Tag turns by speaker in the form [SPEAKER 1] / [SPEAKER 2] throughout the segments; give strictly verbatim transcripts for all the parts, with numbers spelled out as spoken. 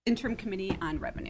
[SPEAKER 1] Interim Committee on Revenue.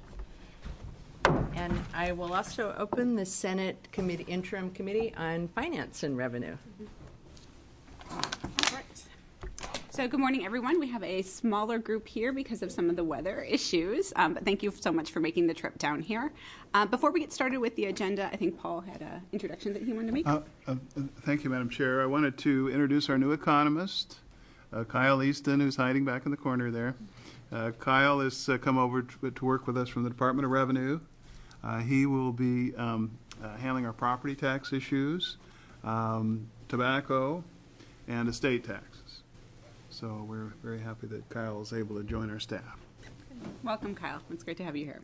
[SPEAKER 2] And I will also open the Senate Committee, Interim Committee on Finance and Revenue.
[SPEAKER 1] All right. So good morning, everyone. We have a smaller group here because of some of the weather issues, um, but thank you so much for making the trip down here. Uh, before we get started with the agenda, I think Paul had an introduction that he wanted to make.
[SPEAKER 3] Uh, uh, thank you, Madam Chair. I wanted to introduce our new economist, uh, Kyle Easton, who's hiding back in the corner there. Uh, Kyle has uh, come over to, to work with us from the Department of Revenue. Uh, he will be um, uh, handling our property tax issues, um, tobacco, and estate taxes. So we're very happy that Kyle is able to join our staff.
[SPEAKER 1] Welcome, Kyle. It's great to have you here.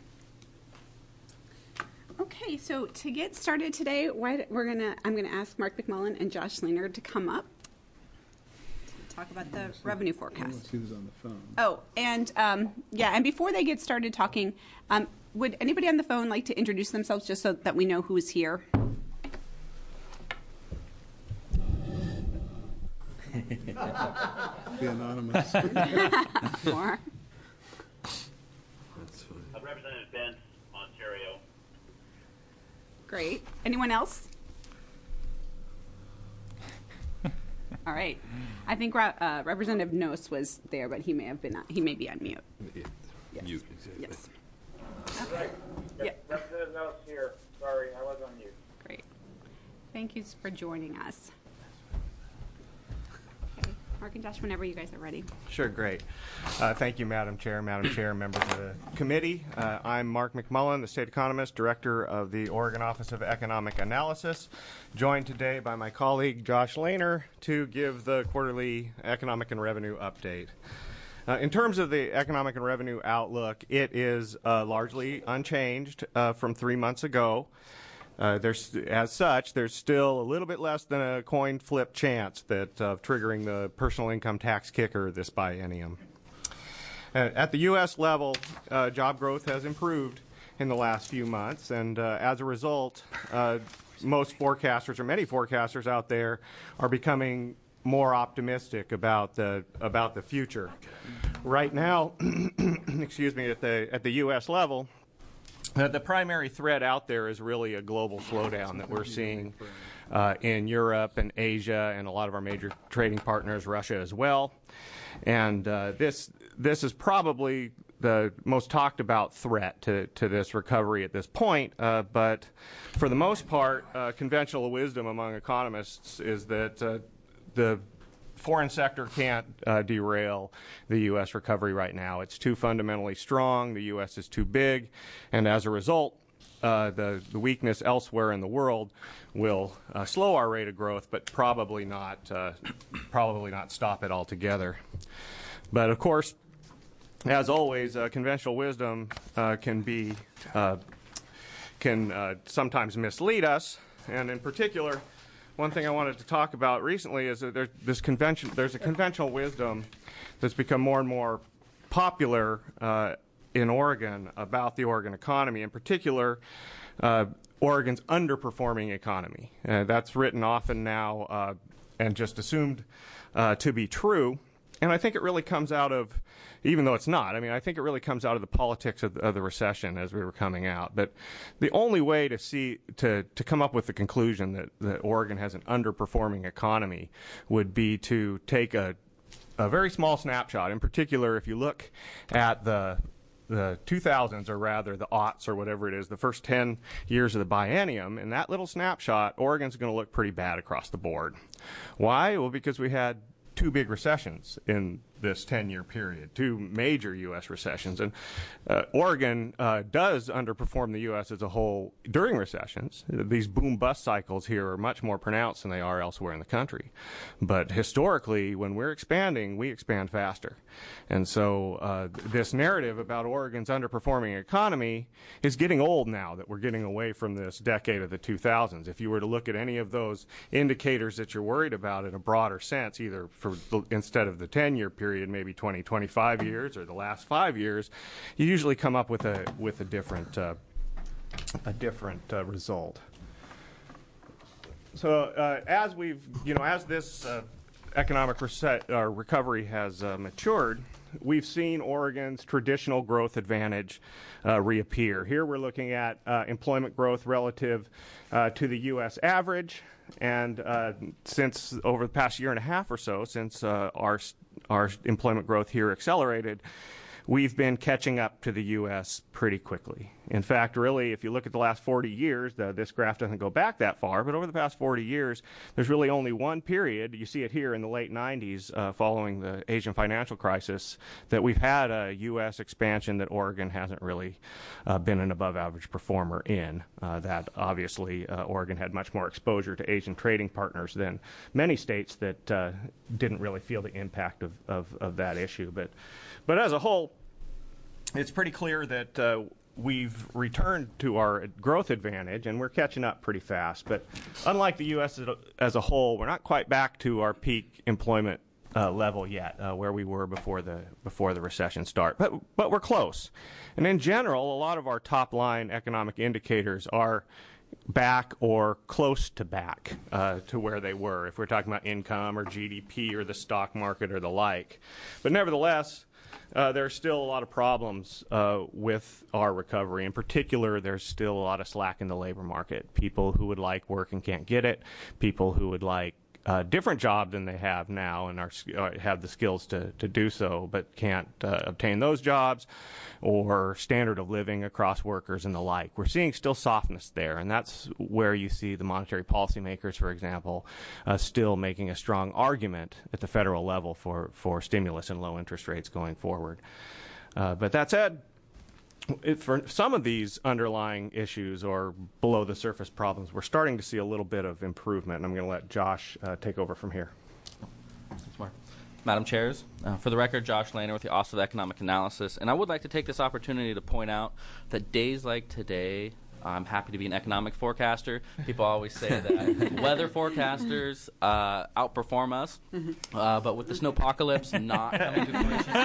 [SPEAKER 1] Okay, so to get started today, why, we're gonna I'm gonna ask Mark McMullen and Josh Lehner to come up to talk about the revenue forecast.
[SPEAKER 3] He was on the phone.
[SPEAKER 1] Oh, and um, yeah, and before they get started talking, um, would anybody on the phone like to introduce themselves just so that we know who's here?
[SPEAKER 3] Be anonymous.
[SPEAKER 1] More.
[SPEAKER 4] That's fine.
[SPEAKER 5] Uh, Representative Bentz, Ontario.
[SPEAKER 1] Great. Anyone else? All right. I think uh, Representative Noce was there, but he may have been. He may be on mute.
[SPEAKER 4] Yeah.
[SPEAKER 1] Yes.
[SPEAKER 4] Mute, exactly.
[SPEAKER 1] Yes.
[SPEAKER 5] Right.
[SPEAKER 1] Yeah.
[SPEAKER 5] Representative Noce here. Sorry, I was on mute.
[SPEAKER 1] Great. Thank you for joining us. Okay. Mark and Josh, whenever you guys are ready.
[SPEAKER 6] Sure, great. Uh, thank you, Madam Chair, Madam Chair, members of the committee. Uh, I'm Mark McMullen, the State Economist, Director of the Oregon Office of Economic Analysis, joined today by my colleague Josh Lehner to give the quarterly economic and revenue update. Uh, in terms of the economic and revenue outlook, it is uh, largely unchanged uh, from three months ago. Uh, there's, as such, there's still a little bit less than a coin flip chance that of triggering the personal income tax kicker this biennium. Uh, at the U S level, uh, job growth has improved in the last few months, and uh, as a result, uh, most forecasters, or many forecasters out there, are becoming more optimistic about the about the future. Right now, excuse me, at the at the U S level, uh, the primary threat out there is really a global slowdown that we're seeing uh, in Europe and Asia and a lot of our major trading partners, Russia as well. And uh, this this is probably the most talked about threat to, to this recovery at this point. Uh, but for the most part, uh, conventional wisdom among economists is that uh, the foreign sector can't uh, derail the U S recovery right now. It's too fundamentally strong. The U S is too big. And as a result, uh, the, the weakness elsewhere in the world will uh, slow our rate of growth, but probably not, uh, probably not stop it altogether. But of course, as always, uh, conventional wisdom uh, can be, uh, can uh, sometimes mislead us. And in particular, one thing I wanted to talk about recently is that there's this convention. There's a conventional wisdom that's become more and more popular uh, in Oregon about the Oregon economy, in particular, uh, Oregon's underperforming economy. Uh, that's written often now uh, and just assumed uh, to be true. And I think it really comes out of, even though it's not, I mean, I think it really comes out of the politics of, of the recession as we were coming out. But the only way to see, to, to come up with the conclusion that, that Oregon has an underperforming economy would be to take a, a very small snapshot. In particular, if you look at the the two thousands, or rather the aughts or whatever it is, the first ten years of the biennium, in that little snapshot, Oregon's going to look pretty bad across the board. Why? Well, because we had two big recessions in this ten-year period, two major U S recessions. And uh, Oregon uh, does underperform the U S as a whole during recessions. These boom-bust cycles here are much more pronounced than they are elsewhere in the country. But historically, when we're expanding, we expand faster. And so uh, this narrative about Oregon's underperforming economy is getting old now that we're getting away from this decade of the two thousands. If you were to look at any of those indicators that you're worried about in a broader sense, either for instead of the ten-year period, maybe twenty, twenty-five years, or the last five years, you usually come up with a with a different uh, a different uh, result. So uh, as we've, you know, as this uh, economic reset, uh, recovery has uh, matured, we've seen Oregon's traditional growth advantage uh, reappear. Here we're looking at uh, employment growth relative uh, to the U S average, and uh, since over the past year and a half or so, since uh, our our employment growth here accelerated, we've been catching up to the U S pretty quickly. In fact, really, if you look at the last forty years, the, this graph doesn't go back that far, but over the past forty years, there's really only one period, you see it here in the late nineties, uh, following the Asian financial crisis, that we've had a U S expansion that Oregon hasn't really uh, been an above-average performer in. Uh, that, obviously, uh, Oregon had much more exposure to Asian trading partners than many states that uh, didn't really feel the impact of, of, of that issue. But, but as a whole, it's pretty clear that uh, we've returned to our growth advantage, and we're catching up pretty fast. But unlike the U S as a whole, we're not quite back to our peak employment uh, level yet, uh, where we were before the before the recession start. But but we're close. And in general, a lot of our top-line economic indicators are back or close to back uh, to where they were, if we're talking about income or G D P or the stock market or the like. But nevertheless, Uh, there are still a lot of problems uh, with our recovery. In particular, there's still a lot of slack in the labor market. People who would like work and can't get it, people who would like a different job than they have now and are, uh, have the skills to, to do so but can't uh, obtain those jobs, or standard of living across workers and the like. We're seeing still softness there, and that's where you see the monetary policymakers, for example, uh, still making a strong argument at the federal level for, for stimulus and low interest rates going forward. Uh, but that said, If for some of these underlying issues or below-the-surface problems, we're starting to see a little bit of improvement, and I'm going to let Josh uh, take over from here.
[SPEAKER 4] Thanks, Mark. Madam Chairs, uh, for the record, Josh Lehner with the Office of Economic Analysis, and I would like to take this opportunity to point out that days like today, I'm happy to be an economic forecaster. People always say that weather forecasters uh, outperform us, uh, but with the snowpocalypse not coming to fruition,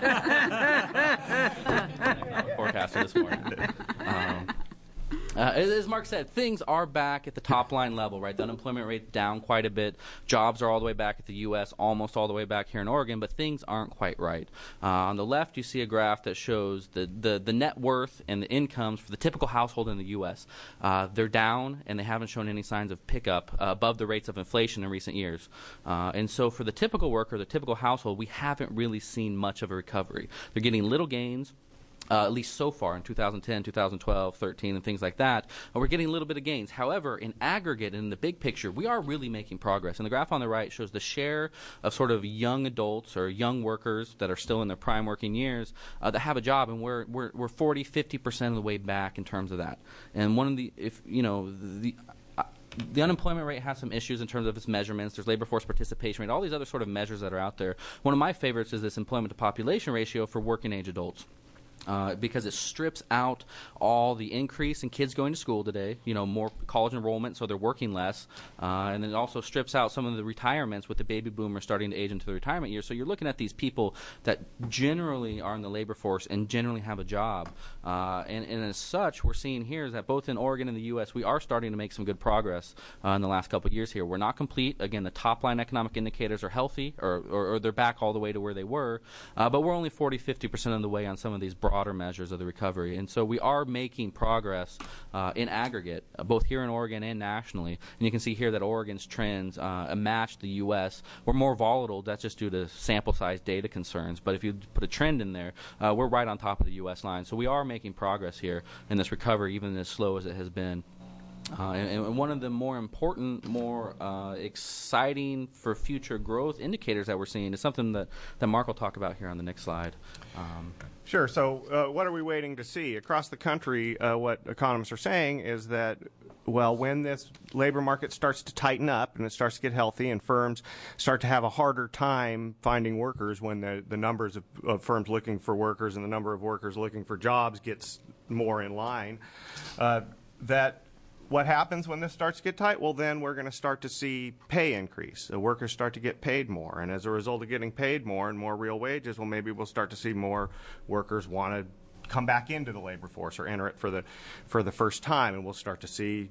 [SPEAKER 4] economic forecaster this morning. Um, Uh, as Mark said, things are back at the top line level, right? The unemployment rate down quite a bit. Jobs are all the way back at the U S, almost all the way back here in Oregon, but things aren't quite right. Uh, on the left, you see a graph that shows the, the, the net worth and the incomes for the typical household in the U S. Uh, they're down, and they haven't shown any signs of pickup uh, above the rates of inflation in recent years. Uh, and so for the typical worker, the typical household, we haven't really seen much of a recovery. They're getting little gains. Uh, at least so far in two thousand ten, two thousand twelve, thirteen, and things like that, uh, we're getting a little bit of gains. However, in aggregate, in the big picture, we are really making progress. And the graph on the right shows the share of sort of young adults or young workers that are still in their prime working years uh, that have a job, and we're we're we're forty, fifty percent of the way back in terms of that. And one of the, if you know, the uh, the unemployment rate has some issues in terms of its measurements. There's labor force participation rate, all these other sort of measures that are out there. One of my favorites is this employment to population ratio for working age adults. Uh, because it strips out all the increase in kids going to school today, you know, more college enrollment, so they're working less. Uh, and then it also strips out some of the retirements with the baby boomers starting to age into the retirement years. So you're looking at these people that generally are in the labor force and generally have a job. Uh, and, and as such, we're seeing here is that both in Oregon and the U S, we are starting to make some good progress uh, in the last couple of years here. We're not complete. Again, the top-line economic indicators are healthy, or, or, or they're back all the way to where they were. Uh, but we're only forty, fifty percent of the way on some of these broad broader measures of the recovery. And so we are making progress uh, in aggregate, uh, both here in Oregon and nationally. And you can see here that Oregon's trends uh, match the U S. We're more volatile. That's just due to sample size data concerns. But if you put a trend in there, uh, we're right on top of the U S line. So we are making progress here in this recovery, even as slow as it has been. Uh, and, and one of the more important, more uh, exciting for future growth indicators that we're seeing is something that, that Mark will talk about here on the next slide. Um,
[SPEAKER 6] Sure. So uh, what are we waiting to see? Across the country, uh, what economists are saying is that, well, when this labor market starts to tighten up and it starts to get healthy and firms start to have a harder time finding workers, when the, the numbers of, of firms looking for workers and the number of workers looking for jobs gets more in line, uh, that what happens when this starts to get tight? Well, then we're going to start to see pay increase. The workers start to get paid more. And as a result of getting paid more and more real wages, well, maybe we'll start to see more workers want to come back into the labor force or enter it for the for the first time. And we'll start to see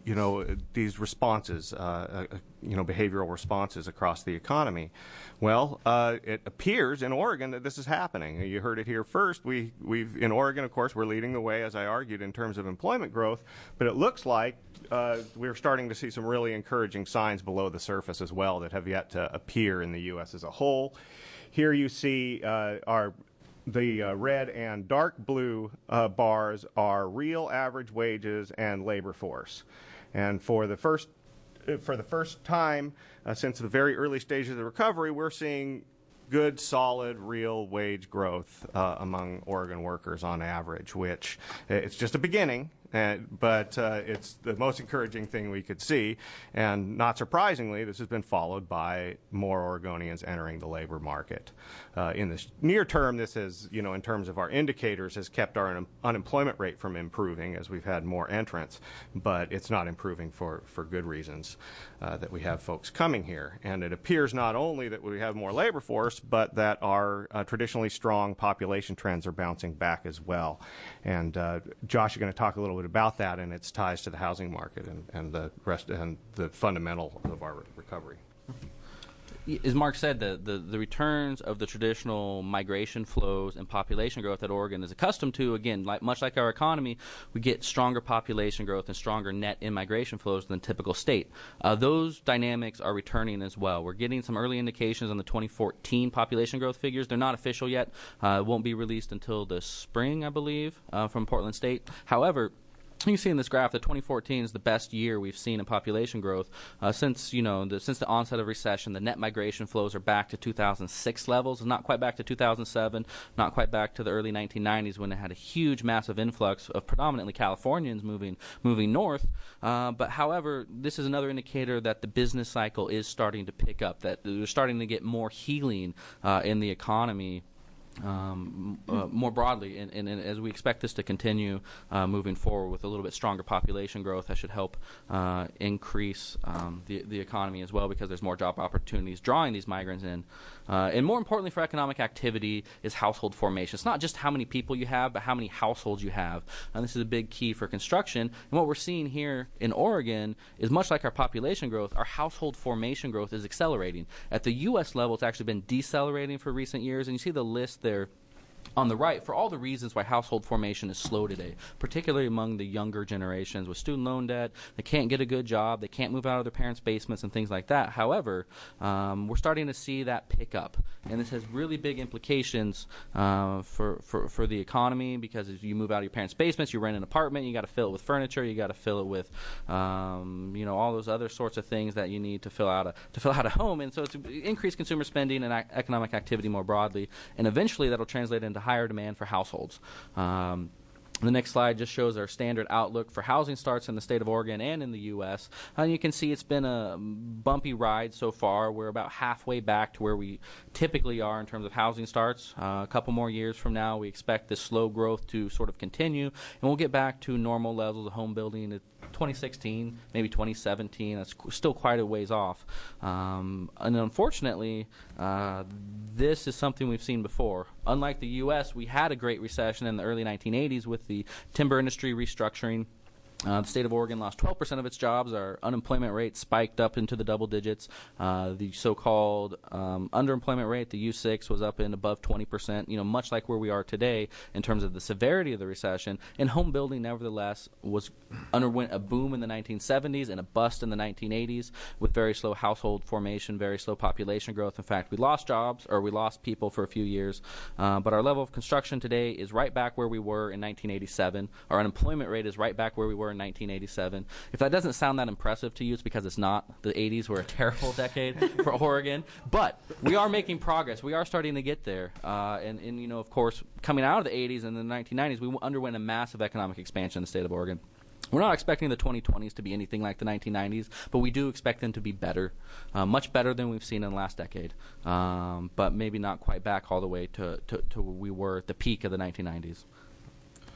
[SPEAKER 6] you know, these responses, uh, uh, you know, behavioral responses across the economy? Well, uh, it appears in Oregon that this is happening. You heard it here first. We, we've in Oregon, of course, we're leading the way, as I argued, in terms of employment growth. But it looks like uh, we're starting to see some really encouraging signs below the surface as well that have yet to appear in the U S as a whole. Here you see uh, our the uh, red and dark blue uh, bars are real average wages and labor force. And for the first for the first time uh, since the very early stages of the recovery, we're seeing good, solid, real wage growth uh, among Oregon workers on average, which it's just a beginning. Uh, but uh, it's the most encouraging thing we could see. And not surprisingly, this has been followed by more Oregonians entering the labor market. Uh, in the near term, this has, you know, in terms of our indicators, has kept our un- unemployment rate from improving as we've had more entrants. But it's not improving for, for good reasons uh, that we have folks coming here. And it appears not only that we have more labor force, but that our uh, traditionally strong population trends are bouncing back as well. And uh, Josh, you're going to talk a little bit about that and its ties to the housing market and, and the rest and the fundamental of our recovery.
[SPEAKER 4] As Mark said, the, the, the returns of the traditional migration flows and population growth that Oregon is accustomed to, again, like, much like our economy, we get stronger population growth and stronger net in-migration flows than typical state. Uh, those dynamics are returning as well. We're getting some early indications on the twenty fourteen population growth figures. They're not official yet. Uh, it won't be released until the spring, I believe, uh, from Portland State. However, you can see in this graph that twenty fourteen is the best year we've seen in population growth uh, since you know the, since the onset of recession. The net migration flows are back to two thousand six levels, not quite back to two thousand seven, not quite back to the early nineteen nineties when it had a huge, massive influx of predominantly Californians moving moving north. Uh, but however, this is another indicator that the business cycle is starting to pick up. That we're starting to get more healing uh, in the economy. Um, uh, more broadly, and, and, and as we expect this to continue uh, moving forward with a little bit stronger population growth, that should help uh, increase um, the, the economy as well, because there's more job opportunities drawing these migrants in. Uh, and more importantly for economic activity is household formation. It's not just how many people you have, but how many households you have. And this is a big key for construction. And what we're seeing here in Oregon is much like our population growth, our household formation growth is accelerating. At the U S level, it's actually been decelerating for recent years, and you see the list there on the right for all the reasons why household formation is slow today, particularly among the younger generations with student loan debt. They can't get a good job. They can't move out of their parents' basements and things like that. However, um, we're starting to see that pick up, and this has really big implications uh, for, for, for the economy, because if you move out of your parents' basements, you rent an apartment, you got to fill it with furniture, you got to fill it with um, you know all those other sorts of things that you need to fill out a, to fill out a home, and so it's increased consumer spending and ac- economic activity more broadly, and eventually that'll translate into higher demand for households. Um, The next slide just shows our standard outlook for housing starts in the state of Oregon and in the U S. And you can see it's been a bumpy ride so far. We're about halfway back to where we typically are in terms of housing starts. Uh, a couple more years from now, we expect this slow growth to sort of continue, and we'll get back to normal levels of home building at twenty sixteen, maybe twenty seventeen. That's qu- still quite a ways off. Um, and unfortunately, uh, this is something we've seen before. Unlike the U S, we had a great recession in the early nineteen eighties with the timber industry restructuring. Uh, the state of Oregon lost twelve percent of its jobs. Our unemployment rate spiked up into the double digits. Uh, the so-called um, underemployment rate, the U six, was up in above twenty percent, you know, much like where we are today in terms of the severity of the recession. And home building, nevertheless, was underwent a boom in the nineteen seventies and a bust in the nineteen eighties with very slow household formation, very slow population growth. In fact, we lost jobs, or we lost people for a few years. Uh, but our level of construction today is right back where we were in nineteen eighty-seven. Our unemployment rate is right back where we were in nineteen eighty-seven. If that doesn't sound that impressive to you, it's because it's not. The eighties were a terrible decade for Oregon. But we are making progress. We are starting to get there. Uh, and, and, you know, of course, coming out of the eighties and the nineteen nineties, we underwent a massive economic expansion in the state of Oregon. We're not expecting the twenty twenties to be anything like the nineteen nineties, but we do expect them to be better, uh, much better than we've seen in the last decade, um, but maybe not quite back all the way to, to, to where we were at the peak of the nineteen nineties.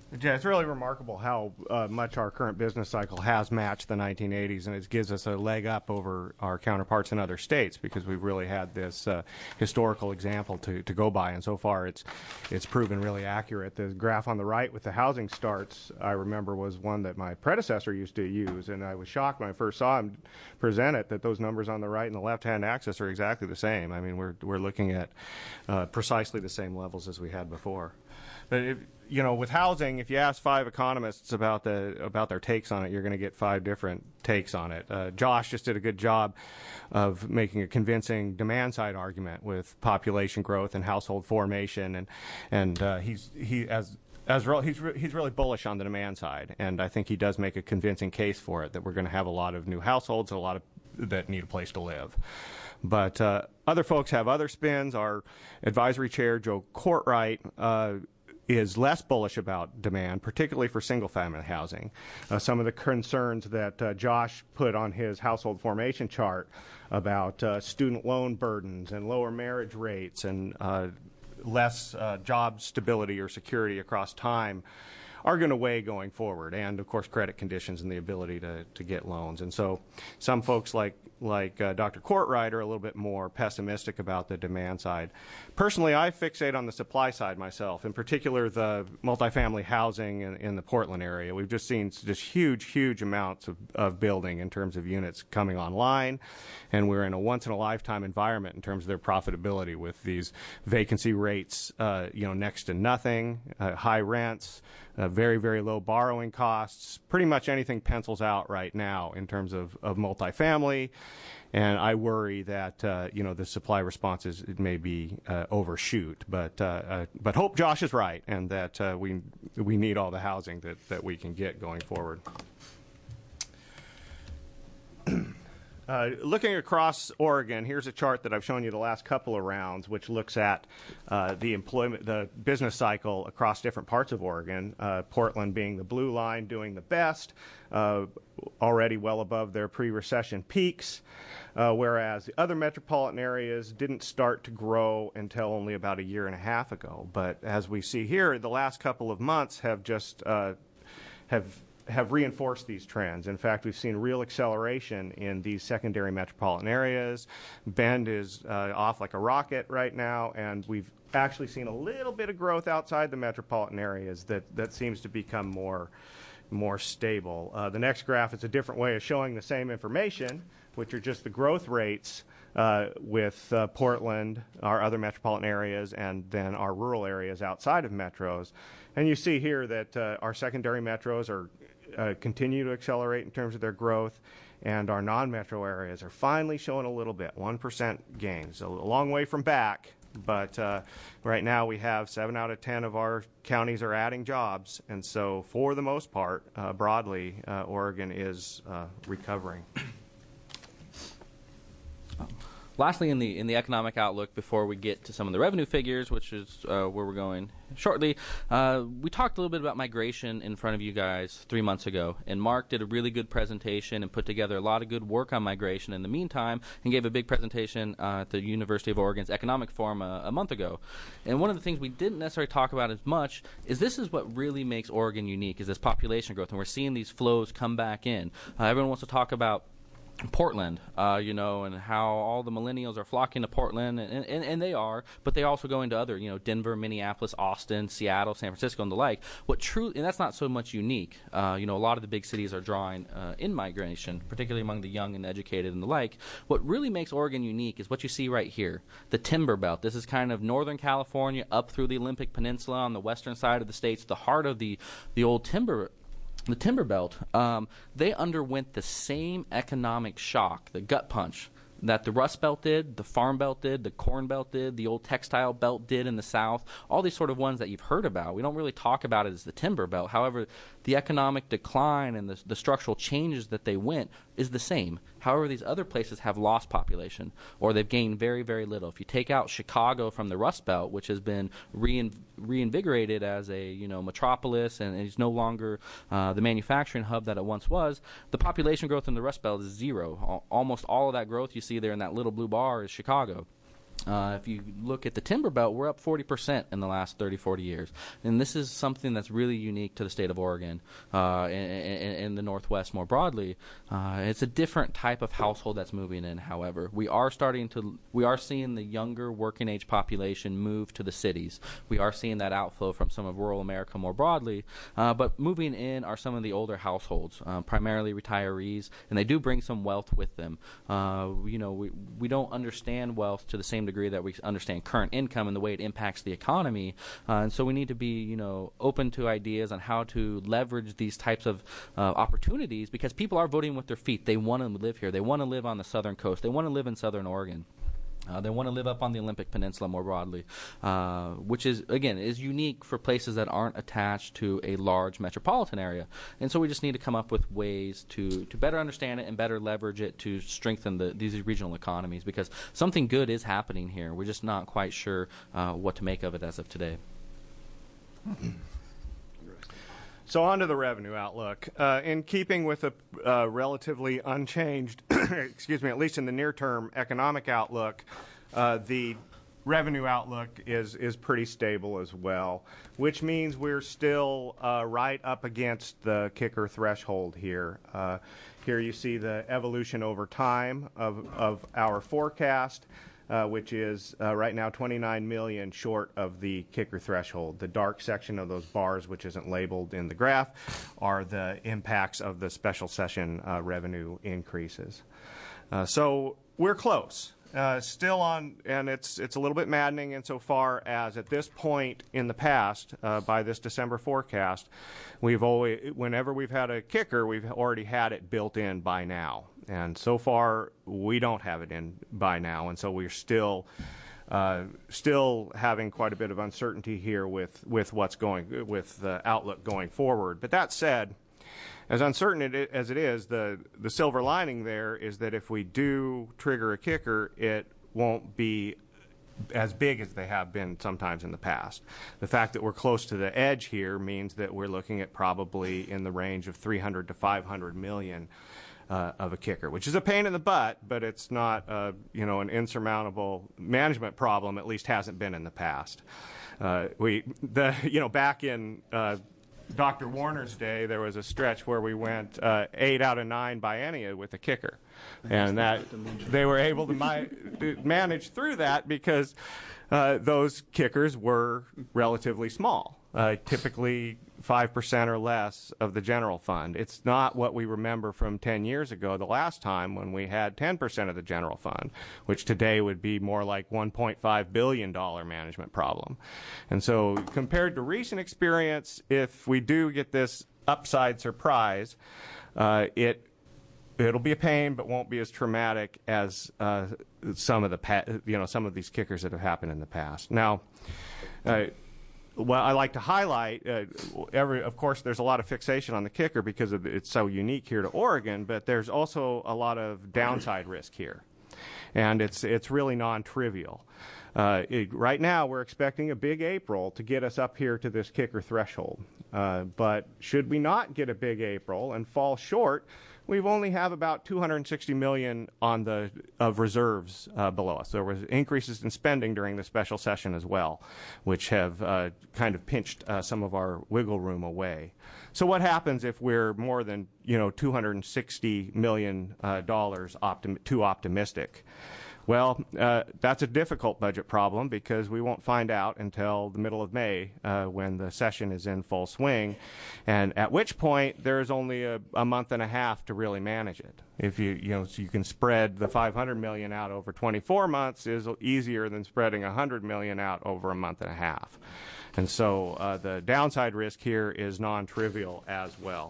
[SPEAKER 6] Yeah, it's really remarkable how uh, much our current business cycle has matched the nineteen eighties, and it gives us a leg up over our counterparts in other states because we've really had this uh, historical example to, to go by, and so far it's it's proven really accurate. The graph on the right with the housing starts, I remember, was one that my predecessor used to use, and I was shocked when I first saw him present it that those numbers on the right and the left-hand axis are exactly the same. I mean, we're we're looking at uh, precisely the same levels as we had before. But if, you know, with housing, if you ask five economists about the about their takes on it, you're going to get five different takes on it. Uh, Josh just did a good job of making a convincing demand side argument with population growth and household formation, and and uh, he's he as as re- he's re- he's really bullish on the demand side, and I think he does make a convincing case for it that we're going to have a lot of new households, a lot of that need a place to live. But uh, other folks have other spins. Our advisory chair, Joe Courtright, uh, is less bullish about demand, particularly for single-family housing. Uh, some of the concerns that uh, Josh put on his household formation chart about uh, student loan burdens and lower marriage rates and uh, less uh, job stability or security across time are going to weigh going forward, and of course credit conditions and the ability to, to get loans. And so some folks like like uh, Doctor Courtright are a little bit more pessimistic about the demand side. Personally, I fixate on the supply side myself, in particular the multifamily housing in, in the Portland area. We've just seen just huge, huge amounts of, of building in terms of units coming online, and we're in a once-in-a-lifetime environment in terms of their profitability with these vacancy rates, uh, you know, next to nothing, uh, high rents, Uh, very, very low borrowing costs. Pretty much anything pencils out right now in terms of, of multifamily. And I worry that, uh, you know, the supply responses it may be uh, overshoot. But uh, uh, but hope Josh is right and that uh, we we need all the housing that, that we can get going forward. Uh, looking across Oregon, here's a chart that I've shown you the last couple of rounds, which looks at uh, the employment, the business cycle across different parts of Oregon. Uh, Portland being the blue line, doing the best, uh, already well above their pre-recession peaks, uh, whereas the other metropolitan areas didn't start to grow until only about a year and a half ago. But as we see here, the last couple of months have just uh, have. have reinforced these trends. In fact, we've seen real acceleration in these secondary metropolitan areas. Bend is uh, off like a rocket right now, and we've actually seen a little bit of growth outside the metropolitan areas that, that seems to become more, more stable. Uh, the next graph is a different way of showing the same information, which are just the growth rates uh, with uh, Portland, our other metropolitan areas, and then our rural areas outside of metros. And you see here that uh, our secondary metros are Uh, continue to accelerate in terms of their growth, and our non-metro areas are finally showing a little bit, one percent gains. So a long way from back, but uh, right now we have seven out of ten of our counties are adding jobs, and so for the most part, uh, broadly, uh, Oregon is uh, recovering.
[SPEAKER 4] Lastly, in the in the economic outlook, before we get to some of the revenue figures, which is uh, where we're going shortly, uh, we talked a little bit about migration in front of you guys three months ago, and Mark did a really good presentation and put together a lot of good work on migration in the meantime, and gave a big presentation uh, at the University of Oregon's Economic Forum a, a month ago. And one of the things we didn't necessarily talk about as much is this is what really makes Oregon unique, is this population growth, and we're seeing these flows come back in. Uh, everyone wants to talk about Portland, uh, you know, and how all the millennials are flocking to Portland, and, and, and they are, but they also go into other, you know, Denver, Minneapolis, Austin, Seattle, San Francisco, and the like. What true, and that's not so much unique. Uh, you know, a lot of the big cities are drawing uh, in migration, particularly among the young and educated and the like. What really makes Oregon unique is what you see right here, the Timber Belt. This is kind of Northern California up through the Olympic Peninsula on the western side of the states, the heart of the the old timber. The Timber Belt, um, they underwent the same economic shock, the gut punch, that the Rust Belt did, the Farm Belt did, the Corn Belt did, the old Textile Belt did in the South, all these sort of ones that you've heard about. We don't really talk about it as the Timber Belt. However, the economic decline and the, the structural changes that they went is the same. However, these other places have lost population, or they've gained very, very little. If you take out Chicago from the Rust Belt, which has been rein, reinvigorated as a you know metropolis and is no longer uh, the manufacturing hub that it once was, the population growth in the Rust Belt is zero. Al- almost all of that growth you see there in that little blue bar is Chicago. Uh, if you look at the timber belt, we're up forty percent in the last thirty, forty years. And this is something that's really unique to the state of Oregon uh, and, and the Northwest more broadly. Uh, it's a different type of household that's moving in, however. We are starting to, we are seeing the younger working age population move to the cities. We are seeing that outflow from some of rural America more broadly. Uh, but moving in are some of the older households, uh, primarily retirees, and they do bring some wealth with them. Uh, you know, we, we don't understand wealth to the same degree that we understand current income and the way it impacts the economy, uh, and so we need to be, you know, open to ideas on how to leverage these types of uh, opportunities, because people are voting with their feet. They want to live here. They want to live on the southern coast. They want to live in Southern Oregon. Uh, they want to live up on the Olympic Peninsula more broadly, uh, which is, again, is unique for places that aren't attached to a large metropolitan area. And so we just need to come up with ways to, to better understand it and better leverage it to strengthen the, these regional economies, because something good is happening here. We're just not quite sure uh, what to make of it as of today.
[SPEAKER 6] So on to the revenue outlook. Uh, in keeping with a uh, relatively unchanged, excuse me, at least in the near term economic outlook, uh, the revenue outlook is, is pretty stable as well, which means we're still uh, right up against the kicker threshold here. Uh, here you see the evolution over time of, of our forecast. Uh, which is uh, right now twenty-nine million short of the kicker threshold. The dark section of those bars, which isn't labeled in the graph, are the impacts of the special session uh, revenue increases. Uh, so we're close. Uh, still on, and it's it's a little bit maddening insofar as at this point in the past, uh, by this December forecast, we've always, whenever we've had a kicker, we've already had it built in by now. And so far, we don't have it in by now, and so we're still uh, still having quite a bit of uncertainty here with with what's going with the outlook going forward. But that said, as uncertain it, as it is, the the silver lining there is that if we do trigger a kicker, it won't be as big as they have been sometimes in the past. The fact that we're close to the edge here means that we're looking at probably in the range of three hundred to five hundred million. Uh, of a kicker, which is a pain in the butt, but it's not, uh, you know, an insurmountable management problem. At least hasn't been in the past. Uh, we, the, you know, back in uh, Doctor Warner's day, there was a stretch where we went uh, eight out of nine biennia with a kicker, and that they were able to, mi- to manage through that because uh, those kickers were relatively small, uh, typically five percent or less of the general fund. It's not what we remember from ten years ago, the last time when we had ten percent of the general fund, which today would be more like one point five billion dollars management problem. And so compared to recent experience, if we do get this upside surprise, uh, it it'll be a pain, but won't be as traumatic as uh, some of the pa- you know some of these kickers that have happened in the past. Now, uh, well, I like to highlight, uh, every, of course, there's a lot of fixation on the kicker because of, it's so unique here to Oregon, but there's also a lot of downside risk here. And it's it's really non-trivial. Uh, it, right now, we're expecting a big April to get us up here to this kicker threshold. Uh, but should we not get a big April and fall short, we only have about two hundred sixty million dollars on the of reserves uh, below us. There was increases in spending during the special session as well, which have uh, kind of pinched uh, some of our wiggle room away. So what happens if we're more than you know two hundred sixty million dollars uh, optim- too optimistic? Well, uh, that's a difficult budget problem because we won't find out until the middle of May uh, when the session is in full swing, and at which point there's only a, a month and a half to really manage it. If you you know so you can spread the five hundred million dollars out over twenty-four months is easier than spreading one hundred million dollars out over a month and a half, and so uh, the downside risk here is non-trivial as well.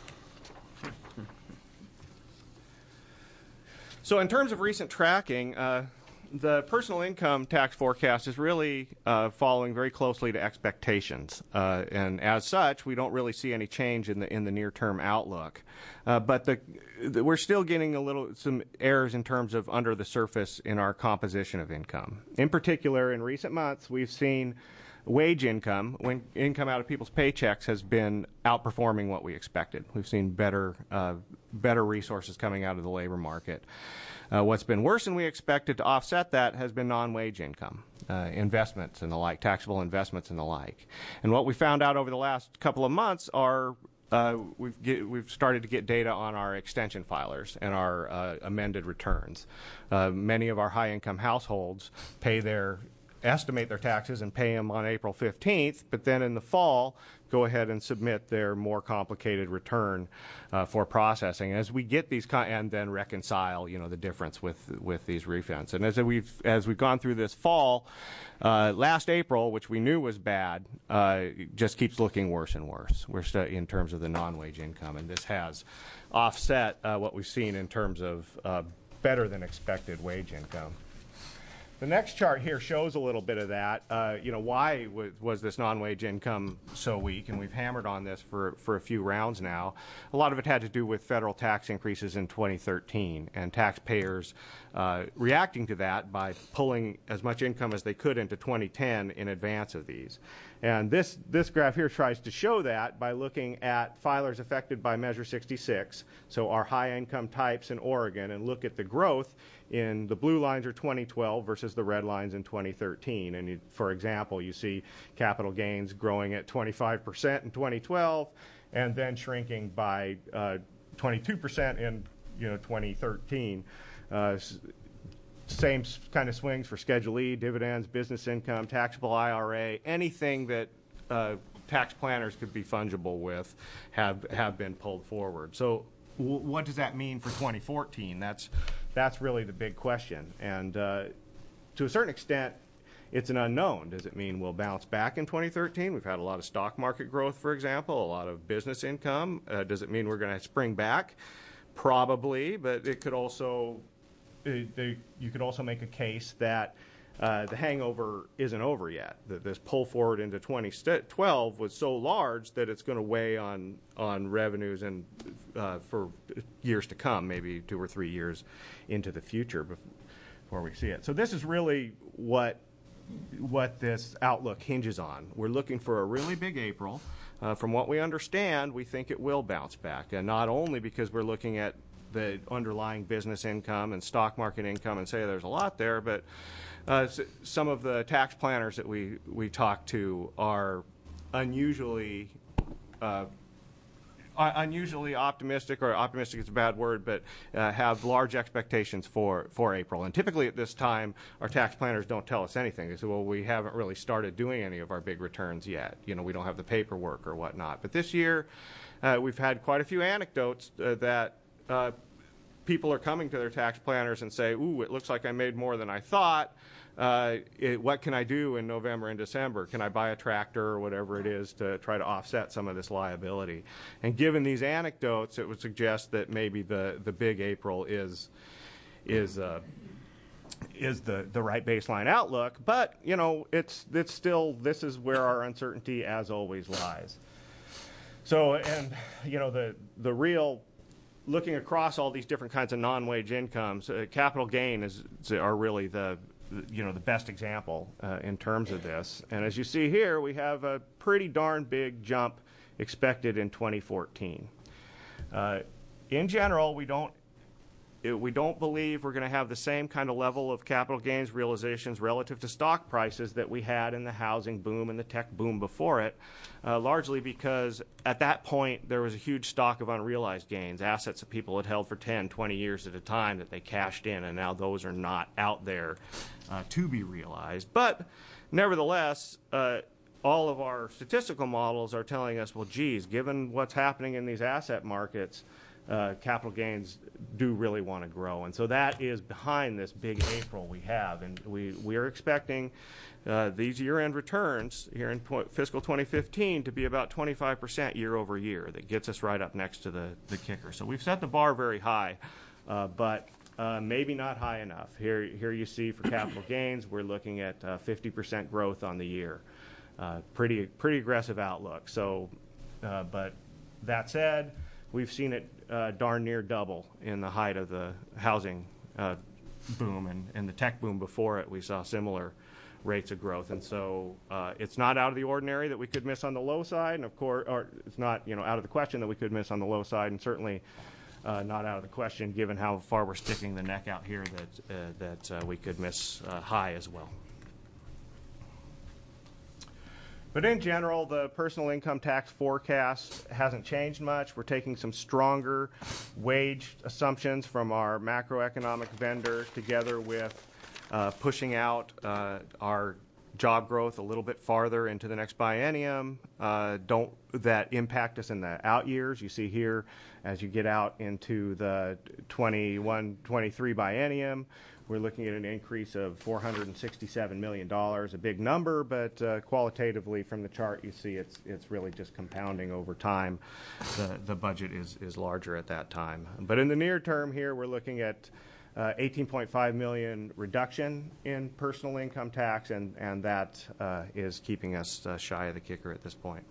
[SPEAKER 6] So in terms of recent tracking, uh, the personal income tax forecast is really uh, following very closely to expectations, uh, and as such, we don't really see any change in the in the near-term outlook. Uh, but the, the, we're still getting a little some errors in terms of under the surface in our composition of income. In particular, in recent months, we've seen wage income, when income out of people's paychecks, has been outperforming what we expected. We've seen better uh, better resources coming out of the labor market. Uh, what's been worse than we expected to offset that has been non-wage income, uh, investments and the like, taxable investments and the like. And what we found out over the last couple of months are uh, we've, get, we've started to get data on our extension filers and our uh, amended returns. Uh, many of our high-income households pay their estimate their taxes and pay them on April fifteenth, but then in the fall go ahead and submit their more complicated return uh, for processing. As we get these, con- and then reconcile, you know, the difference with with these refunds. And as we've as we've gone through this fall, uh, last April, which we knew was bad, uh, just keeps looking worse and worse. We're st- in terms of the non-wage income, and this has offset uh, what we've seen in terms of uh, better than expected wage income. The next chart here shows a little bit of that. Uh, you know, why w- was this non-wage income so weak? And we've hammered on this for, for a few rounds now. A lot of it had to do with federal tax increases in twenty thirteen and taxpayers uh, reacting to that by pulling as much income as they could into twenty ten in advance of these. And this, this graph here tries to show that by looking at filers affected by Measure sixty-six, so our high-income types in Oregon, and look at the growth in the blue lines are twenty twelve versus the red lines in twenty thirteen. And you, for example, you see capital gains growing at twenty-five percent in twenty twelve and then shrinking by uh, twenty-two percent in you know twenty thirteen. Uh, Same kind of swings for Schedule E, dividends, business income, taxable I R A, anything that uh, tax planners could be fungible with have have been pulled forward. So w- what does that mean for twenty fourteen? That's that's really the big question. And uh, to a certain extent, it's an unknown. Does it mean we'll bounce back in twenty thirteen? We've had a lot of stock market growth, for example, a lot of business income. Uh, does it mean we're going to spring back? Probably, but it could also It, they, you could also make a case that uh, the hangover isn't over yet. That this pull forward into twenty twelve was so large that it's going to weigh on on revenues and uh, for years to come, maybe two or three years into the future before we see it. So this is really what what this outlook hinges on. We're looking for a really big April. Uh, from what we understand, we think it will bounce back, and not only because we're looking at the underlying business income and stock market income and say there's a lot there, but uh, s- some of the tax planners that we, we talk to are unusually uh, uh, unusually optimistic, or optimistic is a bad word, but uh, have large expectations for, for April. And typically at this time, our tax planners don't tell us anything. They say, well, we haven't really started doing any of our big returns yet. You know, we don't have the paperwork or whatnot. But this year, uh, we've had quite a few anecdotes uh, that Uh, people are coming to their tax planners and say, ooh, it looks like I made more than I thought. Uh, it, what can I do in November and December? Can I buy a tractor or whatever it is to try to offset some of this liability? And given these anecdotes, it would suggest that maybe the, the big April is is uh, is the, the right baseline outlook. But, you know, it's it's still, this is where our uncertainty, as always, lies. So, and, you know, the the real looking across all these different kinds of non-wage incomes, uh, capital gain is are really the, you know, the best example uh, in terms of this. And as you see here, we have a pretty darn big jump expected in twenty fourteen. Uh, in general, we don't we don't believe we're going to have the same kind of level of capital gains realizations relative to stock prices that we had in the housing boom and the tech boom before it, uh, largely because at that point there was a huge stock of unrealized gains, assets that people had held for ten, twenty years at a time that they cashed in, and now those are not out there uh, to be realized. But nevertheless, uh, all of our statistical models are telling us, well, geez, given what's happening in these asset markets, Uh, capital gains do really want to grow. And so that is behind this big April we have. And we, we are expecting uh, these year-end returns here in tw- fiscal twenty fifteen to be about twenty-five percent year over year. That gets us right up next to the, the kicker. So we've set the bar very high, uh, but uh, maybe not high enough. Here, here you see for capital gains, we're looking at uh, fifty percent growth on the year. Uh, pretty, pretty aggressive outlook. So, uh, but that said, we've seen it uh, darn near double in the height of the housing uh, boom, and, and the tech boom before it. We saw similar rates of growth, and so uh, it's not out of the ordinary that we could miss on the low side, and of course, or it's not you know out of the question that we could miss on the low side, and certainly uh, not out of the question, given how far we're sticking the neck out here, that, uh, that uh, we could miss uh, high as well. But in general, the personal income tax forecast hasn't changed much. We're taking some stronger wage assumptions from our macroeconomic vendor together with uh, pushing out uh, our job growth a little bit farther into the next biennium. Uh, don't that impact us in the out years. You see here, as you get out into the twenty-one twenty-three biennium, we're looking at an increase of four hundred sixty-seven million dollars, a big number, but uh, qualitatively from the chart you see it's it's really just compounding over time. The, the budget is, is larger at that time. But in the near term here, we're looking at uh, eighteen point five million dollars reduction in personal income tax, and, and that uh, is keeping us uh, shy of the kicker at this point.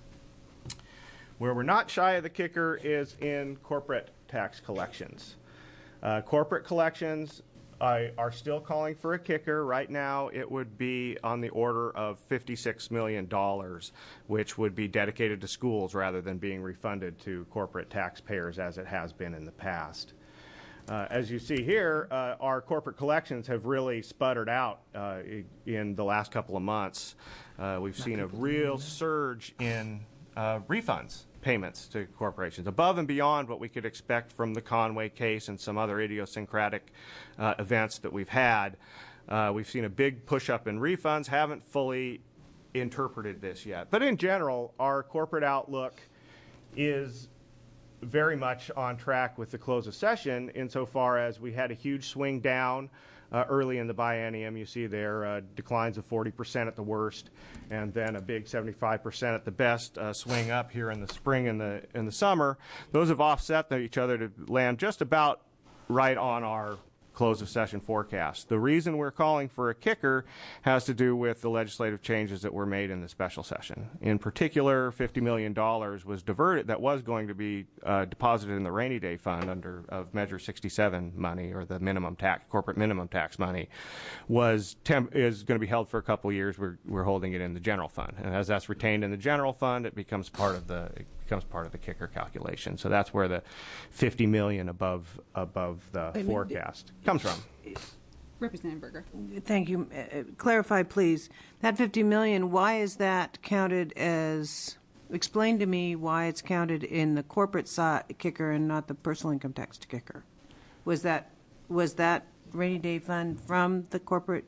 [SPEAKER 6] Where we're not shy of the kicker is in corporate tax collections. Uh, corporate collections I are still calling for a kicker. Right now, it would be on the order of fifty-six million dollars, which would be dedicated to schools rather than being refunded to corporate taxpayers as it has been in the past. Uh, as you see here, uh, our corporate collections have really sputtered out uh, in the last couple of months. Uh, we've seen a real surge in uh, refunds payments to corporations, above and beyond what we could expect from the Conway case and some other idiosyncratic uh, events that we've had. Uh, we've seen a big push up in refunds, haven't fully interpreted this yet. But in general, our corporate outlook is very much on track with the close of session insofar as we had a huge swing down Uh, early in the biennium. You see there uh, declines of forty percent at the worst, and then a big seventy-five percent at the best uh, swing up here in the spring and the in the summer. Those have offset each other to land just about right on our close of session forecast. The reason we're calling for a kicker has to do with the legislative changes that were made in the special session. In particular, fifty million dollars was diverted that was going to be uh, deposited in the rainy day fund under of Measure sixty-seven money, or the minimum tax, corporate minimum tax money, was temp- is going to be held for a couple of years. We're we're holding it in the general fund, and as that's retained in the general fund, it becomes part of the it becomes part of the kicker calculation. So that's where the fifty million above above the
[SPEAKER 7] I
[SPEAKER 6] forecast mean, comes from.
[SPEAKER 1] Representative Berger.
[SPEAKER 7] Thank you. Uh, clarify, please. That fifty million dollars, why is that counted as, explain to me why it's counted in the corporate side kicker and not the personal income tax kicker? Was that, was that rainy day fund from the corporate?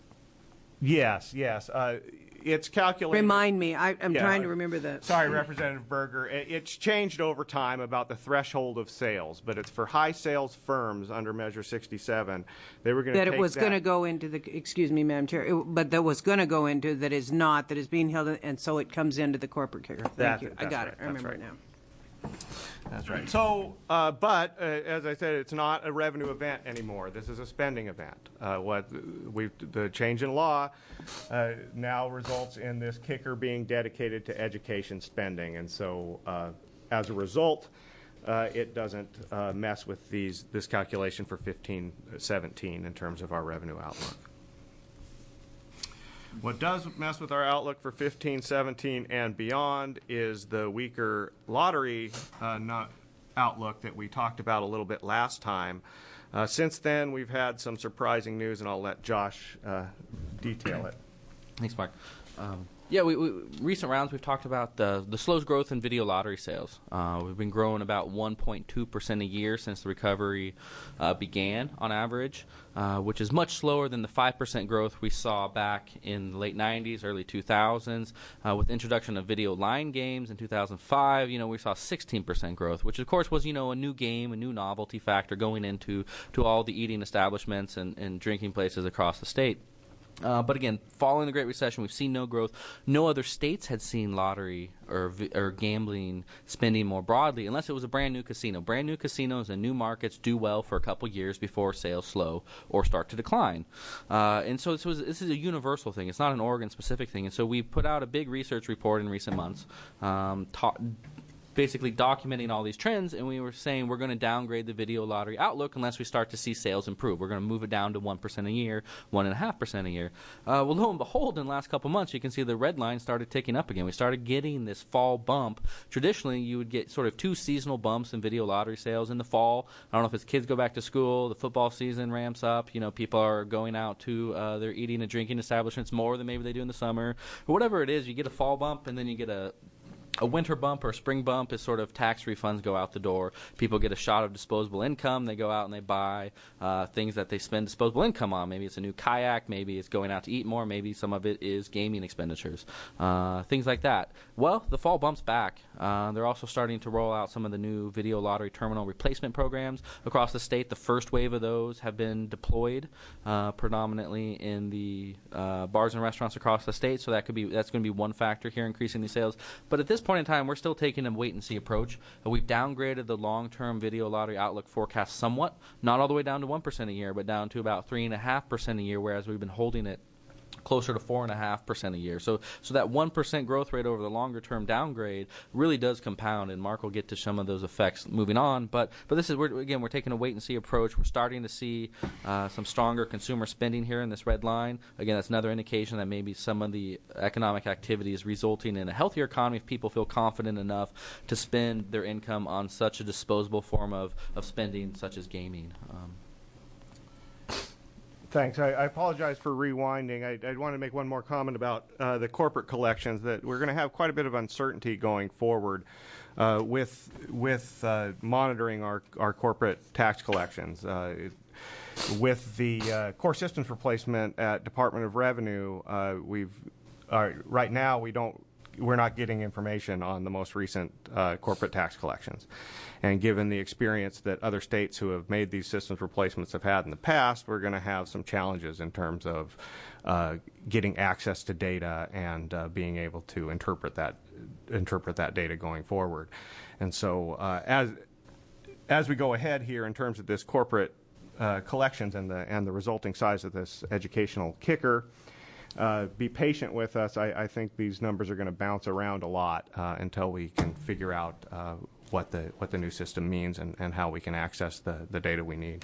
[SPEAKER 6] Yes, yes. Uh, it's calculated.
[SPEAKER 7] Remind me. I, I'm
[SPEAKER 6] Yeah,
[SPEAKER 7] trying to remember the.
[SPEAKER 6] Sorry, Representative Berger. It, it's changed over time about the threshold of sales, but it's for high sales firms under Measure sixty-seven. They were going to
[SPEAKER 7] That
[SPEAKER 6] take
[SPEAKER 7] it was
[SPEAKER 6] that.
[SPEAKER 7] going to go into the, excuse me, Madam Chair, it, but that was going to go into, that is not, that is being held, in, and so it comes into the corporate kicker. Thank
[SPEAKER 6] That's
[SPEAKER 7] you.
[SPEAKER 6] it,
[SPEAKER 7] I
[SPEAKER 6] that's
[SPEAKER 7] got
[SPEAKER 6] right,
[SPEAKER 7] it. I remember
[SPEAKER 6] that's
[SPEAKER 7] it now.
[SPEAKER 6] That's right. So, uh, but uh, as I said, it's not a revenue event anymore. This is a spending event. Uh, what we the change in law uh, now results in this kicker being dedicated to education spending, and so uh, as a result, uh, it doesn't uh, mess with these this calculation for fifteen seventeen in terms of our revenue outlook. What does mess with our outlook for fifteen seventeen and beyond is the weaker lottery uh, not outlook that we talked about a little bit last time. Uh, since then, we've had some surprising news, and I'll let Josh uh, detail it.
[SPEAKER 4] Thanks, Mark. Um, yeah, we, we, recent rounds we've talked about the the slow growth in video lottery sales. Uh, we've been growing about one point two percent a year since the recovery uh, began on average, uh, which is much slower than the five percent growth we saw back in the late nineties, early two thousands. Uh, with the introduction of video line games in two thousand five, you know, we saw sixteen percent growth, which of course was, you know, a new game, a new novelty factor going into to all the eating establishments and, and drinking places across the state. Uh, but again, following the Great Recession, we've seen no growth. No other states had seen lottery or or gambling spending more broadly, unless it was a brand new casino. Brand new casinos and new markets do well for a couple years before sales slow or start to decline. Uh, and so this, was, this is a universal thing. It's not an Oregon-specific thing. And so we put out a big research report in recent months, um, ta- basically documenting all these trends, and we were saying we're going to downgrade the video lottery outlook unless we start to see sales improve. We're going to move it down to one percent a year, one point five percent a year. Uh, well, lo and behold, in the last couple months, you can see the red line started ticking up again. We started getting this fall bump. Traditionally, you would get sort of two seasonal bumps in video lottery sales in the fall. I don't know if it's kids go back to school, the football season ramps up, you know, people are going out to uh, their eating and drinking establishments more than maybe they do in the summer, or whatever it is. You get a fall bump, and then you get a A winter bump or a spring bump is sort of tax refunds go out the door. People get a shot of disposable income. They go out and they buy uh, things that they spend disposable income on. Maybe it's a new kayak. Maybe it's going out to eat more. Maybe some of it is gaming expenditures, uh, things like that. Well, the fall bump's back. Uh, they're also starting to roll out some of the new video lottery terminal replacement programs across the state. The first wave of those have been deployed uh, predominantly in the uh, bars and restaurants across the state. So that could be that's going to be one factor here increasing these sales. But at this point in time, we're still taking a wait-and-see approach. Uh, we've downgraded the long-term video lottery outlook forecast somewhat, not all the way down to one percent a year, but down to about three point five percent a year, whereas we've been holding it closer to four point five percent a year. So so that one percent growth rate over the longer-term downgrade really does compound, and Mark will get to some of those effects moving on. But but this is, we're, again, we're taking a wait-and-see approach. We're starting to see uh, some stronger consumer spending here in this red line. Again, that's another indication that maybe some of the economic activity is resulting in a healthier economy if people feel confident enough to spend their income on such a disposable form of, of spending, such as gaming. Um,
[SPEAKER 6] Thanks. I, I apologize for rewinding. I, I want to make one more comment about uh, the corporate collections, that we're going to have quite a bit of uncertainty going forward uh, with with uh, monitoring our, our corporate tax collections. Uh, it, with the uh, core systems replacement at Department of Revenue, uh, we've uh, right now we don't we're not getting information on the most recent uh, corporate tax collections. And given the experience that other states who have made these systems replacements have had in the past, we're going to have some challenges in terms of uh, getting access to data and uh, being able to interpret that interpret that data going forward. And so uh, as as we go ahead here in terms of this corporate uh, collections and the and the resulting size of this educational kicker, Uh, be patient with us. I, I think these numbers are going to bounce around a lot uh, until we can figure out uh, what the what the new system means and, and how we can access the, the data we need.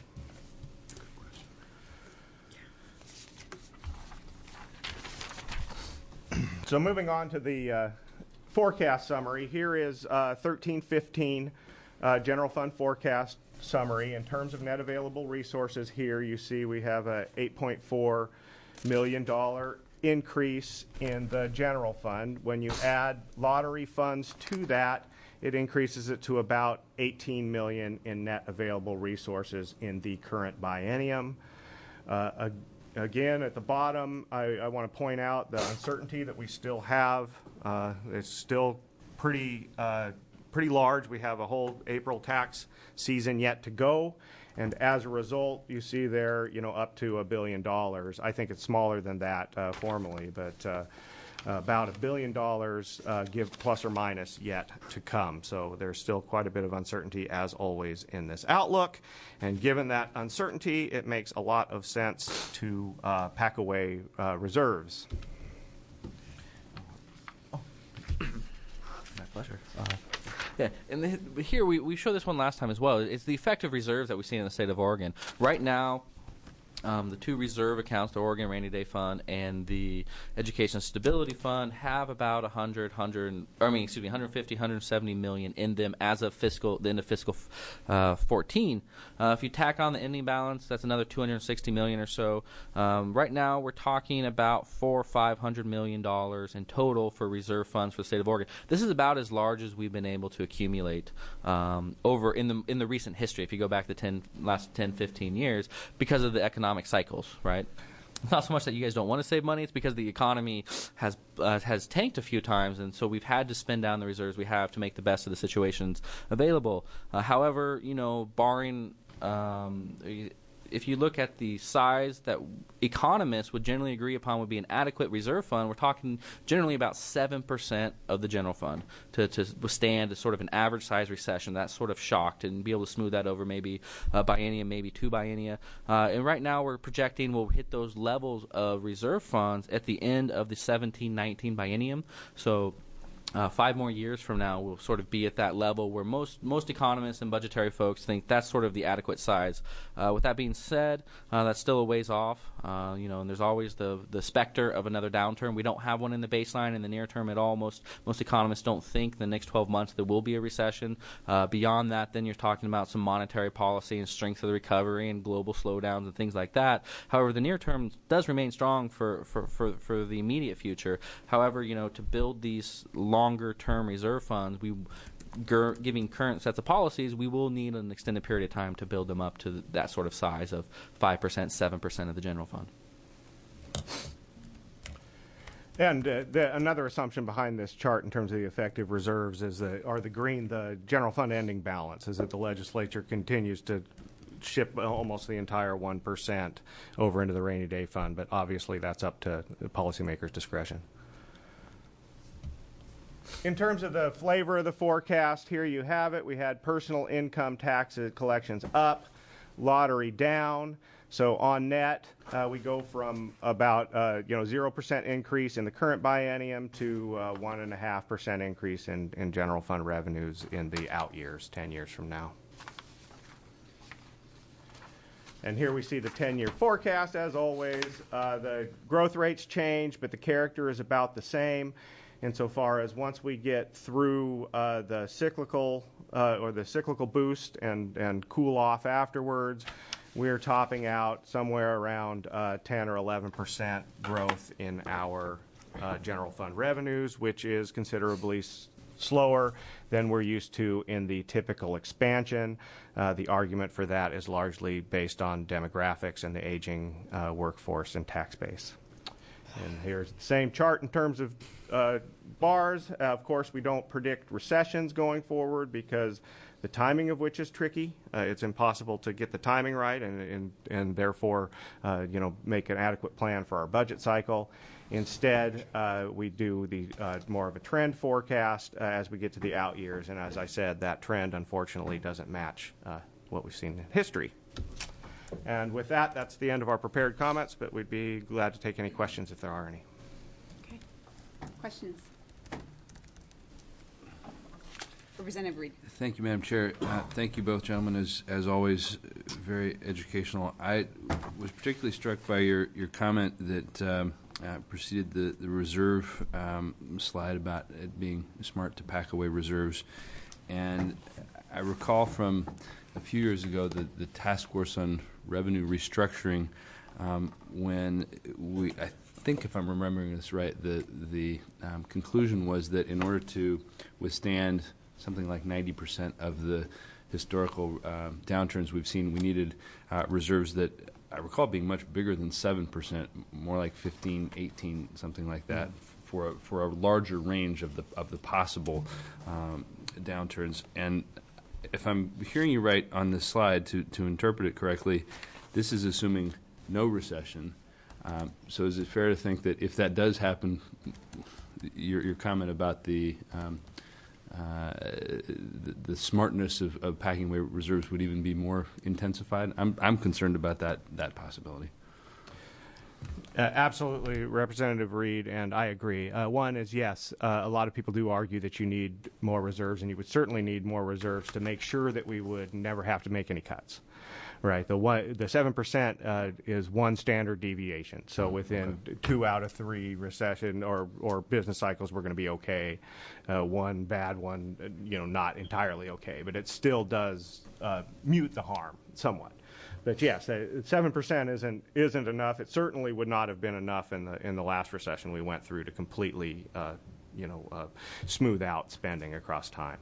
[SPEAKER 6] So moving on to the uh, forecast summary, here is uh, thirteen fifteen uh, general fund forecast summary. In terms of net available resources, here you see we have a eight point four million dollar increase in the general fund. When you add lottery funds to that, it increases it to about eighteen million dollars in net available resources in the current biennium. Uh, again, at the bottom, I, I want to point out the uncertainty that we still have. Uh, it's still pretty uh, pretty large. We have a whole April tax season yet to go. And as a result, you see there, you know, up to a billion dollars. I think it's smaller than that uh, formally, but uh, about a billion dollars, uh, give plus or minus, yet to come. So there's still quite a bit of uncertainty, as always, in this outlook. And given that uncertainty, it makes a lot of sense to uh, pack away uh, reserves.
[SPEAKER 4] Oh. My pleasure. Uh, Yeah, and the, here we, we showed this one last time as well. It's the effective reserves that we see in the state of Oregon. Right now, um, the two reserve accounts, the Oregon Rainy Day Fund and the Education Stability Fund, have about one hundred, one hundred, or I mean, excuse me, one hundred fifty, one hundred seventy million in them as of fiscal the end of fiscal uh, fourteen. Uh, if you tack on the ending balance, that's another two hundred sixty million or so. Um, right now, we're talking about four or five hundred million dollars in total for reserve funds for the state of Oregon. This is about as large as we've been able to accumulate um, over in the in the recent history. If you go back the ten, last ten, fifteen years, because of the economic cycles, right? It's not so much that you guys don't want to save money. It's because the economy has uh, has tanked a few times, and so we've had to spend down the reserves we have to make the best of the situations available. Uh, however, you know, barring um, if you look at the size that economists would generally agree upon would be an adequate reserve fund, we're talking generally about seven percent of the general fund to, to withstand a sort of an average size recession, that sort of shock, and be able to smooth that over maybe a biennium, maybe two biennia. Uh, and right now we're projecting we'll hit those levels of reserve funds at the end of the seventeen nineteen biennium. So Uh, five more years from now, we'll sort of be at that level where most most economists and budgetary folks think that's sort of the adequate size. Uh, with that being said, uh, that's still a ways off. Uh, you know, and there's always the the specter of another downturn. We don't have one in the baseline in the near term at all. Most most economists don't think the next twelve months there will be a recession. Uh, beyond that, then you're talking about some monetary policy and strength of the recovery and global slowdowns and things like that. However, the near term does remain strong for for for, for the immediate future. However, you know, to build these longer-term reserve funds, we, gr- giving current sets of policies, we will need an extended period of time to build them up to th- that sort of size of five percent, seven percent of the general fund.
[SPEAKER 6] And uh, the, another assumption behind this chart in terms of the effective reserves is the, or the green, the general fund ending balance, is that the legislature continues to ship almost the entire one percent over into the rainy day fund, but obviously that's up to the policymakers' discretion. In terms of the flavor of the forecast, here you have it. We had personal income tax collections up, lottery down. So on net, uh, we go from about uh, you know zero percent increase in the current biennium to uh, one and a half percent increase in, in general fund revenues in the out years, ten years from now. And here we see the ten-year forecast. As always, uh, the growth rates change, but the character is about the same. Insofar as once we get through uh, the cyclical uh, or the cyclical boost and, and cool off afterwards, we're topping out somewhere around uh, ten or eleven percent growth in our uh, general fund revenues, which is considerably s- slower than we're used to in the typical expansion. Uh, the argument for that is largely based on demographics and the aging uh, workforce and tax base. And here's the same chart in terms of uh, bars. Uh, of course, we don't predict recessions going forward because the timing of which is tricky. Uh, it's impossible to get the timing right and, and, and therefore, uh, you know, make an adequate plan for our budget cycle. Instead, uh, we do the uh, more of a trend forecast uh, as we get to the out years. And as I said, that trend, unfortunately, doesn't match uh, what we've seen in history. And with that, that's the end of our prepared comments, but we'd be glad to take any questions if there are any.
[SPEAKER 1] Okay. Questions? Representative Reed.
[SPEAKER 8] Thank you, Madam Chair. Uh, thank you both gentlemen, as as always, very educational. I was particularly struck by your, your comment that um, uh, preceded the, the reserve um, slide about it being smart to pack away reserves. And I recall from a few years ago the, the task force on revenue restructuring um, when we, I think if I'm remembering this right, the, the um, conclusion was that in order to withstand something like ninety percent of the historical um, downturns we've seen, we needed uh, reserves that I recall being much bigger than seven percent, more like fifteen, eighteen, something like that, mm-hmm. for a, for a larger range of the of the possible um, downturns. And if I'm hearing you right on this slide, to, to interpret it correctly, this is assuming no recession. Um, so is it fair to think that if that does happen, your, your comment about the um, uh, the, the smartness of, of packing away reserves would even be more intensified? I'm I'm concerned about that that possibility.
[SPEAKER 6] Uh, absolutely, Representative Reed, and I agree. Uh, one is, yes, uh, a lot of people do argue that you need more reserves, and you would certainly need more reserves to make sure that we would never have to make any cuts. Right, the one, the seven percent uh, is one standard deviation. So within okay. two out of three recession or or business cycles, we're going to be okay. Uh, one bad one, you know, not entirely okay, but it still does uh, mute the harm somewhat. But yes, seven percent isn't isn't enough. It certainly would not have been enough in the in the last recession we went through to completely, uh, you know, uh, smooth out spending across time.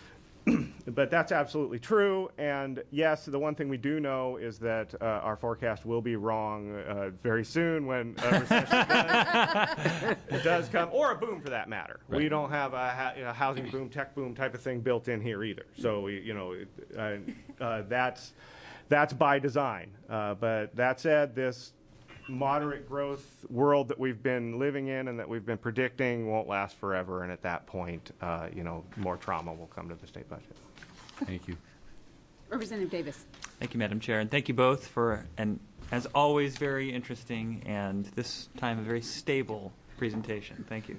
[SPEAKER 6] But that's absolutely true. And yes, the one thing we do know is that uh, our forecast will be wrong uh, very soon when a recession does, does come, or a boom for that matter. Right. We don't have a, ha- a housing boom, tech boom type of thing built in here either. So we, you know, uh, uh, that's. That's by design. Uh, but that said, this moderate growth world that we've been living in and that we've been predicting won't last forever. And at that point, uh, you know, more trauma will come to the state budget.
[SPEAKER 8] Thank you.
[SPEAKER 1] Representative Davis.
[SPEAKER 9] Thank you, Madam Chair. And thank you both for, and as always, very interesting and this time a very stable presentation. Thank you.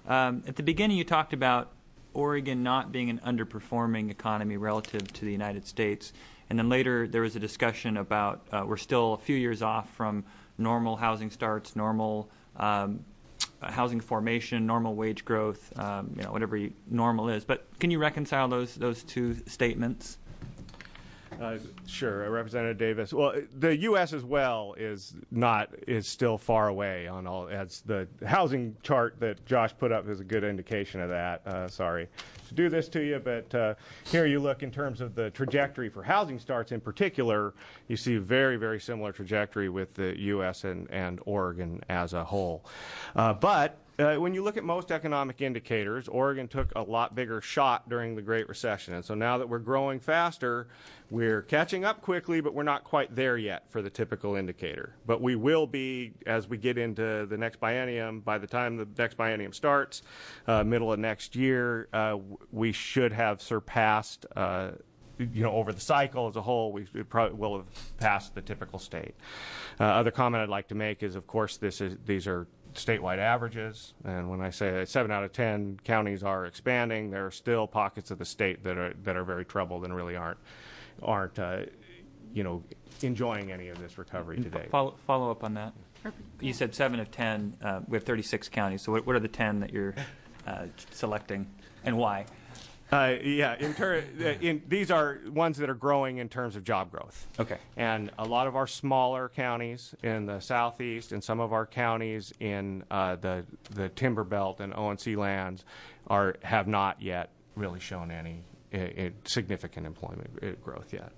[SPEAKER 9] Um, at the beginning, you talked about Oregon not being an underperforming economy relative to the United States. And then later, there was a discussion about uh, we're still a few years off from normal housing starts, normal um, housing formation, normal wage growth, um, you know, whatever you, normal is. But can you reconcile those those two statements?
[SPEAKER 6] Uh, sure, uh, Representative Davis. Well, the U S as well is not is still far away on all. As the housing chart that Josh put up is a good indication of that. Uh, sorry to do this to you, but uh, here you look in terms of the trajectory for housing starts in particular. You see a very very similar trajectory with the U S and and Oregon as a whole, uh, but. Uh, when you look at most economic indicators, Oregon took a lot bigger shot during the Great Recession. And so now that we're growing faster, we're catching up quickly, but we're not quite there yet for the typical indicator. But we will be as we get into the next biennium. By the time the next biennium starts, uh, middle of next year, uh, we should have surpassed uh, you know, over the cycle as a whole, we probably will have passed the typical state. Uh, other comment I'd like to make is, of course, this is these are statewide averages, and when I say that seven out of ten counties are expanding, there are still pockets of the state that are that are very troubled and really aren't aren't uh, you know enjoying any of this recovery today.
[SPEAKER 9] Follow, follow up on that. You said seven of ten. Uh, we have thirty-six counties. So what, what are the ten that you're uh, selecting, and why?
[SPEAKER 6] Uh, yeah, in ter- in, these are ones that are growing in terms of job growth.
[SPEAKER 9] Okay.
[SPEAKER 6] And a lot of our smaller counties in the southeast and some of our counties in uh, the the Timber Belt and O and C lands are have not yet really shown any uh, uh, significant employment uh, growth yet.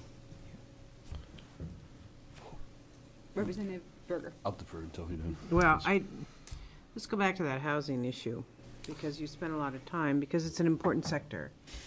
[SPEAKER 1] Representative Berger.
[SPEAKER 8] I'll defer until he does.
[SPEAKER 7] Well, I let's go back to that housing issue, because you spent a lot of time, because it's an important sector.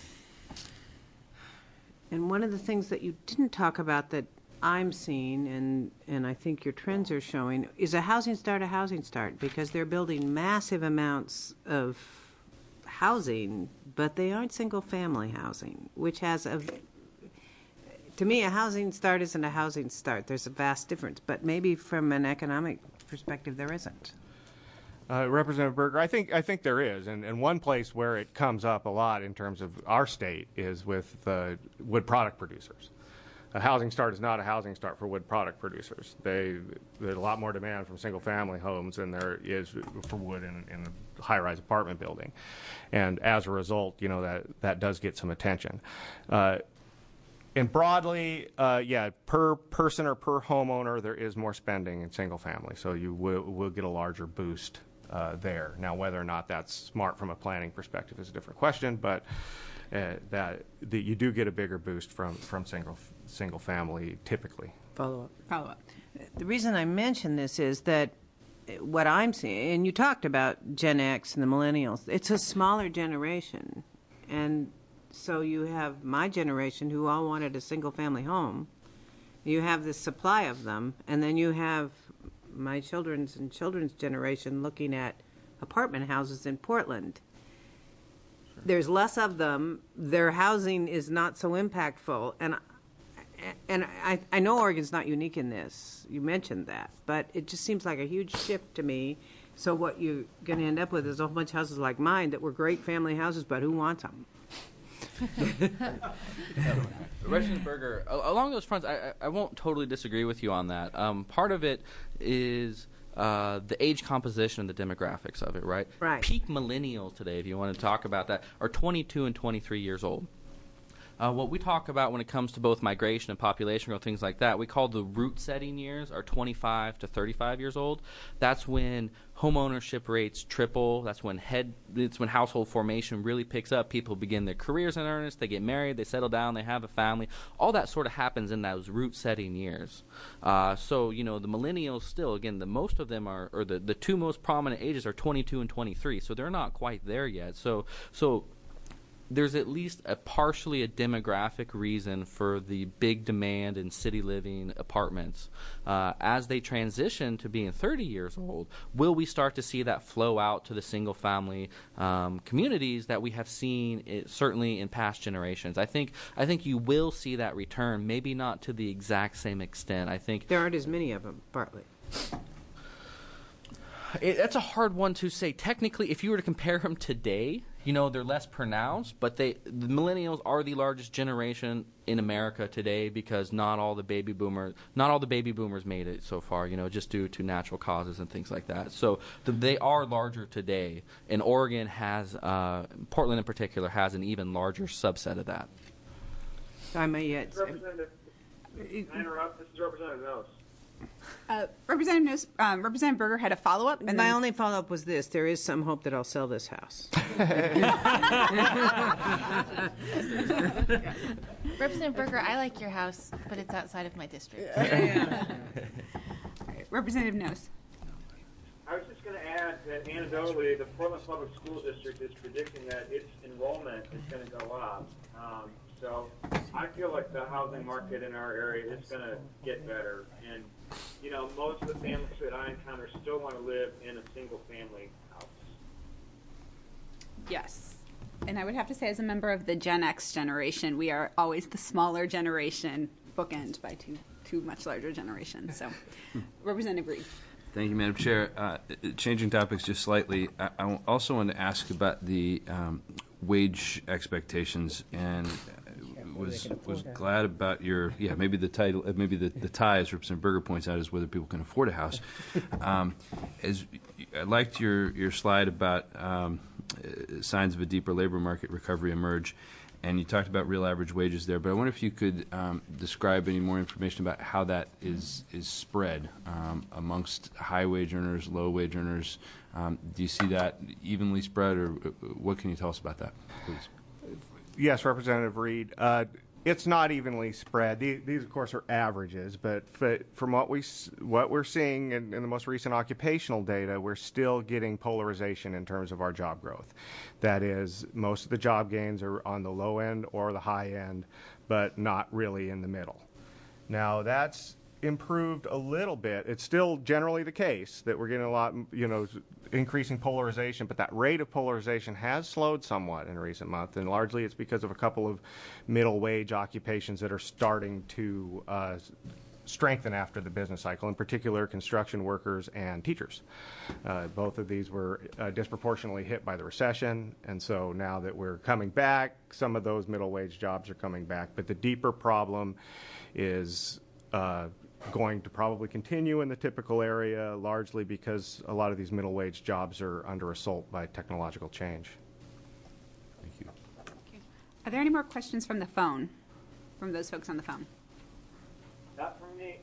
[SPEAKER 7] And one of the things that you didn't talk about that I'm seeing, and, and I think your trends are showing, is a housing start a housing start, because they're building massive amounts of housing, but they aren't single-family housing, which has a, to me, a housing start isn't a housing start. There's a vast difference, but maybe from an economic perspective there isn't.
[SPEAKER 6] Uh, Representative Berger, I think I think there is, and, and one place where it comes up a lot in terms of our state is with the wood product producers. A housing start is not a housing start for wood product producers. They there's a lot more demand from single-family homes than there is for wood in, in a high-rise apartment building, and as a result, you know that that does get some attention. Uh, And broadly, uh, yeah, per person or per homeowner, there is more spending in single family, so you will, will get a larger boost uh, there. Now, whether or not that's smart from a planning perspective is a different question, but uh, that, that you do get a bigger boost from, from single single family typically.
[SPEAKER 7] Follow up.
[SPEAKER 1] Follow up.
[SPEAKER 7] The reason I mention this is that what I'm seeing, and you talked about Gen X and the millennials, it's a smaller generation, and so you have my generation who all wanted a single-family home. You have this supply of them, and then you have my children's and children's generation looking at apartment houses in Portland. Sure. There's less of them. Their housing is not so impactful, and and I, I know Oregon's not unique in this. You mentioned that, but it just seems like a huge shift to me. So what you're going to end up with is a whole bunch of houses like mine that were great family houses, but who wants them?
[SPEAKER 4] Representative Berger, along those fronts, I, I won't totally disagree with you on that. Um, part of it is uh, the age composition and the demographics of it, right?
[SPEAKER 7] Right.
[SPEAKER 4] Peak millennials today, if you want to talk about that, are twenty-two and twenty-three years old. Uh, what we talk about when it comes to both migration and population growth, things like that, we call the root setting years are twenty-five to thirty-five years old. That's when home ownership rates triple. That's when head. It's when household formation really picks up. People begin their careers in earnest. They get married. They settle down. They have a family. All that sort of happens in those root setting years. Uh, so you know the millennials still, again, the most of them are, or the the two most prominent ages are twenty-two and twenty-three. So they're not quite there yet. So so. There's at least a partially a demographic reason for the big demand in city living apartments. Uh, as they transition to being thirty years old, will we start to see that flow out to the single family um, communities that we have seen it, certainly in past generations? I think I think you will see that return, maybe not to the exact same extent. I think
[SPEAKER 7] there aren't as many of them, partly.
[SPEAKER 4] It, that's a hard one to say. Technically, if you were to compare them today, you know, they're less pronounced, but they the millennials are the largest generation in America today because not all the baby boomers, not all the baby boomers made it so far, you know, just due to natural causes and things like that. So the, they are larger today, and Oregon has, uh, Portland in particular, has an even larger subset of that.
[SPEAKER 7] I may yet.
[SPEAKER 5] Representative, can I interrupt? This is Representative Nose.
[SPEAKER 1] Uh, Representative Nos- um, Representative Berger had a follow-up. And
[SPEAKER 7] My
[SPEAKER 1] then-
[SPEAKER 7] only follow-up was this. There is some hope that I'll sell this house.
[SPEAKER 10] Representative Berger, I like your house, but it's outside of my district.
[SPEAKER 1] All right, Representative Nose.
[SPEAKER 5] I was just going to add that anecdotally, the Portland Public School District is predicting that its enrollment is going to go up. Um, so I feel like the housing market in our area is going to get better. And, you know, most of the families that I encounter still want to live in a single-family house.
[SPEAKER 1] Yes. And I would have to say, as a member of the Gen X generation, we are always the smaller generation, bookend by two, two much larger generations. So, Representative Reed.
[SPEAKER 8] Thank you, Madam Chair. Uh, changing topics just slightly, I, I also want to ask about the um, wage expectations, and was was glad about your yeah maybe the title uh, maybe the, the tie, as Representative Berger points out, is whether people can afford a house. Um, as I liked your your slide about um, uh, signs of a deeper labor market recovery emerge. And you talked about real average wages there, but I wonder if you could um, describe any more information about how that is is spread um, amongst high wage earners, low wage earners. Um, do you see that evenly spread, or what can you tell us about that, please?
[SPEAKER 6] Yes, Representative Reed. Uh, it's not evenly spread. These, these, of course, are averages, but f- from what we s- what we're seeing in, in the most recent occupational data, we're still getting polarization in terms of our job growth. That is, most of the job gains are on the low end or the high end, but not really in the middle. Now, that's improved a little bit. It's still generally the case that we're getting a lot, you know, increasing polarization, but that rate of polarization has slowed somewhat in recent months, and largely it's because of a couple of middle wage occupations that are starting to uh, strengthen after the business cycle, in particular construction workers and teachers. Uh, both of these were uh, disproportionately hit by the recession, and so now that we're coming back, some of those middle wage jobs are coming back, but the deeper problem is uh, going to probably continue in the typical area, largely because a lot of these middle wage jobs are under assault by technological change.
[SPEAKER 8] Thank you.
[SPEAKER 1] Okay. Are there any more questions from the phone, from those folks on the phone?
[SPEAKER 5] Not from me.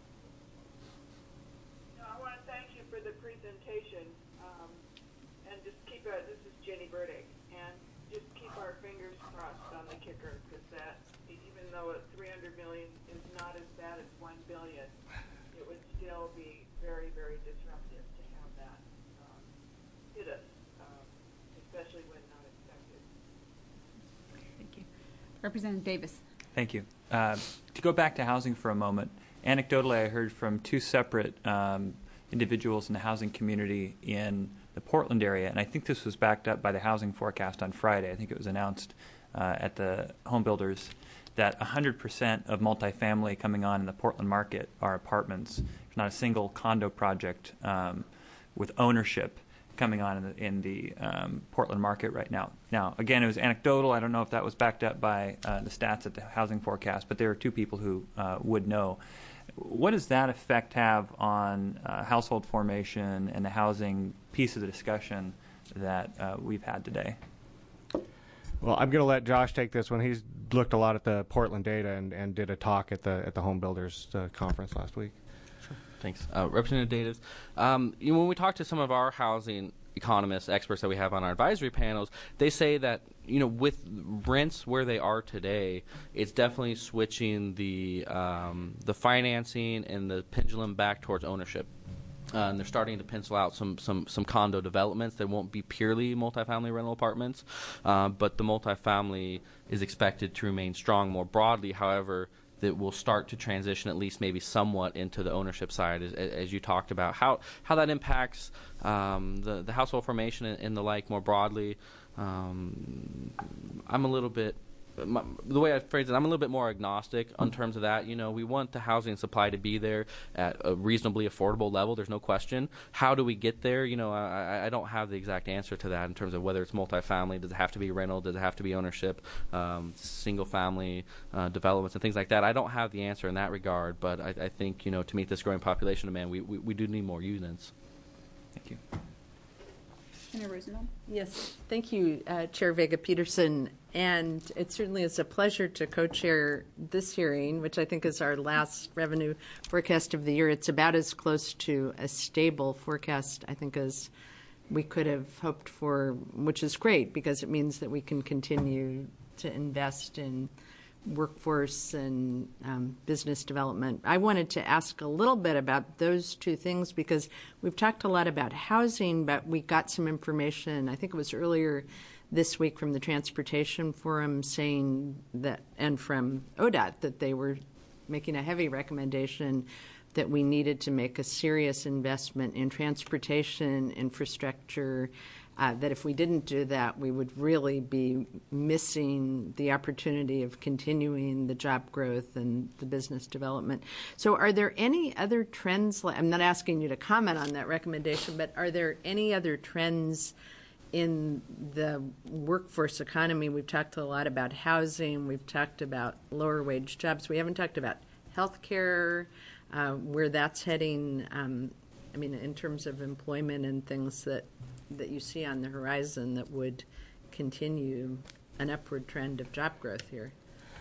[SPEAKER 11] No, I want to thank you for the presentation, um, and just keep a, this is Jenny Burdick, and just keep our fingers crossed on the kicker, because that, even though it's three hundred million is not as bad as one billion, it would still be very, very disruptive to have that um, hit us, um, especially when not expected.
[SPEAKER 1] Thank you. Representative Davis.
[SPEAKER 9] Thank you. Uh, to go back to housing for a moment, anecdotally, I heard from two separate um, individuals in the housing community in the Portland area, and I think this was backed up by the housing forecast on Friday. I think it was announced uh, at the home builders that one hundred percent of multifamily coming on in the Portland market are apartments. There's not a single condo project um, with ownership coming on in the, in the um, Portland market right now. Now, again, it was anecdotal. I don't know if that was backed up by uh, the stats at the housing forecast, but there are two people who uh, would know. What does that effect have on uh, household formation and the housing piece of the discussion that uh, we've had today?
[SPEAKER 6] Well, I'm going to let Josh take this one. He's looked a lot at the Portland data and, and did a talk at the at the Home Builders uh, conference last week.
[SPEAKER 4] Thanks. Uh, Representative Davis, um, you know, when we talk to some of our housing economists, experts that we have on our advisory panels, they say that, you know, with rents where they are today, it's definitely switching the um, the financing and the pendulum back towards ownership. Uh, and they're starting to pencil out some, some, some condo developments that won't be purely multifamily rental apartments, uh, but the multifamily is expected to remain strong more broadly. However, that will start to transition at least maybe somewhat into the ownership side, as, as you talked about. How how that impacts um, the, the household formation and, and the like more broadly, um, I'm a little bit my, the way I phrase it, I'm a little bit more agnostic in terms of that. You know, we want the housing supply to be there at a reasonably affordable level. There's no question. How do we get there? You know, I, I don't have the exact answer to that in terms of whether it's multifamily. Does it have to be rental? Does it have to be ownership? Um, single family uh, developments and things like that. I don't have the answer in that regard, but I, I think, you know, to meet this growing population demand, we, we, we do need more units.
[SPEAKER 9] Thank you.
[SPEAKER 1] Senator Rosenbaum?
[SPEAKER 2] Yes, thank you, uh, Chair Vega-Peterson. And it certainly is a pleasure to co-chair this hearing, which I think is our last revenue forecast of the year. It's about as close to a stable forecast, I think, as we could have hoped for, which is great because it means that we can continue to invest in workforce and um, business development. I wanted to ask a little bit about those two things because we've talked a lot about housing, but we got some information, I think it was earlier this week from the Transportation Forum saying that, and from O D O T, that they were making a heavy recommendation that we needed to make a serious investment in transportation infrastructure, uh, that if we didn't do that, we would really be missing the opportunity of continuing the job growth and the business development. So are there any other trends? I'm not asking you to comment on that recommendation, but are there any other trends in the workforce economy? We've talked a lot about housing. We've talked about lower wage jobs. We haven't talked about healthcare, uh, where that's heading. Um, I mean, in terms of employment and things that, that you see on the horizon that would continue an upward trend of job growth here.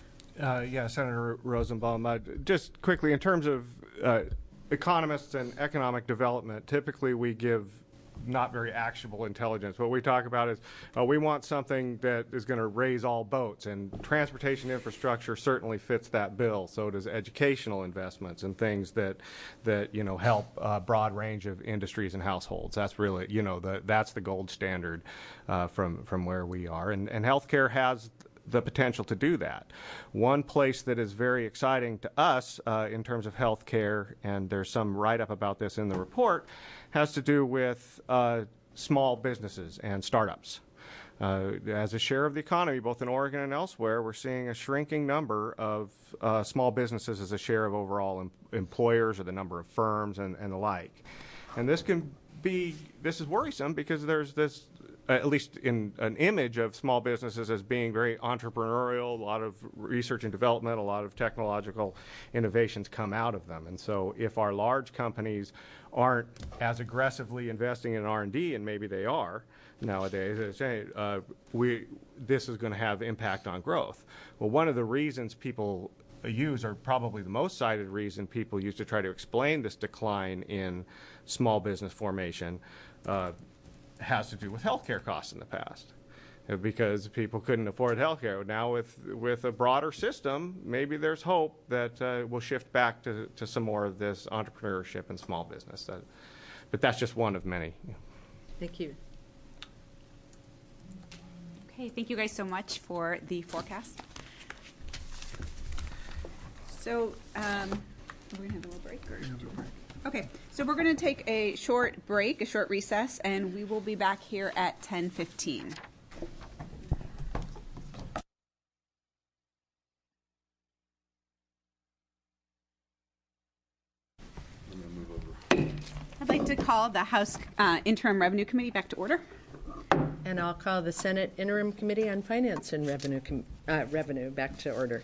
[SPEAKER 6] Uh, yeah, Senator Rosenbaum, uh, just quickly, in terms of uh, economists and economic development, typically we give not very actionable intelligence. What we talk about is uh, we want something that is going to raise all boats, and transportation infrastructure certainly fits that bill. So does educational investments and things that that you know help a broad range of industries and households. That's really you know the that's the gold standard uh, from from where we are, and and healthcare has the potential to do that. One place that is very exciting to us uh, in terms of health care, and there's some write-up about this in the report, has to do with uh, small businesses and startups. Uh, as a share of the economy, both in Oregon and elsewhere, we're seeing a shrinking number of uh, small businesses as a share of overall em- employers or the number of firms and, and the like. And this can be, this is worrisome because there's this at least in an image of small businesses as being very entrepreneurial, a lot of research and development, a lot of technological innovations come out of them. And so if our large companies aren't as aggressively investing in R and D, and maybe they are nowadays, uh, we, this is going to have impact on growth. Well, one of the reasons people use, or probably the most cited reason people use to try to explain this decline in small business formation, uh, has to do with healthcare costs in the past, because people couldn't afford healthcare. Now, with with a broader system, maybe there's hope that uh, we'll shift back to, to some more of this entrepreneurship and small business. Uh, but that's just one of many.
[SPEAKER 2] Thank you.
[SPEAKER 1] Okay, thank you guys so much for the forecast. So, um, we're going to have a little break? Or Okay, so we're going to take a short break, a short recess, and we will be back here at ten fifteen. I'd like to call the House uh, Interim Revenue Committee back to order.
[SPEAKER 2] And I'll call the Senate Interim Committee on Finance and Revenue, com- uh, Revenue back to order.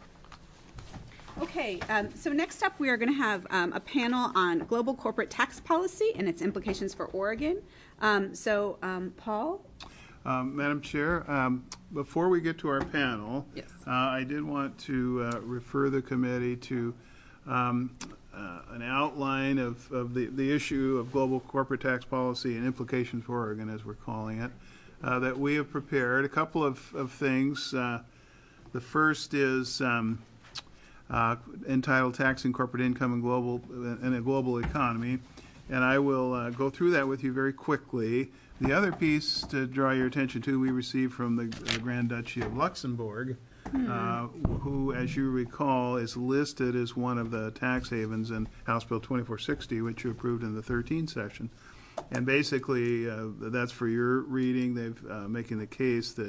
[SPEAKER 1] Okay, um, so next up we are going to have um, a panel on global corporate tax policy and its implications for Oregon. Um, so, um, Paul?
[SPEAKER 3] Um, Madam Chair, um, before we get to our panel,
[SPEAKER 1] yes.
[SPEAKER 3] uh, I did want to uh, refer the committee to um, uh, an outline of, of the, the issue of global corporate tax policy and implications for Oregon, as we're calling it, uh, that we have prepared. A couple of, of things. Uh, the first is um, Uh, entitled Taxing Corporate Income in Global in a Global Economy, and I will uh, go through that with you very quickly. The other piece to draw your attention to, we received from the uh, Grand Duchy of Luxembourg, mm-hmm. uh, who, as you recall, is listed as one of the tax havens in House Bill twenty-four sixty, which you approved in the thirteenth session. And basically, uh, that's for your reading. They've uh, making the case that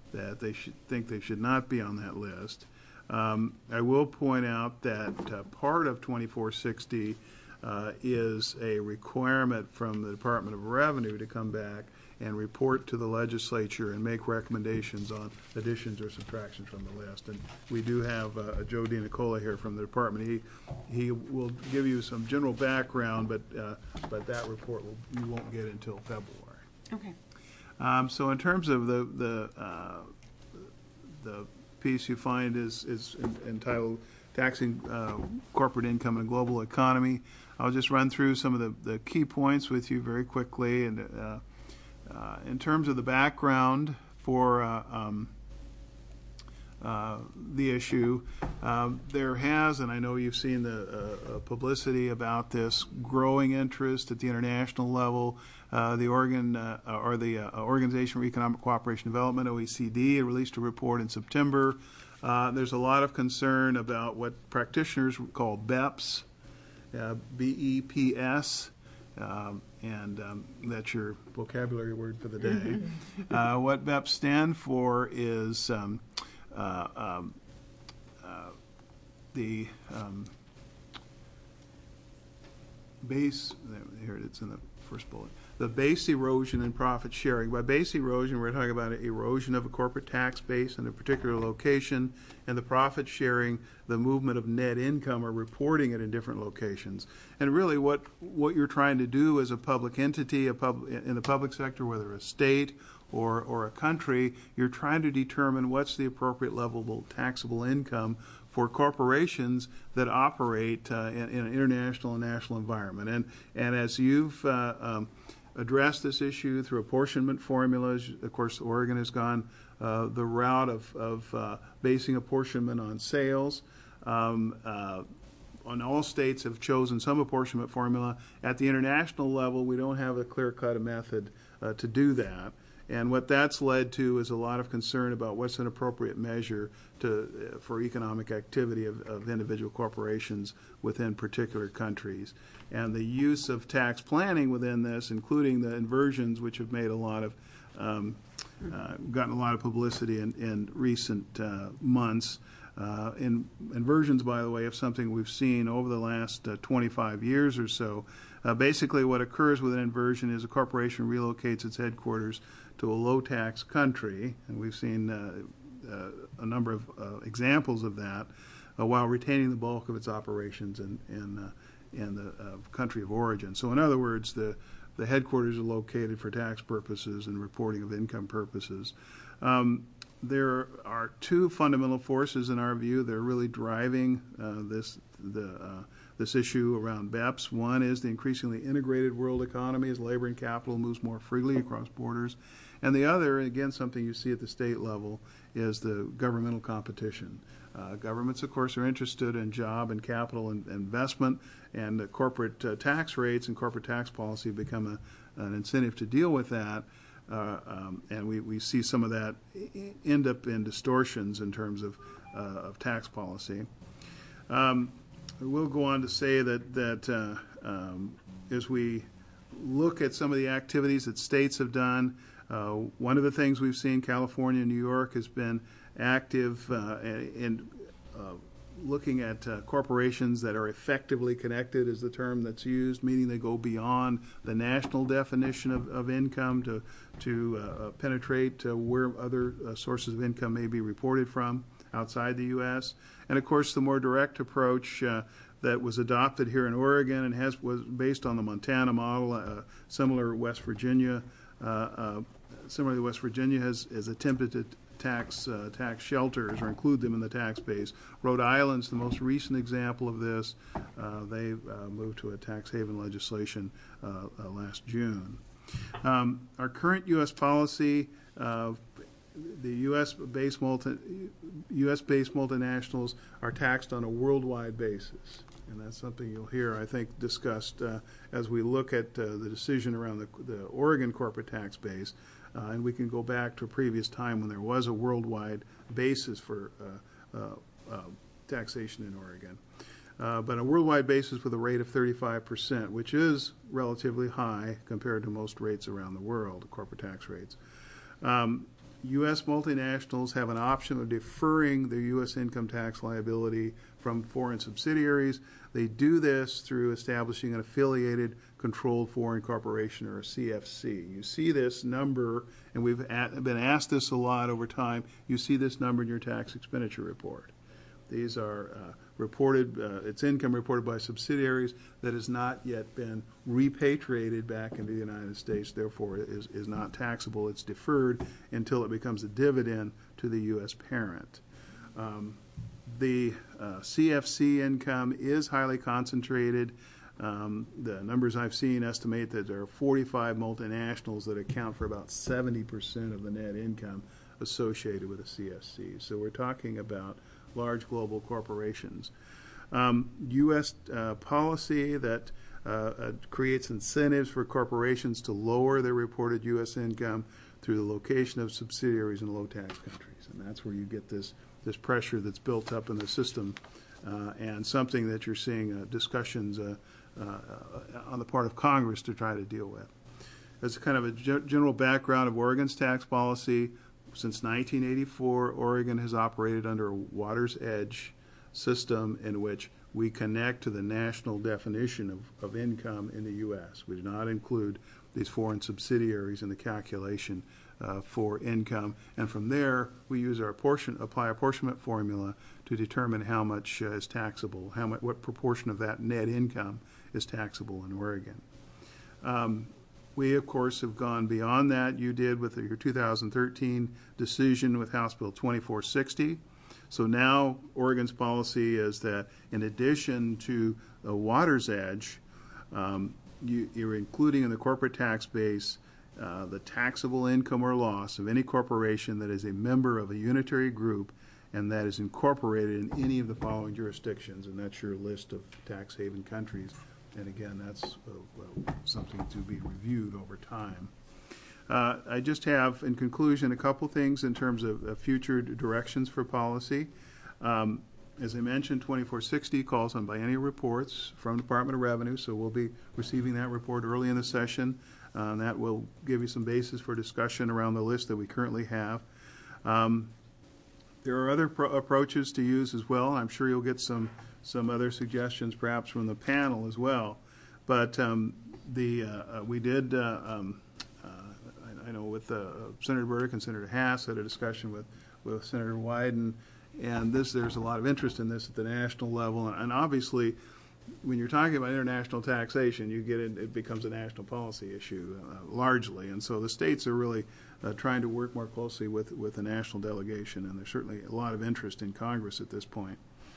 [SPEAKER 3] that they should think they should not be on that list. Um, I will point out that uh, part of twenty-four sixty uh, is a requirement from the Department of Revenue to come back and report to the legislature and make recommendations on additions or subtractions from the list. And we do have uh, Joe DiNicola here from the department. He he will give you some general background, but uh, but that report will, you won't get until February.
[SPEAKER 1] Okay.
[SPEAKER 3] Um, so in terms of the the uh, the piece you find is is entitled Taxing uh, Corporate Income in a Global Economy. I'll just run through some of the, the key points with you very quickly. And uh, uh, in terms of the background for uh, um, uh, the issue, um, there has, and I know you've seen the uh, publicity about this, growing interest at the international level. Uh, the Oregon uh, or the uh, Organization for Economic Cooperation and Development, O E C D, released a report in September. Uh, there's a lot of concern about what practitioners call B E P S, uh, B E P S, um, and um, that's your vocabulary word for the day. uh, what B E P S stand for is um, uh, um, uh, the um, base. Here it is in the first bullet. The base erosion and profit sharing. By base erosion, we're talking about erosion of a corporate tax base in a particular location, and the profit sharing, the movement of net income or reporting it in different locations. And really what, what you're trying to do as a public entity, a pub, in the public sector, whether a state or, or a country, you're trying to determine what's the appropriate level of taxable income for corporations that operate uh, in, in an international and national environment. And, and as you've uh, um, addressed this issue through apportionment formulas, of course, Oregon has gone uh, the route of, of uh, basing apportionment on sales. Um, uh, on all states have chosen some apportionment formula. At the international level, we don't have a clear-cut method uh, to do that. And what that's led to is a lot of concern about what's an appropriate measure to, uh, for economic activity of, of individual corporations within particular countries. And the use of tax planning within this, including the inversions, which have made a lot of, um, uh, gotten a lot of publicity in, in recent uh, months. Uh, in, inversions, by the way, of something we've seen over the last uh, twenty-five years or so. Uh, basically, what occurs with an inversion is a corporation relocates its headquarters to a low-tax country, and we've seen uh, uh, a number of uh, examples of that, uh, while retaining the bulk of its operations in, in, uh, in the uh, country of origin. So in other words, the, the headquarters are located for tax purposes and reporting of income purposes. Um, there are two fundamental forces in our view that are really driving uh, this the uh, this issue around B E P S. One is the increasingly integrated world economy as labor and capital moves more freely across borders. And the other, again, something you see at the state level, is the governmental competition. Uh, governments, of course, are interested in job and capital and investment, and the corporate uh, tax rates and corporate tax policy become a, an incentive to deal with that. Uh, um, and we, we see some of that end up in distortions in terms of, uh, of tax policy. Um, we'll go on to say that, that uh, um, as we look at some of the activities that states have done, uh, one of the things we've seen, California and New York has been active uh, in uh, looking at uh, corporations that are effectively connected is the term that's used, meaning they go beyond the national definition of, of income to, to uh, penetrate uh, where other uh, sources of income may be reported from outside the U S. And of course, the more direct approach uh, that was adopted here in Oregon and has was based on the Montana model, uh, similar West Virginia. Uh, uh, similarly, West Virginia has, has attempted to tax uh, tax shelters or include them in the tax base. Rhode Island's the most recent example of this. Uh, they uh, moved to a tax haven legislation uh, uh, last June. Um, our current U S policy, uh, the U S-based multi, U S-based multinationals are taxed on a worldwide basis. And that's something you'll hear, I think, discussed uh, as we look at uh, the decision around the, the Oregon corporate tax base. Uh, and we can go back to a previous time when there was a worldwide basis for uh, uh, uh, taxation in Oregon. Uh, but a worldwide basis with a rate of thirty-five percent, which is relatively high compared to most rates around the world, corporate tax rates. Um, U S multinationals have an option of deferring their U S income tax liability from foreign subsidiaries. They do this through establishing an affiliated controlled foreign corporation, or a C F C. You see this number, and we've at, been asked this a lot over time, you see this number in your tax expenditure report. These are uh, reported, uh, it's income reported by subsidiaries that has not yet been repatriated back into the United States, therefore it is, is not taxable. It's deferred until it becomes a dividend to the U S parent. Um, the uh, C F C income is highly concentrated. Um, the numbers I've seen estimate that there are forty-five multinationals that account for about seventy percent of the net income associated with a C F C. So we're talking about large global corporations. Um, U S uh, policy that uh, uh, creates incentives for corporations to lower their reported U S income through the location of subsidiaries in low-tax countries. And that's where you get this, this pressure that's built up in the system, uh, and something that you're seeing uh, discussions uh, uh, on the part of Congress to try to deal with. As a kind of a ge- general background of Oregon's tax policy, since nineteen eighty-four, Oregon has operated under a water's edge system in which we connect to the national definition of, of income in the U S. We do not include these foreign subsidiaries in the calculation uh, for income. And from there, we use our portion, apply apportionment formula to determine how much uh, is taxable, how much, what proportion of that net income is taxable in Oregon. Um, We, of course, have gone beyond that. You did with your two thousand thirteen decision with House Bill twenty-four sixty. So now Oregon's policy is that in addition to the water's edge, um, you, you're including in the corporate tax base uh, the taxable income or loss of any corporation that is a member of a unitary group and that is incorporated in any of the following jurisdictions, and that's your list of tax haven countries. And again, that's uh, well, something to be reviewed over time. Uh, I just have, in conclusion, a couple things in terms of uh, future directions for policy. Um, as I mentioned, twenty-four sixty calls on biennial reports from the Department of Revenue, so we'll be receiving that report early in the session. Uh, and that will give you some basis for discussion around the list that we currently have. Um, there are other pro- approaches to use as well. I'm sure you'll get some some other suggestions perhaps from the panel as well. But um, the uh, uh, we did, uh, um, uh, I, I know with uh, Senator Burdick and Senator Haas had a discussion with, with Senator Wyden, and this there's a lot of interest in this at the national level. And, and obviously, when you're talking about international taxation, you get it, it becomes a national policy issue uh, largely. And so the states are really uh, trying to work more closely with, with the national delegation, and there's certainly a lot of interest in Congress at this point.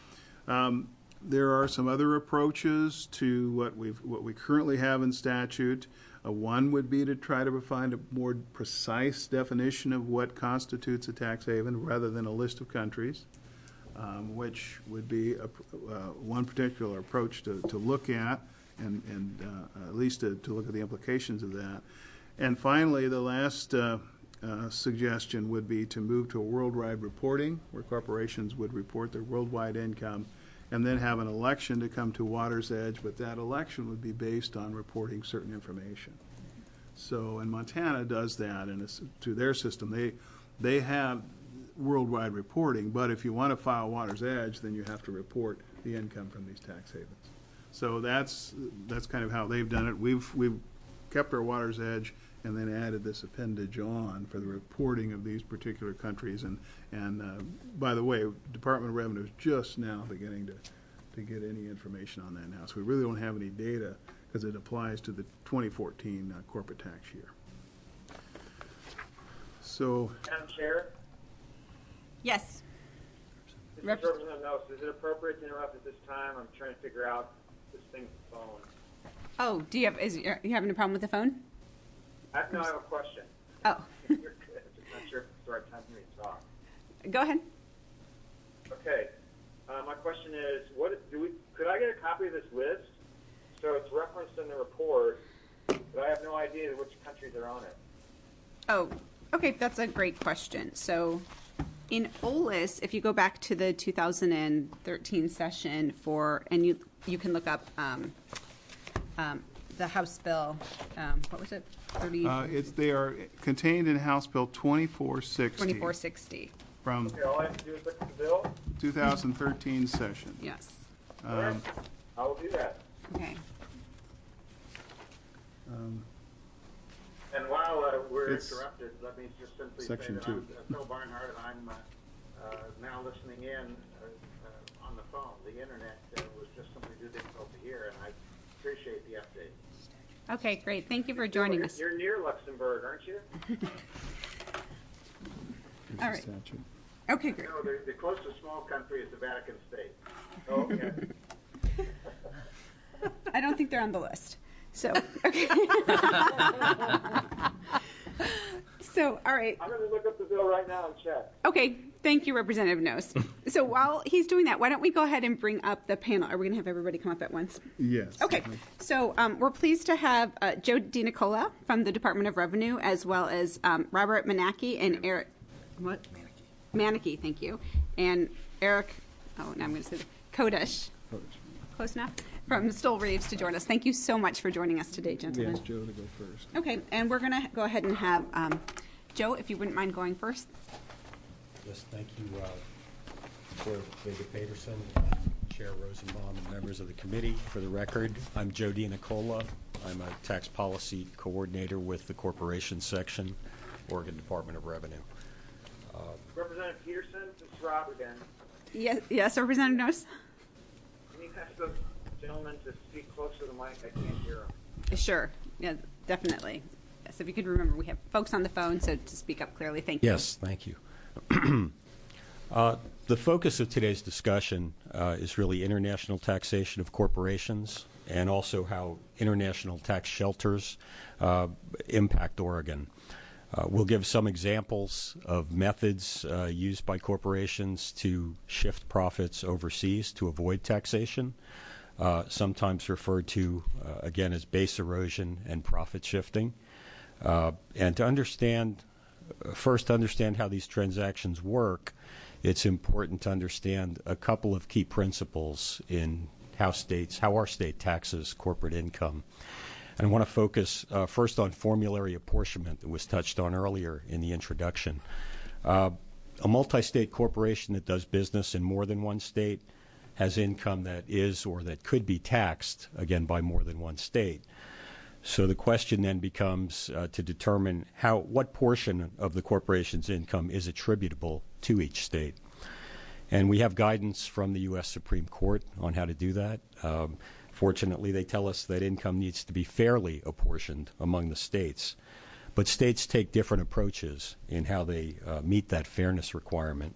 [SPEAKER 3] Um, there are some other approaches to what we've what we currently have in statute. Uh, one would be to try to find a more precise definition of what constitutes a tax haven rather than a list of countries, um, which would be a, uh, one particular approach to, to look at, and, and uh, at least to, to look at the implications of that. And finally, the last uh, uh, suggestion would be to move to a worldwide reporting, where corporations would report their worldwide income and then have an election to come to water's edge, but that election would be based on reporting certain information. So, and Montana does that, and it's through their system. They they have worldwide reporting, but if you want to file water's edge, then you have to report the income from these tax havens. So that's that's kind of how they've done it. We've we've kept our water's edge and then added this appendage on for the reporting of these particular countries. And, and uh, by the way, Department of Revenue is just now beginning to, to get any information on that now. So we really don't have any data because it applies to the twenty fourteen uh, corporate tax year. So,
[SPEAKER 5] Madam Chair?
[SPEAKER 1] Yes.
[SPEAKER 5] This is Representative Nelson. Is it appropriate to interrupt at this time? I'm trying to figure out this thing's phone.
[SPEAKER 1] Oh, do you have, is, are you having a problem with the phone?
[SPEAKER 5] I, no, I have a question.
[SPEAKER 1] Oh.
[SPEAKER 5] You're good. I'm just not sure if it's the right time for me to talk.
[SPEAKER 1] Go ahead.
[SPEAKER 5] Okay. Uh, my question is, what do we? Could I get a copy of this list? So it's referenced in the report, but I have no idea which countries are on it.
[SPEAKER 1] Oh, okay. That's a great question. So in O L I S, if you go back to the two thousand thirteen session for, and you you can look up um, um, the House bill, um, what was it, thirty,
[SPEAKER 3] Uh, it's, they are contained in House Bill twenty-four sixty.
[SPEAKER 1] twenty-four sixty?
[SPEAKER 3] From
[SPEAKER 5] Okay, all I have to do is look at the bill.
[SPEAKER 3] two thousand thirteen session.
[SPEAKER 1] Yes.
[SPEAKER 3] Um,
[SPEAKER 5] I will do that.
[SPEAKER 1] Okay.
[SPEAKER 3] um,
[SPEAKER 5] And while uh, we're
[SPEAKER 3] It's
[SPEAKER 5] interrupted, let me just simply
[SPEAKER 3] section
[SPEAKER 5] say that
[SPEAKER 3] two.
[SPEAKER 5] I'm uh, Phil Barnhart, and I'm uh, uh, now listening in uh, uh, on the phone. The internet uh, was just simply too difficult to hear, and I appreciate the update.
[SPEAKER 1] Okay, great. Thank you for joining
[SPEAKER 5] You're-
[SPEAKER 1] us.
[SPEAKER 5] You're near Luxembourg, aren't you?
[SPEAKER 1] All right.
[SPEAKER 3] statute.
[SPEAKER 1] Okay, great.
[SPEAKER 5] No, the, the closest small country is the Vatican State. Oh, okay.
[SPEAKER 1] I don't think they're on the list. So, okay. So, all right.
[SPEAKER 5] I'm going to look up the bill right now and check.
[SPEAKER 1] Okay, thank you, Representative Nose. So while he's doing that, why don't we go ahead and bring up the panel? Are we going to have everybody come up at once?
[SPEAKER 3] Yes.
[SPEAKER 1] Okay, so um, we're pleased to have uh, Joe DiNicola from the Department of Revenue, as well as um, Robert Manaki and Eric, what? Manaki, thank you. And Eric, oh, now I'm going to say the, Kodesh. Close enough? From Stoll Reeves to join us. Thank you so much for joining us today,
[SPEAKER 3] We
[SPEAKER 1] gentlemen.
[SPEAKER 3] asked Joe to go first.
[SPEAKER 1] Okay, and we're going to go ahead and have um, Joe, if you wouldn't mind going first.
[SPEAKER 12] Yes, thank you, uh, Chair Vega-Peterson, Chair Rosenbaum, and members of the committee. For the record, I'm Joe DiNicola. I'm a tax policy coordinator with the Corporations Section, Oregon Department of Revenue. Uh,
[SPEAKER 5] Representative Peterson, this is Rob again.
[SPEAKER 1] Yes, yes, Representative Nose.
[SPEAKER 5] Can you ask those gentlemen to speak closer to the mic? I can't hear them.
[SPEAKER 1] Sure. Yeah, definitely. Yes, if you could remember, we have folks on the phone, so to speak up clearly, thank you.
[SPEAKER 12] Yes, thank you. uh, the focus of today's discussion uh, is really international taxation of corporations and also how international tax shelters uh, impact Oregon. Uh, we'll give some examples of methods uh, used by corporations to shift profits overseas to avoid taxation, uh, sometimes referred to, uh, again, as base erosion and profit shifting. Uh, and to understand, uh, first understand how these transactions work, it's important to understand a couple of key principles in how states, how our state taxes corporate income. And I want to focus uh, first on formulary apportionment that was touched on earlier in the introduction. Uh, a multi-state corporation that does business in more than one state has income that is or that could be taxed, again, by more than one state. So the question then becomes uh, to determine how, what portion of the corporation's income is attributable to each state. And we have guidance from the U S Supreme Court on how to do that. Um, Fortunately, they tell us that income needs to be fairly apportioned among the states. But states take different approaches in how they uh, meet that fairness requirement.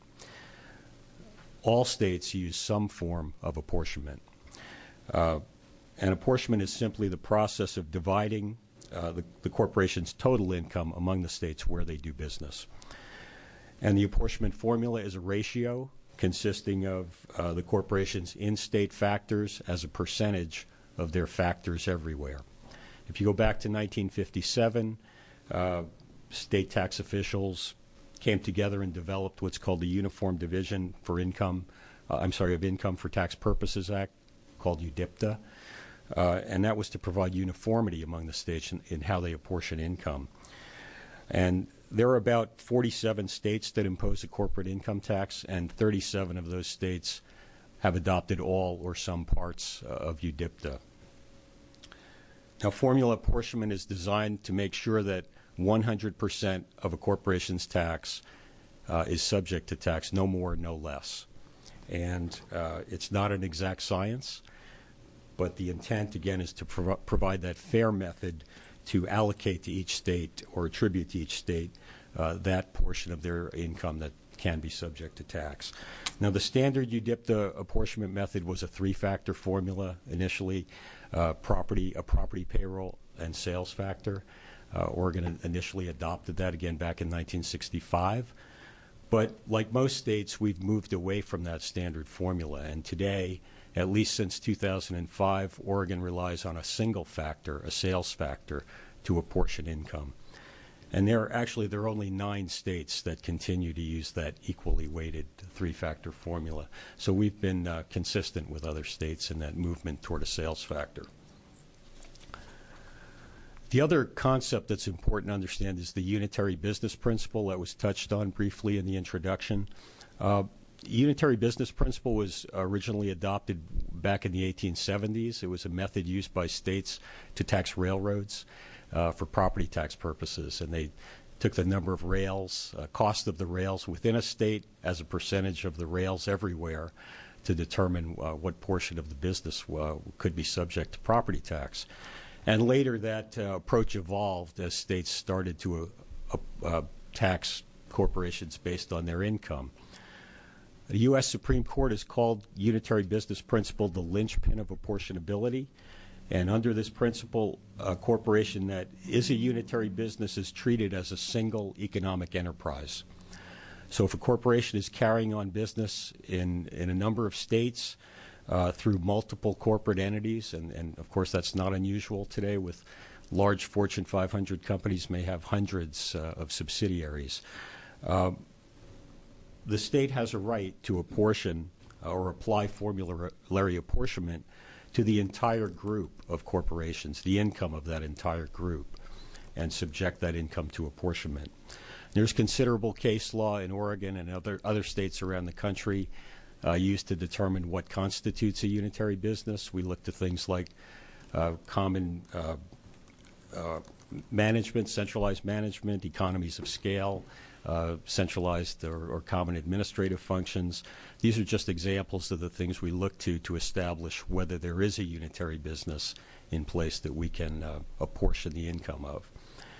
[SPEAKER 12] All states use some form of apportionment. Uh, and apportionment is simply the process of dividing uh, the, the corporation's total income among the states where they do business. And the apportionment formula is a ratio consisting of uh, the corporation's in-state factors as a percentage of their factors everywhere. If you go back to nineteen fifty-seven, uh, state tax officials came together and developed what's called the Uniform Division for Income, uh, I'm sorry, of Income for Tax Purposes Act, called U D I P T A, uh, and that was to provide uniformity among the states in, in how they apportion income. And there are about forty-seven states that impose a corporate income tax, and thirty-seven of those states have adopted all or some parts uh, of U D I P T A. Now, formula apportionment is designed to make sure that one hundred percent of a corporation's tax uh, is subject to tax, no more, no less. And uh, it's not an exact science, but the intent, again, is to prov- provide that fair method to allocate to each state or attribute to each state uh, that portion of their income that can be subject to tax. Now, the standard U D I P T A apportionment method was a three-factor formula initially, uh, property, a property payroll and sales factor. Uh, Oregon initially adopted that again back in nineteen sixty-five. But like most states, we've moved away from that standard formula. And today, at least since two thousand five, Oregon relies on a single factor, a sales factor, to apportion income. And there are actually there are only nine states that continue to use that equally weighted three-factor formula. So we've been uh, consistent with other states in that movement toward a sales factor. The other concept that's important to understand is the unitary business principle that was touched on briefly in the introduction. Uh, unitary business principle was originally adopted back in the eighteen seventies. It was a method used by states to tax railroads uh, for property tax purposes, and they took the number of rails, uh, cost of the rails within a state as a percentage of the rails everywhere to determine uh, what portion of the business uh, could be subject to property tax. And later that uh, approach evolved as states started to uh, uh, tax corporations based on their income. The U S Supreme Court has called unitary business principle the linchpin of apportionability. And under this principle, a corporation that is a unitary business is treated as a single economic enterprise. So if a corporation is carrying on business in, in a number of states, Uh, through multiple corporate entities, and, and of course that's not unusual today with large Fortune five hundred companies may have hundreds uh, of subsidiaries. Uh, the state has a right to apportion uh, or apply formulary apportionment to the entire group of corporations, the income of that entire group, and subject that income to apportionment. There's considerable case law in Oregon and other, other states around the country Uh, used to determine what constitutes a unitary business. We look to things like uh, common uh, uh, management, centralized management, economies of scale, uh, centralized or, or common administrative functions. These are just examples of the things we look to to establish whether there is a unitary business in place that we can uh, apportion the income of.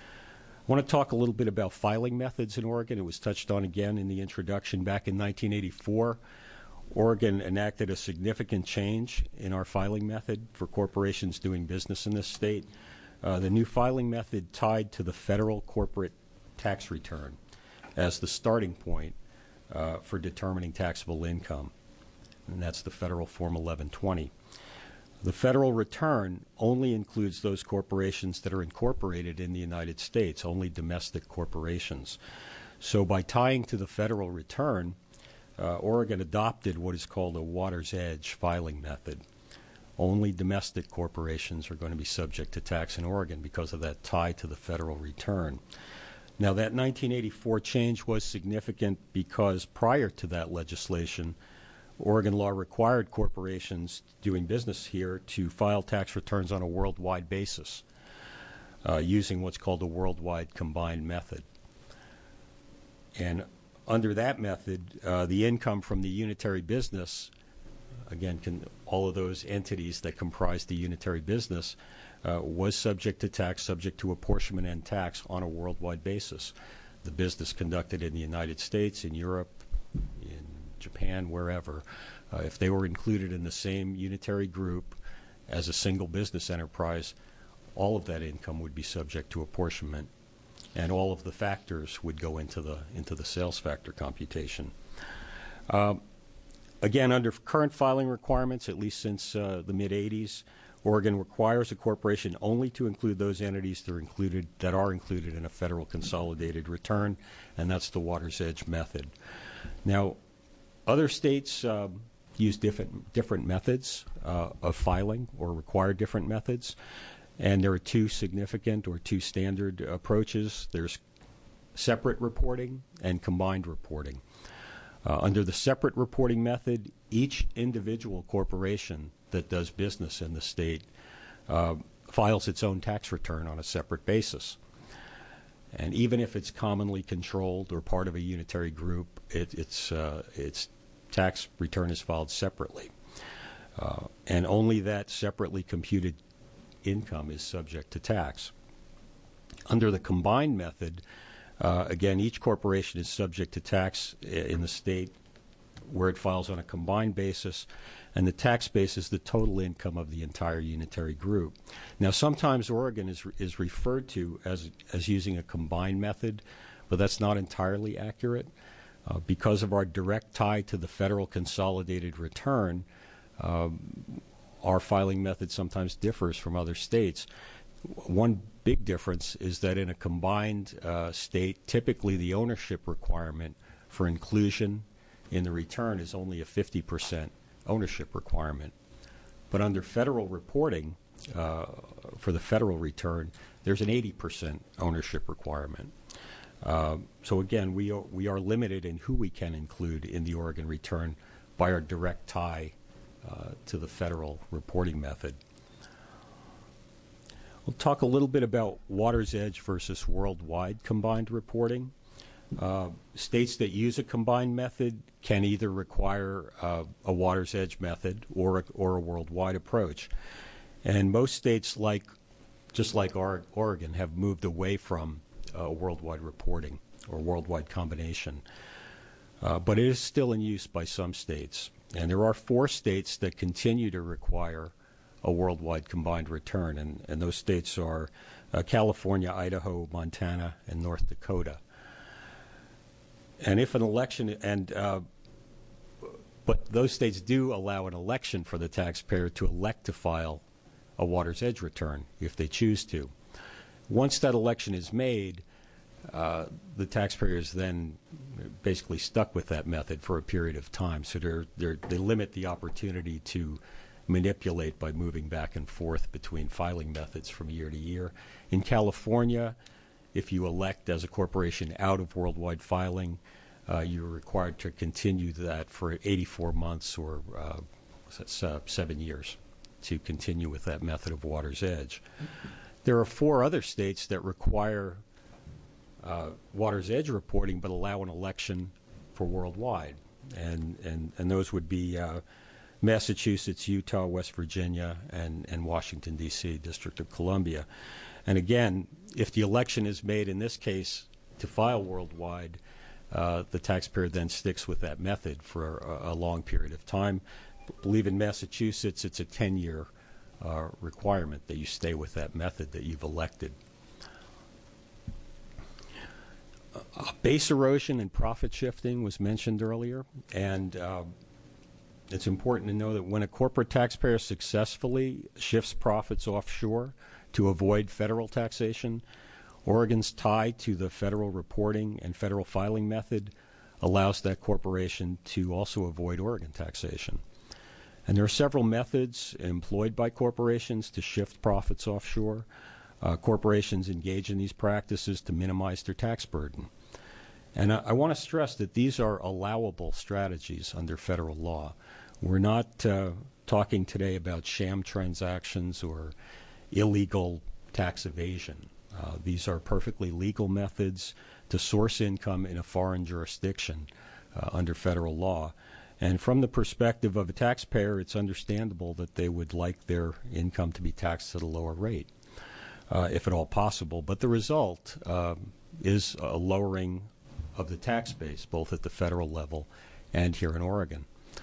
[SPEAKER 12] I want to talk a little bit about filing methods in Oregon. It was touched on again in the introduction. Back in nineteen eighty-four, Oregon enacted a significant change in our filing method for corporations doing business in this state. Uh, the new filing method tied to the federal corporate tax return as the starting point uh, for determining taxable income, and that's the federal Form eleven twenty. The federal return only includes those corporations that are incorporated in the United States, only domestic corporations. So by tying to the federal return, Uh, Oregon adopted what is called a water's edge filing method. Only domestic corporations are going to be subject to tax in Oregon because of that tie to the federal return. Now, that nineteen eighty-four change was significant because prior to that legislation, Oregon law required corporations doing business here to file tax returns on a worldwide basis uh, using what's called a worldwide combined method. And under that method, uh, the income from the unitary business, again, can, all of those entities that comprise the unitary business, uh, was subject to tax, subject to apportionment and tax on a worldwide basis. The business conducted in the United States, in Europe, in Japan, wherever, uh, if they were included in the same unitary group as a single business enterprise, all of that income would be subject to apportionment, and all of the factors would go into the into the sales factor computation. Uh, again, under current filing requirements, at least since uh, the mid eighties, Oregon requires a corporation only to include those entities that are included that are included in a federal consolidated return, and that's the water's edge method. Now, other states uh, use different different methods uh, of filing or require different methods. And there are two significant or two standard approaches. There's separate reporting and combined reporting. Uh, under the separate reporting method, each individual corporation that does business in the state uh, files its own tax return on a separate basis. And even if it's commonly controlled or part of a unitary group, it, its, uh, its tax return is filed separately. Uh, and only that separately computed income is subject to tax. Under the combined method, uh, again, each corporation is subject to tax in the state where it files on a combined basis, and the tax base is the total income of the entire unitary group. Now, sometimes Oregon is is referred to as as using a combined method, but that's not entirely accurate. Uh, because of our direct tie to the federal consolidated return, um, our filing method sometimes differs from other states. One big difference is that in a combined uh, state, typically the ownership requirement for inclusion in the return is only a fifty percent ownership requirement. But under federal reporting, uh, for the federal return, there's an eighty percent ownership requirement. Uh, so again, we are, we are limited in who we can include in the Oregon return by our direct tie uh, to the federal reporting method. We'll talk a little bit about Water's Edge versus worldwide combined reporting. Uh, states that use a combined method can either require uh, a Water's Edge method or a, or a worldwide approach. And most states, like just like or- Oregon, have moved away from uh, worldwide reporting or worldwide combination. Uh, but it is still in use by some states. And there are four states that continue to require a worldwide combined return, and, and those states are uh, California, Idaho, Montana, and North Dakota. And if an election, and uh, but those states do allow an election for the taxpayer to elect to file a Water's Edge return if they choose to. Once that election is made, uh, the taxpayer is then basically stuck with that method for a period of time. So they're, they're, they limit the opportunity to manipulate by moving back and forth between filing methods from year to year. In California, if you elect as a corporation out of worldwide filing, uh, you're required to continue that for eighty-four months or uh, that's, uh, seven years to continue with that method of Water's Edge. There are four other states that require uh, Water's Edge reporting but allow an election for worldwide, and and, and those would be uh, Massachusetts, Utah, West Virginia, and, and Washington, D C, District of Columbia. And again, if the election is made in this case to file worldwide, uh, the taxpayer then sticks with that method for a, a long period of time. I believe in Massachusetts it's a ten-year uh, requirement that you stay with that method that you've elected. Uh, base erosion and profit shifting was mentioned earlier, and uh, it's important to know that when a corporate taxpayer successfully shifts profits offshore to avoid federal taxation, Oregon's tie to the federal reporting and federal filing method allows that corporation to also avoid Oregon taxation. And there are several methods employed by corporations to shift profits offshore. Uh, corporations engage in these practices to minimize their tax burden. And I, I want to stress that these are allowable strategies under federal law. We're not uh, talking today about sham transactions or illegal tax evasion. Uh, these are perfectly legal methods to source income in a foreign jurisdiction uh, under federal law. And from the perspective of a taxpayer, it's understandable that they would like their income to be taxed at a lower rate, uh, if at all possible. But the result uh, is a lowering of the tax base, both at the federal level and here in Oregon.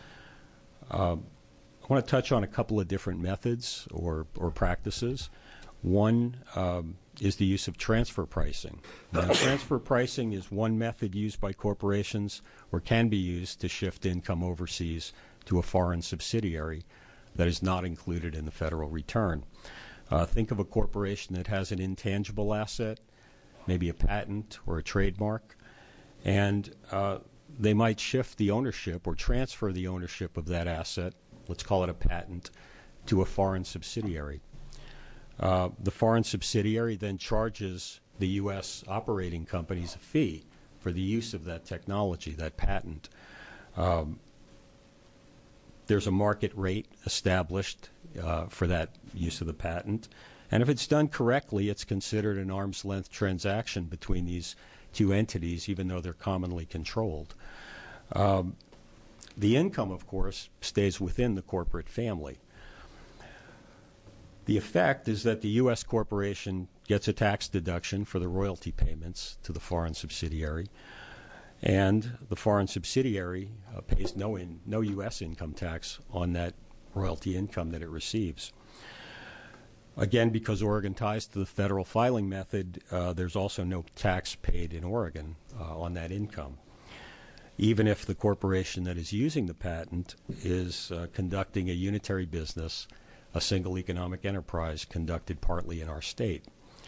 [SPEAKER 12] Uh, I want to touch on a couple of different methods or, or practices. One um, is the use of transfer pricing. Now, transfer pricing is one method used by corporations or can be used to shift income overseas to a foreign subsidiary that is not included in the federal return. Uh, think of a corporation that has an intangible asset, maybe a patent or a trademark, and uh, they might shift the ownership or transfer the ownership of that asset, let's call it a patent, to a foreign subsidiary. Uh, the foreign subsidiary then charges the U S operating companies a fee for the use of that technology, that patent. Um, there's a market rate established uh, for that use of the patent. And if it's done correctly, it's considered an arm's length transaction between these two entities, even though they're commonly controlled. Um, the income, of course, stays within the corporate family. The effect is that the U S corporation gets a tax deduction for the royalty payments to the foreign subsidiary, and the foreign subsidiary uh, pays no, in, no U S income tax on that royalty income that it receives. Again, because Oregon ties to the federal filing method, uh, there's also no tax paid in Oregon uh, on that income, even if the corporation that is using the patent is uh, conducting a unitary business, a single economic enterprise conducted partly in our state.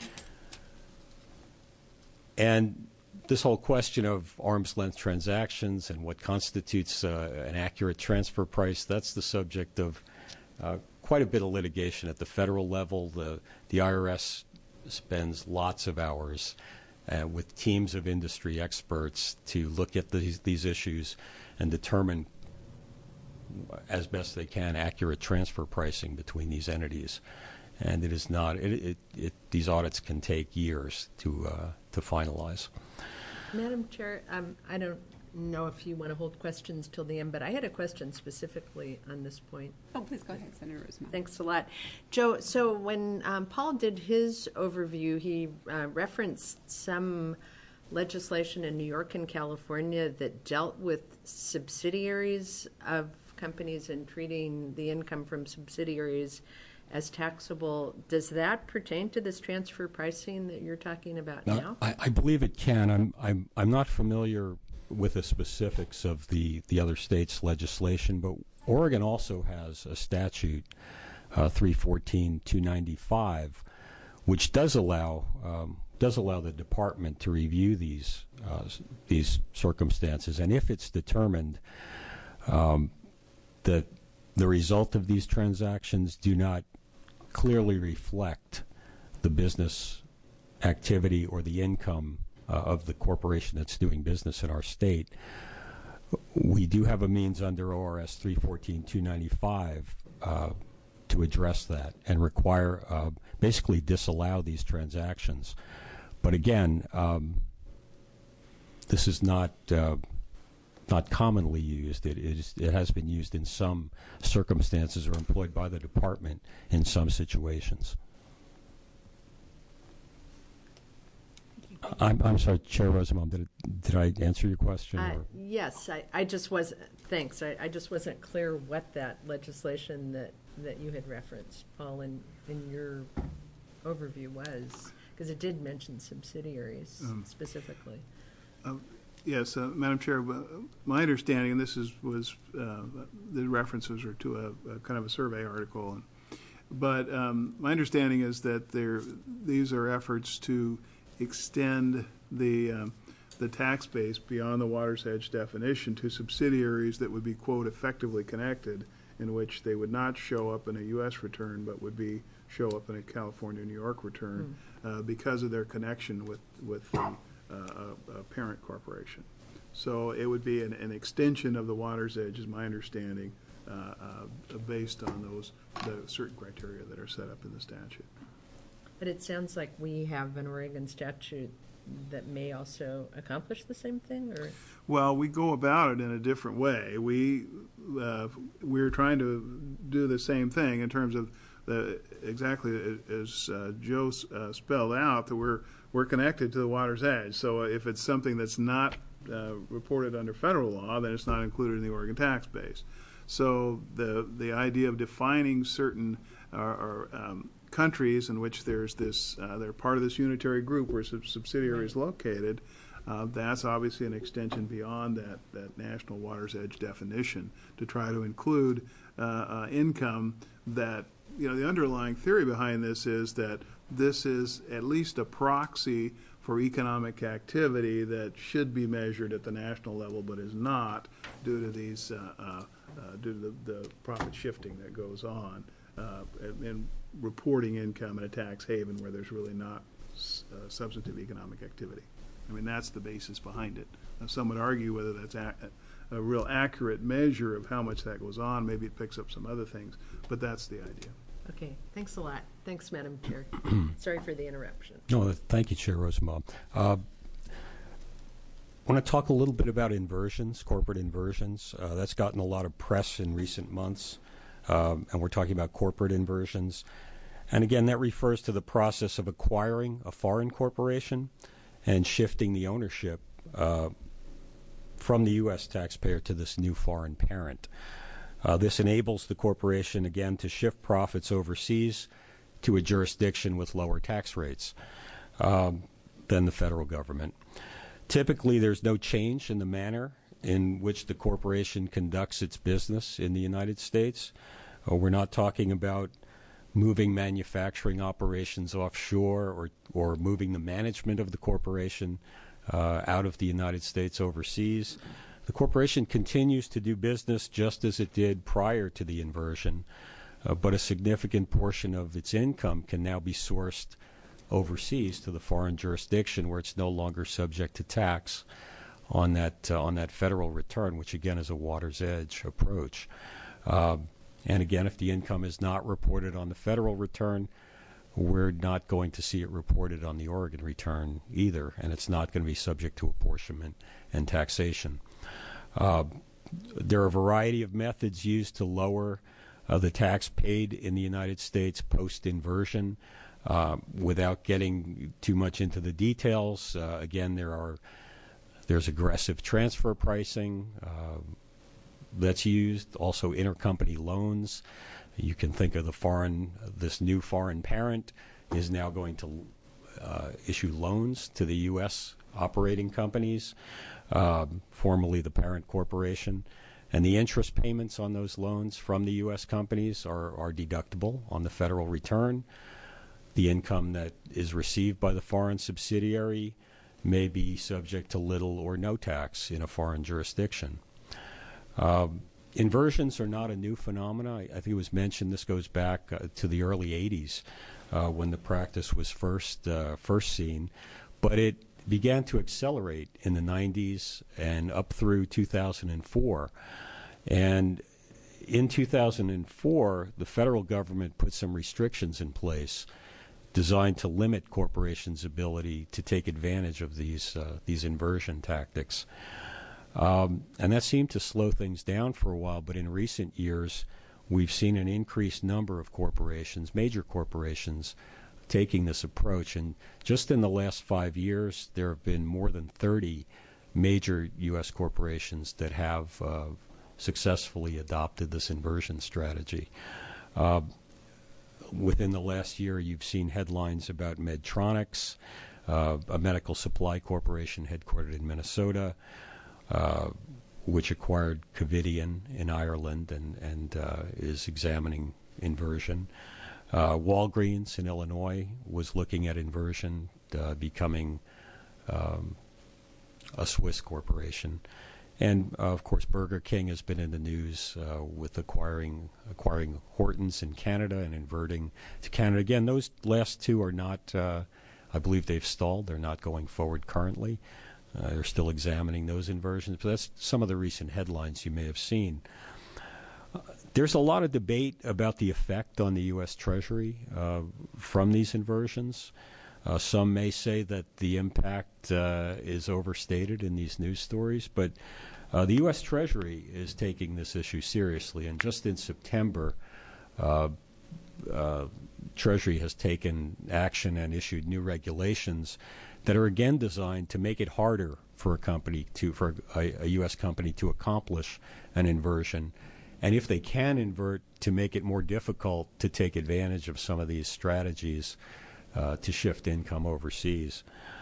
[SPEAKER 12] And this whole question of arm's length transactions and what constitutes uh, an accurate transfer price, that's the subject of uh, quite a bit of litigation at the federal level. The, the I R S spends lots of hours uh, with teams of industry experts to look at these, these issues and determine, as best they can, accurate transfer pricing between these entities. And it is not, it, it, it, these audits can take years to, uh, to finalize.
[SPEAKER 2] Madam Chair, um, I don't know if you want to hold questions till the end, but I had a question specifically on this point.
[SPEAKER 1] Oh, please go ahead, Senator Rosemont.
[SPEAKER 2] Thanks a lot. Joe, so when um, Paul did his overview, he uh, referenced some legislation in New York and California that dealt with subsidiaries of companies and treating the income from subsidiaries as taxable. Does that pertain to this transfer pricing that you're talking about now?
[SPEAKER 12] now? I, I believe it can. I'm, I'm, I'm not familiar with the specifics of the, the other states' legislation, but Oregon also has a statute, uh, three fourteen two ninety-five, which does allow um, does allow the department to review these uh, these circumstances, and if it's determined um, that the result of these transactions do not clearly reflect the business activity or the income uh, of the corporation that's doing business in our state, we do have a means under O R S three fourteen two ninety-five uh, to address that and require, uh, basically disallow these transactions. But again, um, this is not uh, not commonly used. It is, it has been used in some circumstances or employed by the department in some situations. I'm, I'm sorry, Chair Rosenbaum, did, it, did I answer your question?
[SPEAKER 2] Uh,
[SPEAKER 12] or?
[SPEAKER 2] yes, I, I just wasn't, thanks, I, I just wasn't clear what that legislation that, that you had referenced, Paul, in, in your overview was, because it did mention subsidiaries um, specifically.
[SPEAKER 3] Uh, yes, uh, Madam Chair, my understanding, and this is was uh, the references are to a, a kind of a survey article, and, but um, my understanding is that there these are efforts to extend the um, the tax base beyond the water's edge definition to subsidiaries that would be, quote, effectively connected, in which they would not show up in a U S return but would be show up in a California, New York return mm. uh, because of their connection with with the uh, uh, parent corporation. So it would be an, an extension of the water's edge, is my understanding, uh, uh, based on those the certain criteria that are set up in the statute.
[SPEAKER 2] But it sounds like we have an Oregon statute that may also accomplish the same thing, or?
[SPEAKER 3] Well, we go about it in a different way. We uh, we're trying to do the same thing in terms of the exactly as uh, Joe uh, spelled out, that we're we're connected to the water's edge. So if it's something that's not uh, reported under federal law, then it's not included in the Oregon tax base. So the the idea of defining certain or, or um, countries in which there's this, uh, they're part of this unitary group where sub- subsidiary is located, uh, that's obviously an extension beyond that, that national water's edge definition to try to include uh, uh, income that, you know, the underlying theory behind this is that this is at least a proxy for economic activity that should be measured at the national level but is not due to these, uh, uh, uh, due to the, the profit shifting that goes on. Uh, and reporting income in a tax haven where there's really not uh, substantive economic activity. I mean, that's the basis behind it. Now, some would argue whether that's a, a real accurate measure of how much that goes on. Maybe it picks up some other things, but that's the idea.
[SPEAKER 2] Okay, thanks a lot. Thanks, Madam Chair. Sorry for the interruption.
[SPEAKER 12] No, thank you, Chair Rosenbaum. Uh, I want to talk a little bit about inversions, corporate inversions. Uh, that's gotten a lot of press in recent months. Um, and we're talking about corporate inversions. And again, that refers to the process of acquiring a foreign corporation and shifting the ownership uh, from the U S taxpayer to this new foreign parent. Uh, this enables the corporation, again, to shift profits overseas to a jurisdiction with lower tax rates um, than the federal government. Typically, there's no change in the manner in which the corporation conducts its business in the United States. Uh, we're not talking about moving manufacturing operations offshore or, or moving the management of the corporation uh, out of the United States overseas. The corporation continues to do business just as it did prior to the inversion, uh, but a significant portion of its income can now be sourced overseas to the foreign jurisdiction where it's no longer subject to tax on that uh, on that federal return, which again is a water's edge approach. Uh, and again, if the income is not reported on the federal return, we're not going to see it reported on the Oregon return either, and it's not going to be subject to apportionment and taxation. Uh, there are a variety of methods used to lower uh, the tax paid in the United States post-inversion. Uh, without getting too much into the details, uh, again, there are there's aggressive transfer pricing uh, that's used, also intercompany loans. You can think of the foreign, this new foreign parent is now going to uh, issue loans to the U S operating companies, uh, formerly the parent corporation. And the interest payments on those loans from the U S companies are, are deductible on the federal return. The income that is received by the foreign subsidiary may be subject to little or no tax in a foreign jurisdiction. Um, inversions are not a new phenomenon. I, I think it was mentioned this goes back uh, to the early eighties uh, when the practice was first uh, first seen, but it began to accelerate in the nineties and up through two thousand four. And in two thousand four, the federal government put some restrictions in place designed to limit corporations' ability to take advantage of these uh, these inversion tactics. Um, and that seemed to slow things down for a while, but in recent years, we've seen an increased number of corporations, major corporations, taking this approach. And just in the last five years, there have been more than thirty major U S corporations that have uh, successfully adopted this inversion strategy. Uh, Within the last year, you've seen headlines about Medtronics, uh, a medical supply corporation headquartered in Minnesota, uh, which acquired Covidien in Ireland and, and uh, is examining inversion. Uh, Walgreens in Illinois was looking at inversion, uh, becoming um, a Swiss corporation. And, uh, of course, Burger King has been in the news uh, with acquiring acquiring Hortons in Canada and inverting to Canada. Again, those last two are not, uh, I believe they've stalled. They're not going forward currently. Uh, they're still examining those inversions. But that's some of the recent headlines you may have seen. Uh, there's a lot of debate about the effect on the U S Treasury uh, from these inversions. Uh, some may say that the impact uh, is overstated in these news stories, but uh, the U S Treasury is taking this issue seriously. And just in September, uh, uh, Treasury has taken action and issued new regulations that are again designed to make it harder for a company to, for a, a U S company to accomplish an inversion, and if they can invert, to make it more difficult to take advantage of some of these strategies Uh, to shift income overseas.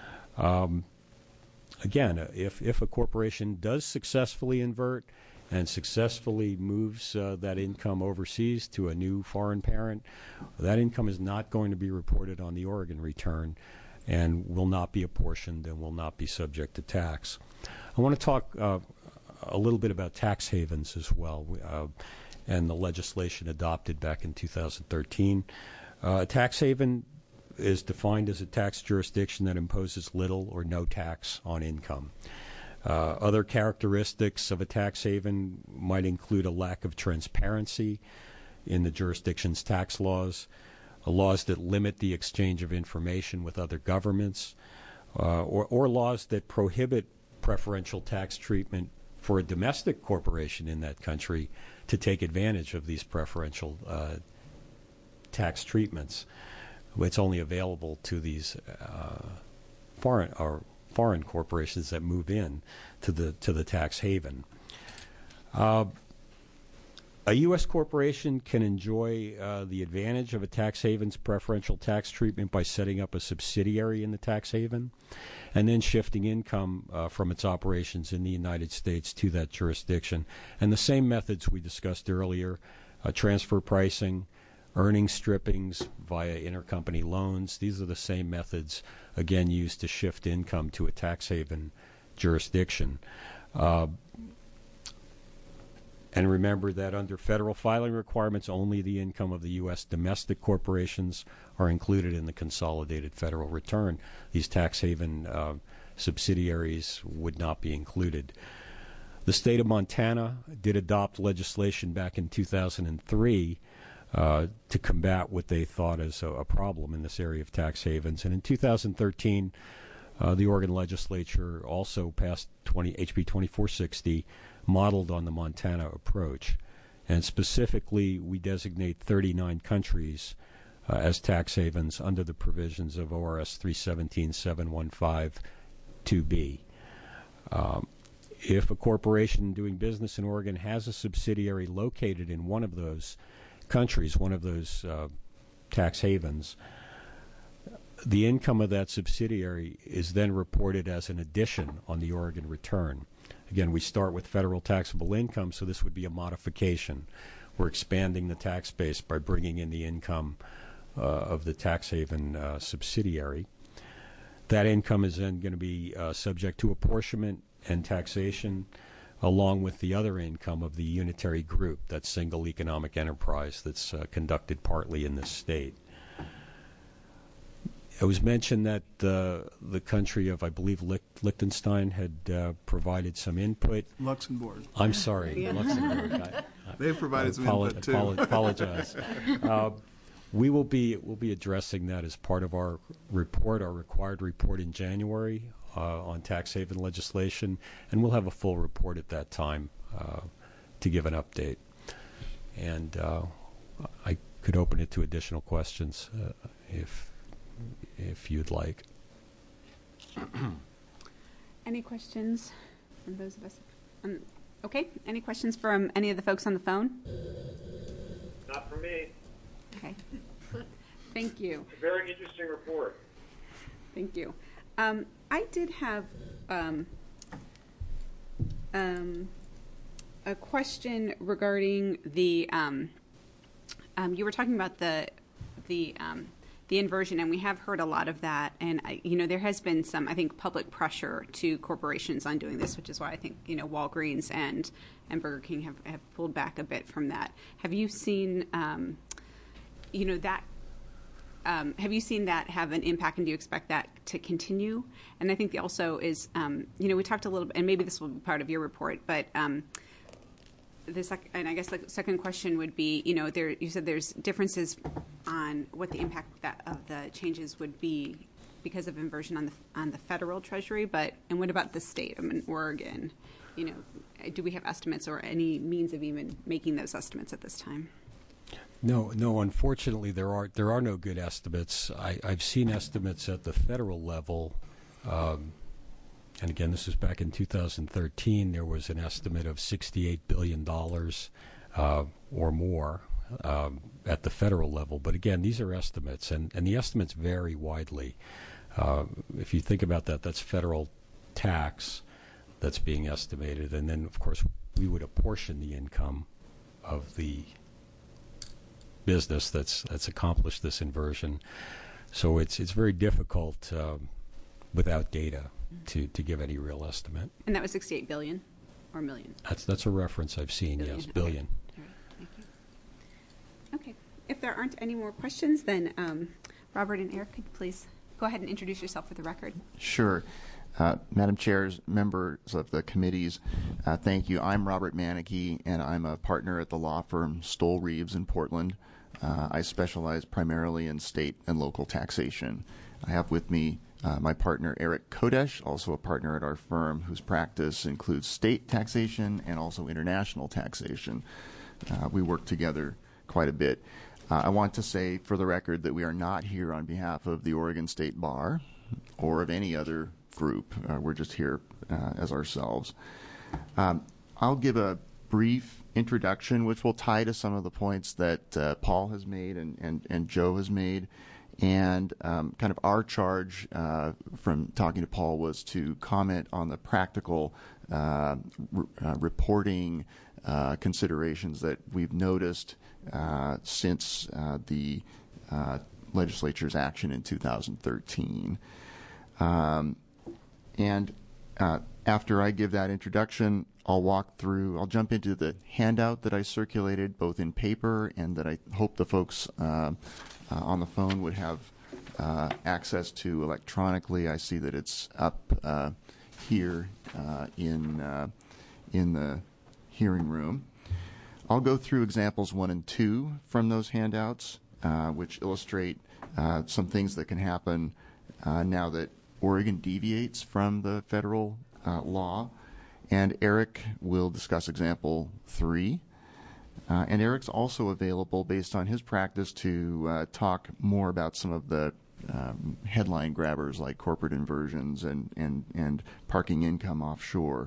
[SPEAKER 12] Um, again, if, if a corporation does successfully invert and successfully moves uh, that income overseas to a new foreign parent, that income is not going to be reported on the Oregon return and will not be apportioned and will not be subject to tax. I want to talk uh, a little bit about tax havens as well, uh, and the legislation adopted back in two thousand thirteen. Uh, a tax haven is defined as a tax jurisdiction that imposes little or no tax on income. Uh, other characteristics of a tax haven might include a lack of transparency in the jurisdiction's tax laws, uh, laws that limit the exchange of information with other governments, uh, or, or laws that prohibit preferential tax treatment for a domestic corporation in that country to take advantage of these preferential uh, tax treatments. It's only available to these uh, foreign or foreign corporations that move in to the to the tax haven. Uh, a U S corporation can enjoy uh, the advantage of a tax haven's preferential tax treatment by setting up a subsidiary in the tax haven, and then shifting income uh, from its operations in the United States to that jurisdiction. And the same methods we discussed earlier: uh, transfer pricing, earning strippings via intercompany loans. These are the same methods, again, used to shift income to a tax haven jurisdiction. Uh, And remember that under federal filing requirements, only the income of the U S domestic corporations are included in the consolidated federal return. These tax haven uh, subsidiaries would not be included. The state of Montana did adopt legislation back in two thousand three uh, to combat what they thought as a, a problem in this area of tax havens. And in two thousand thirteen, uh, the Oregon legislature also passed H B twenty-four sixty, modeled on the Montana approach. And specifically, we designate thirty-nine countries uh, as tax havens under the provisions of O R S three seventeen dash seven fifteen two B. Um, if a corporation doing business in Oregon has a subsidiary located in one of those countries, one of those uh, tax havens, the income of that subsidiary is then reported as an addition on the Oregon return. Again, we start with federal taxable income, so this would be a modification. We're expanding the tax base by bringing in the income uh, of the tax haven uh, subsidiary. That income is then going to be uh, subject to apportionment and taxation, along with the other income of the unitary group, that single economic enterprise that's uh, conducted partly in this state. It was mentioned that uh, the country of, I believe, Lich- Liechtenstein had uh, provided some input.
[SPEAKER 3] Luxembourg.
[SPEAKER 12] I'm sorry, Luxembourg. I, I,
[SPEAKER 3] They've provided
[SPEAKER 12] I
[SPEAKER 3] some
[SPEAKER 12] apolo-
[SPEAKER 3] input, too.
[SPEAKER 12] apolo- apologize. uh, we will be we'll be addressing that as part of our report, our required report in January uh, on tax haven legislation, and we'll have a full report at that time uh, to give an update. And uh, I could open it to additional questions uh, if. if you'd like.
[SPEAKER 1] Any questions from those of us? Um, okay, any questions from any of the folks on the phone?
[SPEAKER 5] Not for me.
[SPEAKER 1] Okay. Thank you.
[SPEAKER 5] It's a very interesting report.
[SPEAKER 1] Thank you. Um, I did have um, um, a question regarding the, um, um, you were talking about the, the, um, the inversion, and we have heard a lot of that. And, I, you know, there has been some, I think, public pressure to corporations on doing this, which is why I think, you know, Walgreens and, and Burger King have, have pulled back a bit from that. Have you seen, um, you know, that, um, have you seen that have an impact, and do you expect that to continue? And I think the also is, um, you know, we talked a little bit, and maybe this will be part of your report, but um, the sec- and I guess the second question would be, you know, there you said there's differences on what the impact that of the changes would be because of inversion on the on the federal treasury, but and what about the state? I mean, Oregon, you know, do we have estimates or any means of even making those estimates at this time?
[SPEAKER 12] No, no. Unfortunately, there are there are no good estimates. I, I've seen estimates at the federal level. Um, And again, this is back in two thousand thirteen. There was an estimate of sixty-eight billion dollars uh, or more um, at the federal level. But again, these are estimates, and, and the estimates vary widely. Uh, if you think about that, that's federal tax that's being estimated. And then, of course, we would apportion the income of the business that's that's accomplished this inversion. So it's it's very difficult um, without data to, to give any real estimate.
[SPEAKER 1] And that was sixty-eight billion or million?
[SPEAKER 12] That's that's a reference I've seen,
[SPEAKER 1] Billion.
[SPEAKER 12] yes, billion.
[SPEAKER 1] Okay. All right. Thank you. Okay. If there aren't any more questions, then um, Robert and Eric, could you please go ahead and introduce yourself for the record?
[SPEAKER 13] Sure. Uh, Madam Chairs, members of the committees, uh, thank you. I'm Robert Manicky, and I'm a partner at the law firm Stoll Reeves in Portland. Uh, I specialize primarily in state and local taxation. I have with me uh, my partner Eric Kodesh, also a partner at our firm, whose practice includes state taxation and also international taxation. Uh, we work together quite a bit. Uh, I want to say for the record that we are not here on behalf of the Oregon State Bar or of any other group. Uh, we're just here uh, as ourselves. Um, I'll give a brief introduction, which will tie to some of the points that uh, Paul has made and, and, and Joe has made. And um, kind of our charge uh, from talking to Paul was to comment on the practical uh, re- uh, reporting uh, considerations that we've noticed uh, since uh, the uh, legislature's action in two thousand thirteen. Um, and uh, after I give that introduction, I'll walk through, I'll jump into the handout that I circulated both in paper and that I hope the folks uh, uh, on the phone would have uh, access to electronically. I see that it's up uh, here uh, in, uh, in the hearing room. I'll go through examples one and two from those handouts, uh, which illustrate uh, some things that can happen uh, now that Oregon deviates from the federal uh, law. And Eric will discuss example three. Uh, and Eric's also available, based on his practice, to uh, talk more about some of the um, headline grabbers like corporate inversions and, and, and parking income offshore.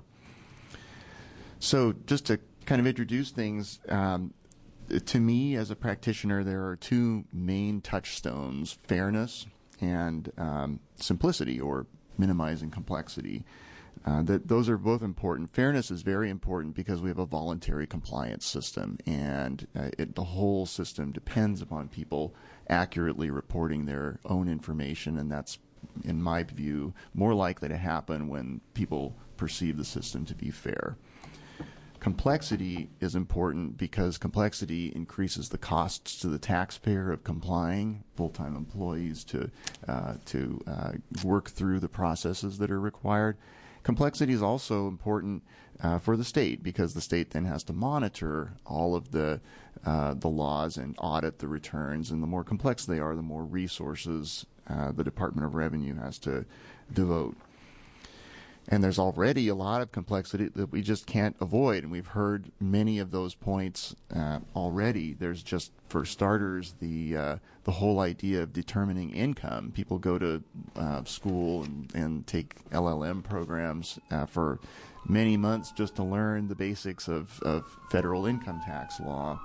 [SPEAKER 13] So just to kind of introduce things, um, to me as a practitioner, there are two main touchstones: fairness and um, simplicity, or minimizing complexity. Uh, that those are both important. Fairness is very important because we have a voluntary compliance system, and uh, it, the whole system depends upon people accurately reporting their own information, and that's, in my view, more likely to happen when people perceive the system to be fair. Complexity is important because complexity increases the costs to the taxpayer of complying, full-time employees to uh, to uh, work through the processes that are required. Complexity is also important uh, for the state because the state then has to monitor all of the uh, the laws and audit the returns, and the more complex they are, the more resources uh, the Department of Revenue has to devote. And there's already a lot of complexity that we just can't avoid, and we've heard many of those points uh, already. There's just, for starters, the uh, the whole idea of determining income. People go to uh, school and, and take L L M programs uh, for many months just to learn the basics of, of federal income tax law.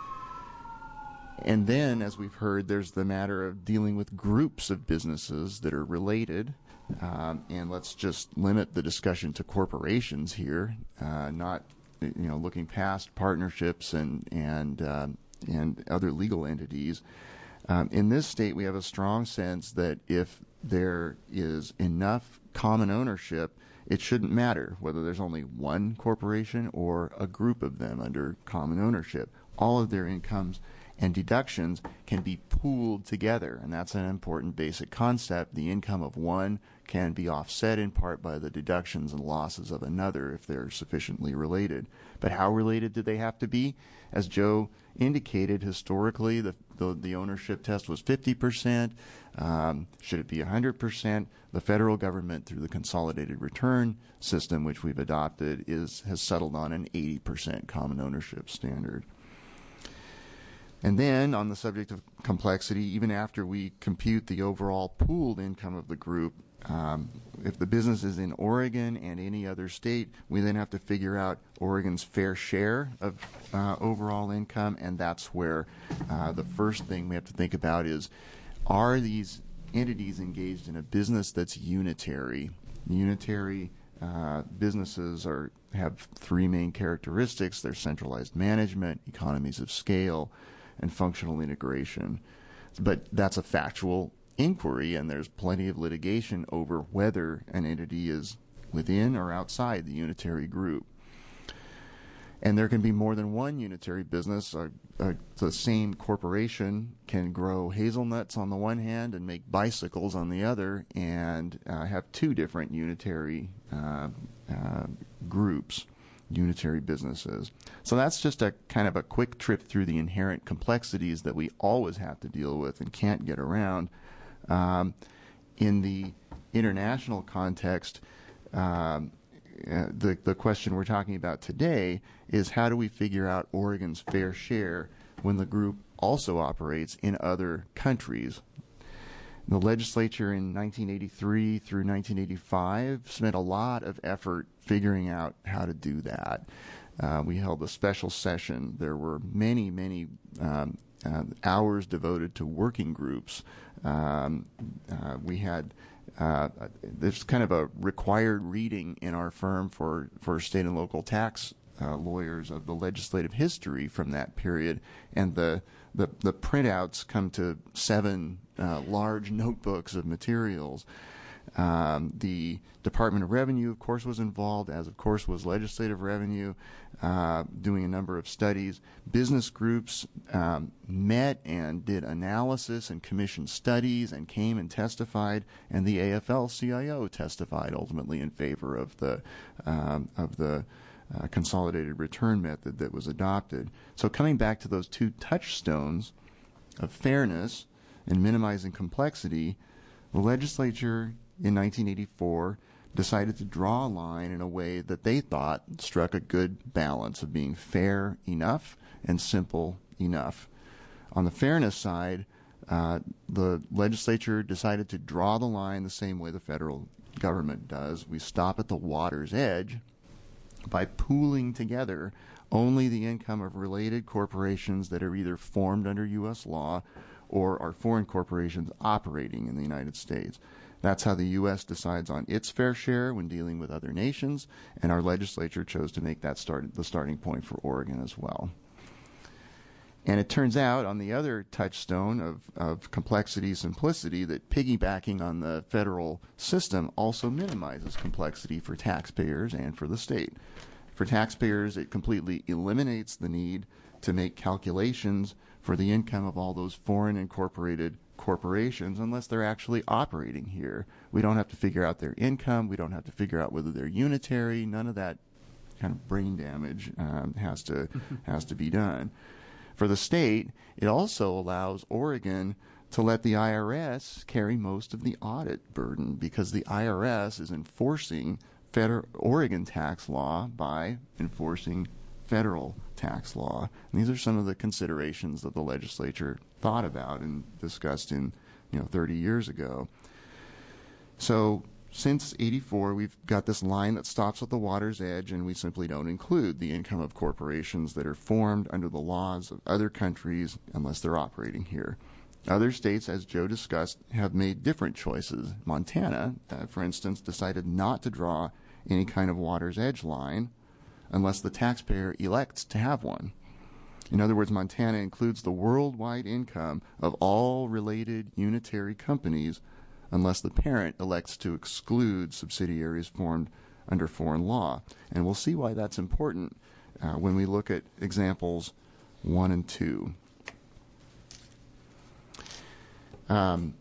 [SPEAKER 13] And then, as we've heard, there's the matter of dealing with groups of businesses that are related. Um, and let's just limit the discussion to corporations here, uh, not, you know, looking past partnerships and and uh, and other legal entities. Um, in this state, we have a strong sense that if there is enough common ownership, it shouldn't matter whether there's only one corporation or a group of them under common ownership. All of their incomes and deductions can be pooled together, and that's an important basic concept. The income of one can be offset in part by the deductions and losses of another if they're sufficiently related. But how related do they have to be? As Joe indicated, historically the the, the ownership test was fifty percent. Um, should it be one hundred percent? The federal government, through the consolidated return system, which we've adopted, is has settled on an eighty percent common ownership standard. And then, on the subject of complexity, even after we compute the overall pooled income of the group, um, if the business is in Oregon and any other state, we then have to figure out Oregon's fair share of uh, overall income, and that's where uh, the first thing we have to think about is, are these entities engaged in a business that's unitary? Unitary uh, businesses are have three main characteristics. They're centralized management, economies of scale, and functional integration. But that's a factual inquiry, and there's plenty of litigation over whether an entity is within or outside the unitary group. And there can be more than one unitary business. Uh, uh, the same corporation can grow hazelnuts on the one hand and make bicycles on the other, and uh, have two different unitary uh, uh, groups. Unitary businesses. So that's just a kind of a quick trip through the inherent complexities that we always have to deal with and can't get around. Um, in the international context, um, uh, the, the question we're talking about today is, how do we figure out Oregon's fair share when the group also operates in other countries? The legislature in nineteen eighty-three through nineteen eighty-five spent a lot of effort figuring out how to do that. Uh, we held a special session. There were many, many um, uh, hours devoted to working groups. Um, uh, we had uh, there's kind of a required reading in our firm for, for state and local tax uh, lawyers of the legislative history from that period, and the the, the printouts come to seven uh, large notebooks of materials. Um, the Department of Revenue, of course, was involved, as of course was Legislative Revenue, uh, doing a number of studies. Business groups um, met and did analysis and commissioned studies and came and testified, and the A F L C I O testified ultimately in favor of the um, of the uh, consolidated return method that was adopted. So coming back to those two touchstones of fairness and minimizing complexity, the legislature in nineteen eighty-four decided to draw a line in a way that they thought struck a good balance of being fair enough and simple enough. On the fairness side, uh, the legislature decided to draw the line the same way the federal government does. We stop at the water's edge by pooling together only the income of related corporations that are either formed under U S law or are foreign corporations operating in the United States. That's how the U S decides on its fair share when dealing with other nations, and our legislature chose to make that start, the starting point for Oregon as well. And it turns out, on the other touchstone of, of complexity, simplicity, that piggybacking on the federal system also minimizes complexity for taxpayers and for the state. For taxpayers, it completely eliminates the need to make calculations for the income of all those foreign incorporated corporations unless they're actually operating here. We don't have to figure out their income. We don't have to figure out whether they're unitary. None of that kind of brain damage um, has to has to be done. For the state, it also allows Oregon to let the I R S carry most of the audit burden because the I R S is enforcing federal Oregon tax law by enforcing federal tax law. And these are some of the considerations that the legislature thought about and discussed in, you know, thirty years ago. So since eighty-four, we've got this line that stops at the water's edge, and we simply don't include the income of corporations that are formed under the laws of other countries unless they're operating here. Other states, as Joe discussed, have made different choices. Montana, uh, for instance, decided not to draw any kind of water's edge line unless the taxpayer elects to have one. In other words, Montana includes the worldwide income of all related unitary companies unless the parent elects to exclude subsidiaries formed under foreign law. And we'll see why that's important uh, when we look at examples one and two. Um,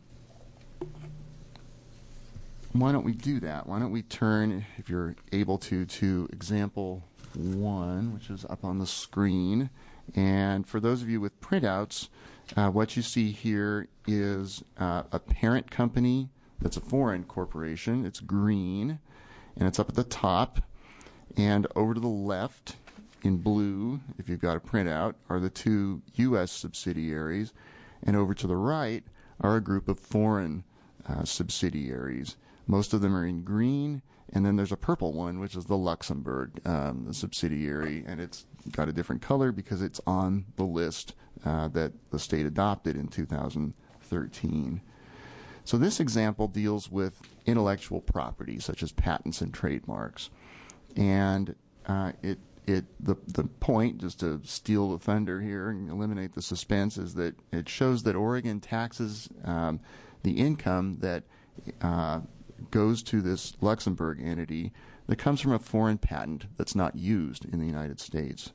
[SPEAKER 13] why don't we do that? Why don't we turn, if you're able to, to example one, which is up on the screen. And for those of you with printouts, uh, what you see here is uh, a parent company that's a foreign corporation. It's green, and it's up at the top. And over to the left, in blue, if you've got a printout, are the two U S subsidiaries. And over to the right are a group of foreign uh, subsidiaries. Most of them are in green, and then there's a purple one, which is the Luxembourg um, the subsidiary, and it's got a different color because it's on the list uh, that the state adopted in two thousand thirteen. So this example deals with intellectual property, such as patents and trademarks. And uh, it it the the point, just to steal the thunder here and eliminate the suspense, is that it shows that Oregon taxes um, the income that uh, goes to this Luxembourg entity that comes from a foreign patent that's not used in the United States.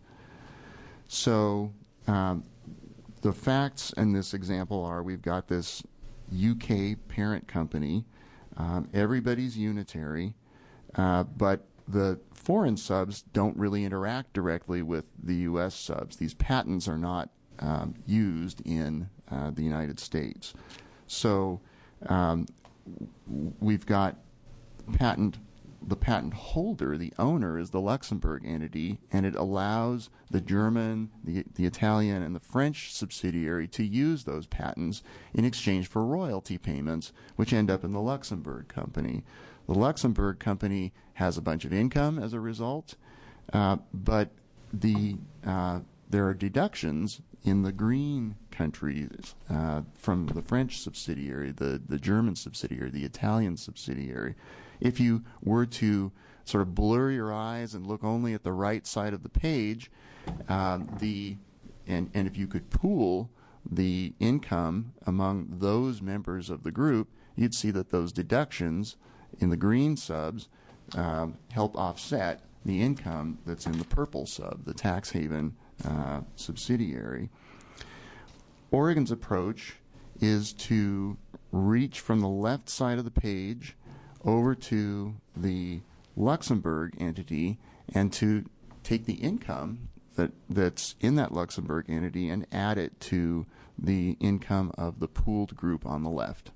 [SPEAKER 13] So um, the facts in this example are we've got this U K parent company. Um, everybody's unitary, uh, but the foreign subs don't really interact directly with the U S subs. These patents are not um, used in uh, the United States. So um, we've got patent, the patent holder, the owner is the Luxembourg entity, and it allows the German, the, the Italian, and the French subsidiary to use those patents in exchange for royalty payments, which end up in the Luxembourg company. The Luxembourg company has a bunch of income as a result, uh, but the uh, there are deductions in the green countries uh, from the French subsidiary, the, the German subsidiary, the Italian subsidiary. If you were to sort of blur your eyes and look only at the right side of the page, um, the and, and if you could pool the income among those members of the group, you'd see that those deductions in the green subs um, help offset the income that's in the purple sub, the tax haven uh, subsidiary. Oregon's approach is to reach from the left side of the page over to the Luxembourg entity and to take the income that that's in that Luxembourg entity and add it to the income of the pooled group on the left.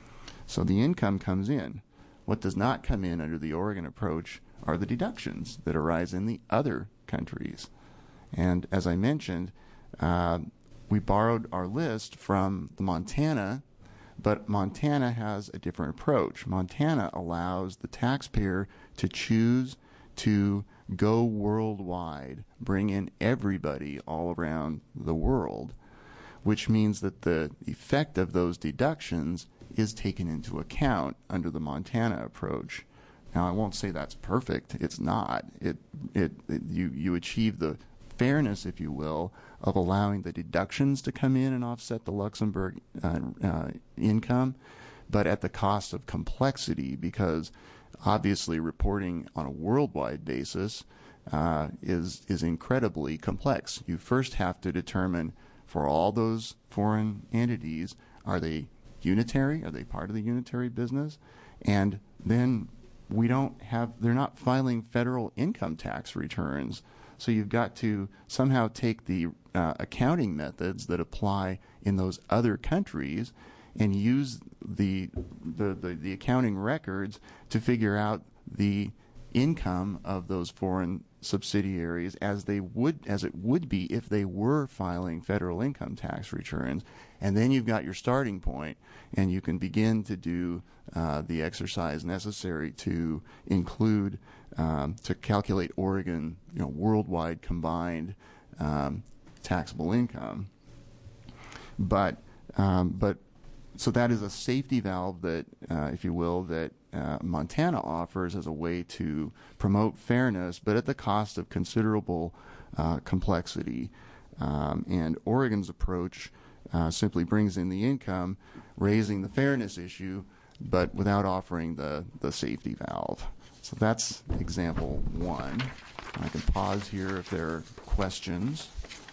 [SPEAKER 13] So the income comes in. What does not come in under the Oregon approach are the deductions that arise in the other countries. And as I mentioned, uh, we borrowed our list from the Montana, but Montana has a different approach. Montana allows the taxpayer to choose to go worldwide, bring in everybody all around the world, which means that the effect of those deductions is taken into account under the Montana approach. Now, I won't say that's perfect. It's not. It, it, it you, you achieve the fairness, if you will, of allowing the deductions to come in and offset the Luxembourg uh, uh, income, but at the cost of complexity, because obviously reporting on a worldwide basis uh, is is incredibly complex. You first have to determine for all those foreign entities, are they unitary? Are they part of the unitary business? And then we don't have, they're not filing federal income tax returns. So you've got to somehow take the uh, accounting methods that apply in those other countries and use the, the, the, the accounting records to figure out the income of those foreign subsidiaries as they would as it would be if they were filing federal income tax returns. And then you've got your starting point, and you can begin to do uh, the exercise necessary to include um, to calculate Oregon, you know, worldwide combined um, taxable income. But um, but so that is a safety valve that, uh, if you will, that uh, Montana offers as a way to promote fairness, but at the cost of considerable uh, complexity. Um, and Oregon's approach uh, simply brings in the income, raising the fairness issue, but without offering the, the safety valve. So that's example one. I can pause here if there are questions.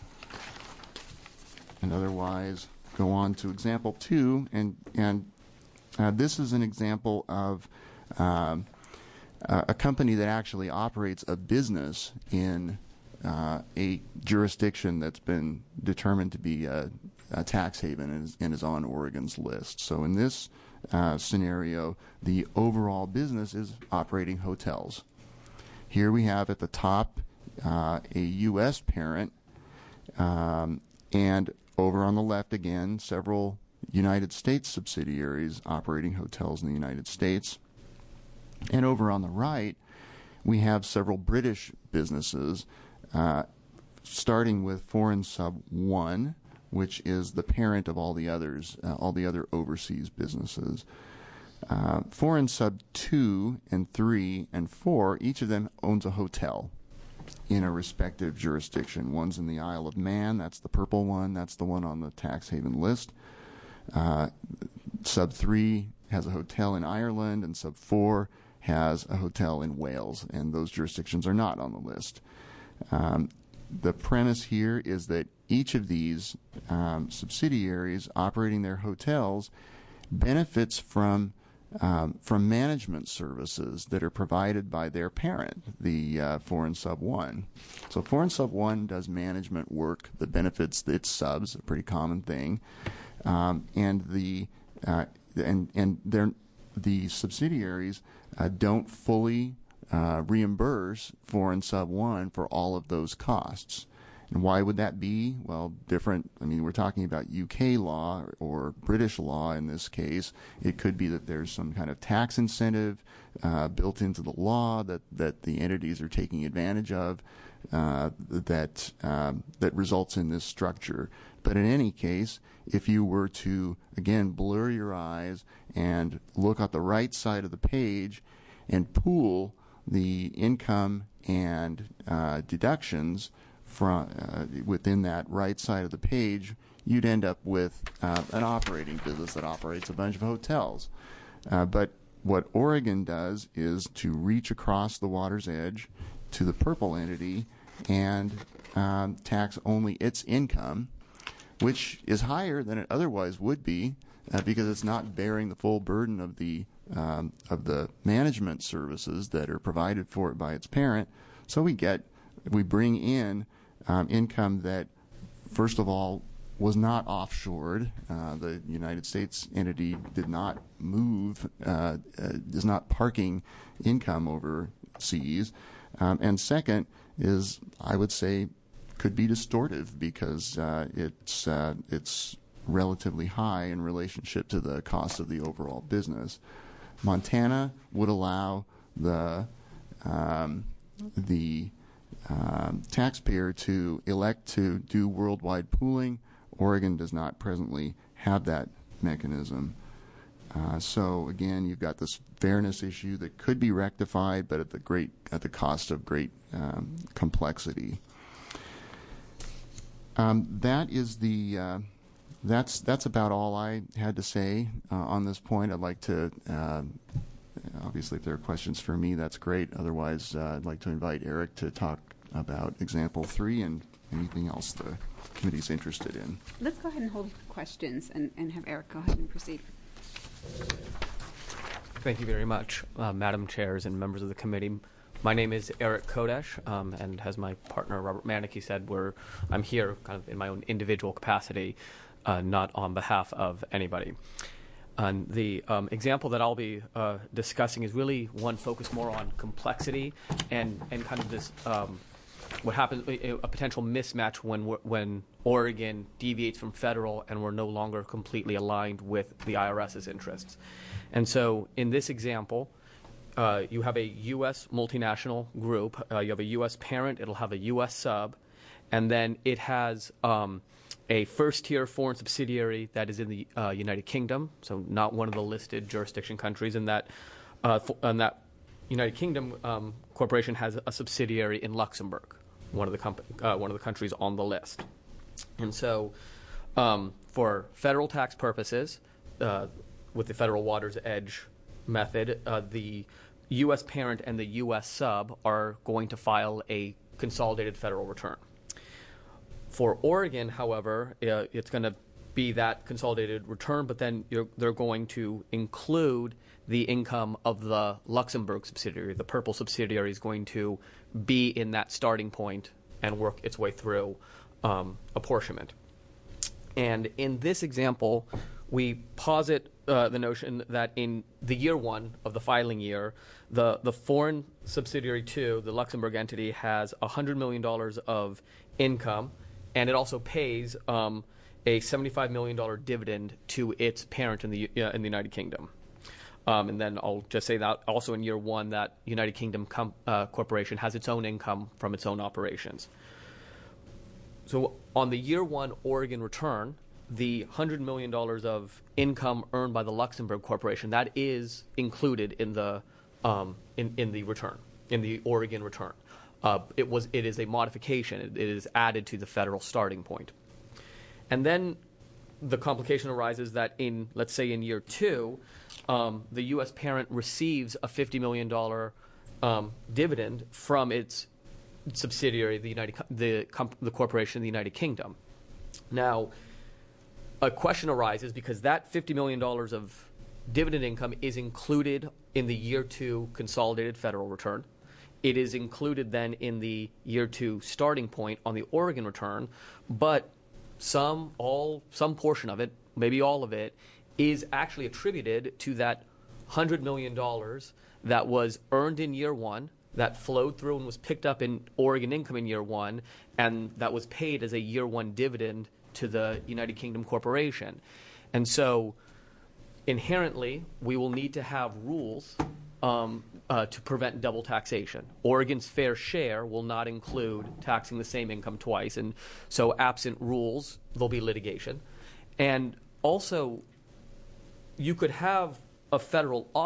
[SPEAKER 13] And otherwise, go on to example two, and and uh, this is an example of um, a, a company that actually operates a business in uh, a jurisdiction that's been determined to be a, a tax haven and is, and is on Oregon's list. So in this uh, scenario, the overall business is operating hotels. Here we have at the top uh, a U S parent, um, and over on the left again, several United States subsidiaries operating hotels in the United States. And over on the right, we have several British businesses, uh, starting with Foreign Sub one, which is the parent of all the others, uh, all the other overseas businesses. Uh, Foreign Sub two and three and four, each of them owns a hotel in a respective jurisdiction. One's in the Isle of Man, that's the purple one, that's the one on the tax haven list. Uh, sub three has a hotel in Ireland, and sub four has a hotel in Wales, and those jurisdictions are not on the list. Um, the premise here is that each of these um, subsidiaries operating their hotels benefits from Um, from management services that are provided by their parent, the uh, Foreign Sub one. So Foreign Sub one does management work that benefits its subs, a pretty common thing, um, and the uh, and and they're, the subsidiaries uh, don't fully uh, reimburse Foreign Sub one for all of those costs. And why would that be? Well, different, I mean, we're talking about U K law or British law in this case. It could be that there's some kind of tax incentive uh, built into the law that, that the entities are taking advantage of uh, that, um, that results in this structure. But in any case, if you were to, again, blur your eyes and look at the right side of the page and pool the income and uh, deductions from uh, within that right side of the page, you'd end up with uh, an operating business that operates a bunch of hotels. Uh, but what Oregon does is to reach across the water's edge to the purple entity and um, tax only its income, which is higher than it otherwise would be uh, because it's not bearing the full burden of the um, of the management services that are provided for it by its parent. So we get we bring in um, income that, first of all, was not offshored. Uh, the United States entity did not move, uh, uh, is not parking income overseas. Um, and second is, I would say, could be distortive because uh, it's uh, it's relatively high in relationship to the cost of the overall business. Montana would allow the um, the um, taxpayer to elect to do worldwide pooling. Oregon does not presently have that mechanism. Uh, so again, you've got this fairness issue that could be rectified, but at the great at the cost of great um, complexity. Um, that is the uh, that's that's about all I had to say uh, on this point. I'd like to uh, obviously, if there are questions for me, that's great. Otherwise, uh, I'd like to invite Eric to talk about example three and anything else the committee's interested in.
[SPEAKER 1] Let's go ahead and hold questions and, and have Eric go ahead and proceed.
[SPEAKER 14] Thank you very much, uh, Madam Chairs and members of the committee. My name is Eric Kodesh, um, and as my partner Robert Manicki said, we're, I'm here kind of in my own individual capacity, uh, not on behalf of anybody. And the um, example that I'll be uh, discussing is really one focused more on complexity and, and kind of this um, what happens, a, a potential mismatch when we're, when Oregon deviates from federal and we're no longer completely aligned with the IRS's interests. And so in this example, uh, you have a U S multinational group, uh, you have a U S parent, it'll have a U S sub, and then it has um, a first-tier foreign subsidiary that is in the uh, United Kingdom, so not one of the listed jurisdiction countries, and that, uh, f- and that United Kingdom um, corporation has a subsidiary in Luxembourg, one of the comp- uh, one of the countries on the list. And so, um, for federal tax purposes, uh, with the Federal Water's Edge method, uh, the U S parent and the U S sub are going to file a consolidated federal return. For Oregon, however, uh, it's going to be that consolidated return, but then you're, they're going to include the income of the Luxembourg subsidiary. The purple subsidiary is going to be in that starting point and work its way through um, apportionment. And in this example, we posit uh, the notion that in the year one of the filing year, the, the foreign subsidiary two, the Luxembourg entity, has one hundred million dollars of income, and it also pays um, a seventy-five million dollars dividend to its parent in the uh, in the United Kingdom. Um, and then I'll just say that also in year one, that United Kingdom com- uh, corporation has its own income from its own operations. So on the year one Oregon return, the one hundred million dollars of income earned by the Luxembourg corporation, that is included in the um, in, in the return, in the Oregon return. Uh, it was it is a modification. It, it is added to the federal starting point. And then the complication arises that in, let's say in year two, um, the U S parent receives a fifty million dollars um, dividend from its subsidiary, the United the comp- the corporation in the United Kingdom. Now, a question arises because that fifty million dollars of dividend income is included in the year two consolidated federal return. It is included then in the year two starting point on the Oregon return, but some, all, some portion of it, maybe all of it, is actually attributed to that one hundred million dollars that was earned in year one, that flowed through and was picked up in Oregon income in year one, and that was paid as a year one dividend to the United Kingdom corporation. And so inherently, we will need to have rules um, uh, to prevent double taxation. Oregon's fair share will not include taxing the same income twice, and so absent rules, there'll be litigation. And also, you could have a federal audit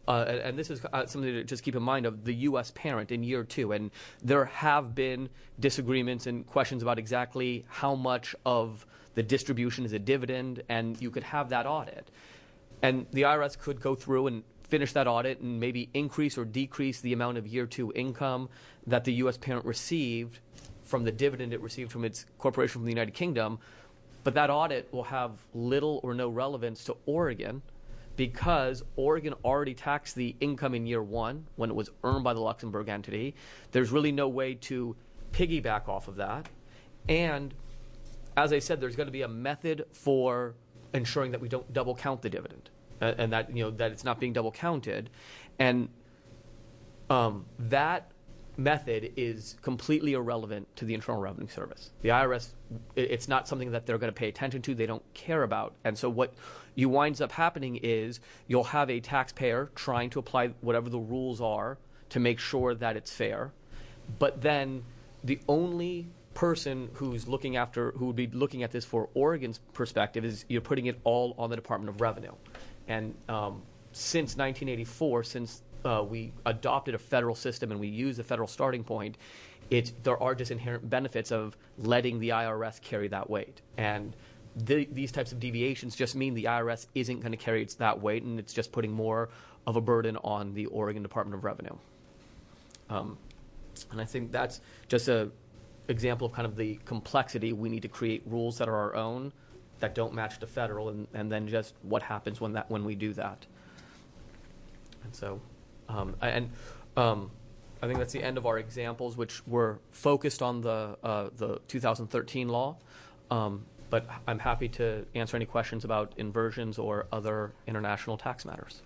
[SPEAKER 14] uh, and, and this is uh, something to just keep in mind of the U S parent in year two. And there have been disagreements and questions about exactly how much of the distribution is a dividend, and you could have that audit. And the I R S could go through and finish that audit and maybe increase or decrease the amount of year two income that the U S parent received from the dividend it received from its corporation from the United Kingdom. But that audit will have little or no relevance to Oregon, because Oregon already taxed the income in year one when it was earned by the Luxembourg entity. There's really no way to piggyback off of that. And as I said, there's going to be a method for ensuring that we don't double count the dividend, uh, and that, you know, that it's not being double counted. And um, that method is completely irrelevant to the Internal Revenue Service. The I R S, it's not something that they're going to pay attention to. They don't care about. And so what you winds up happening is you'll have a taxpayer trying to apply whatever the rules are to make sure that it's fair. But then the only person who's looking after, who would be looking at this for Oregon's perspective, is you're putting it all on the Department of Revenue. And um, since nineteen eighty-four, since Uh, we adopted a federal system and we use a federal starting point, it, there are just inherent benefits of letting the I R S carry that weight. And the, these types of deviations just mean the I R S isn't going to carry its, that weight, and it's just putting more of a burden on the Oregon Department of Revenue. Um, and I think that's just an example of kind of the complexity. We need to create rules that are our own, that don't match the federal, and, and then just what happens when, that, when we do that. And so... Um, and um, I think that's the end of our examples, which were focused on the uh, the two thousand thirteen law. Um, but I'm happy to answer any questions about inversions or other international tax matters.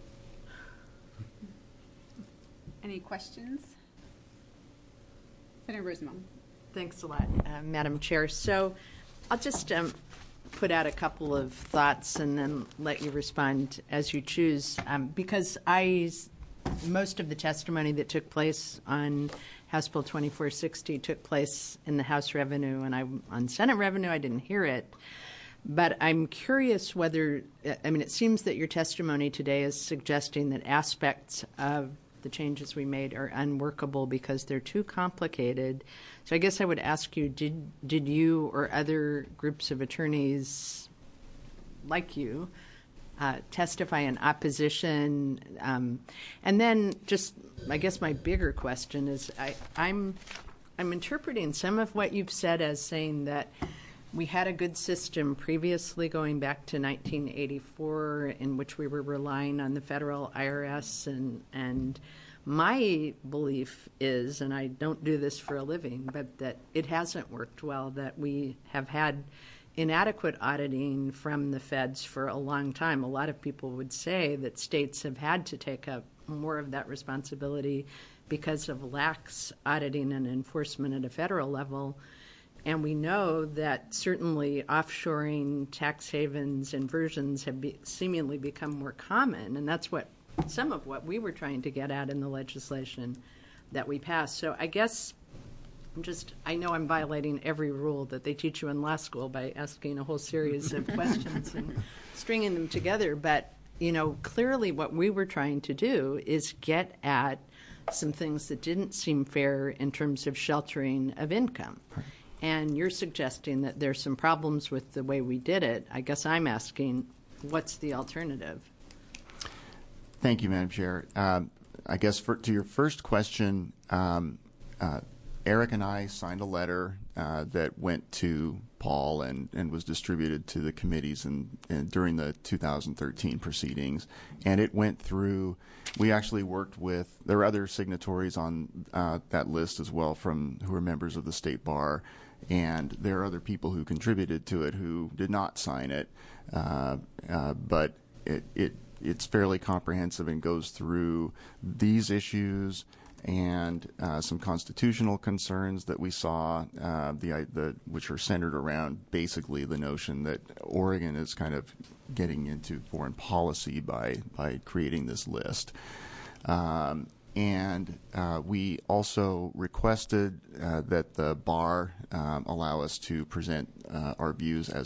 [SPEAKER 1] Any questions? Senator Rosenbaum.
[SPEAKER 2] Thanks a lot, uh, Madam Chair. So I'll just um, put out a couple of thoughts and then let you respond as you choose, um, because I... most of the testimony that took place on House Bill twenty-four sixty took place in the House Revenue, and I, on Senate Revenue, I didn't hear it. But I'm curious whether, I mean, it seems that your testimony today is suggesting that aspects of the changes we made are unworkable because they're too complicated. So I guess I would ask you, did did you or other groups of attorneys like you Uh, testify in opposition? Um, and then just, I guess my bigger question is, I, I'm, I'm interpreting some of what you've said as saying that we had a good system previously going back to nineteen eighty-four in which we were relying on the federal I R S. And, and my belief is, and I don't do this for a living, but that it hasn't worked well, that we have had inadequate auditing from the feds for a long time. A lot of people would say that states have had to take up more of that responsibility because of lax auditing and enforcement at a federal level. And we know that certainly offshoring, tax havens, inversions have be, seemingly become more common. And that's what some of what we were trying to get at in the legislation that we passed. So I guess I'm just, I know I'm violating every rule that they teach you in law school by asking a whole series of questions and stringing them together. But, you know, clearly what we were trying to do is get at some things that didn't seem fair in terms of sheltering of income. And you're suggesting that there's some problems with the way we did it. I guess I'm asking, what's the alternative?
[SPEAKER 13] Thank you, Madam Chair. Um, I guess for, to your first question, um, uh, Eric and I signed a letter uh, that went to Paul and, and was distributed to the committees and, and during the two thousand thirteen proceedings. And it went through, we actually worked with, there were other signatories on uh, that list as well from who are members of the State Bar. And there are other people who contributed to it who did not sign it. Uh, uh, but it, it it's fairly comprehensive and goes through these issues and uh, some constitutional concerns that we saw, uh, the, the which are centered around basically the notion that Oregon is kind of getting into foreign policy by by creating this list. Um, and uh, we also requested uh, that the bar um, allow us to present uh, our views as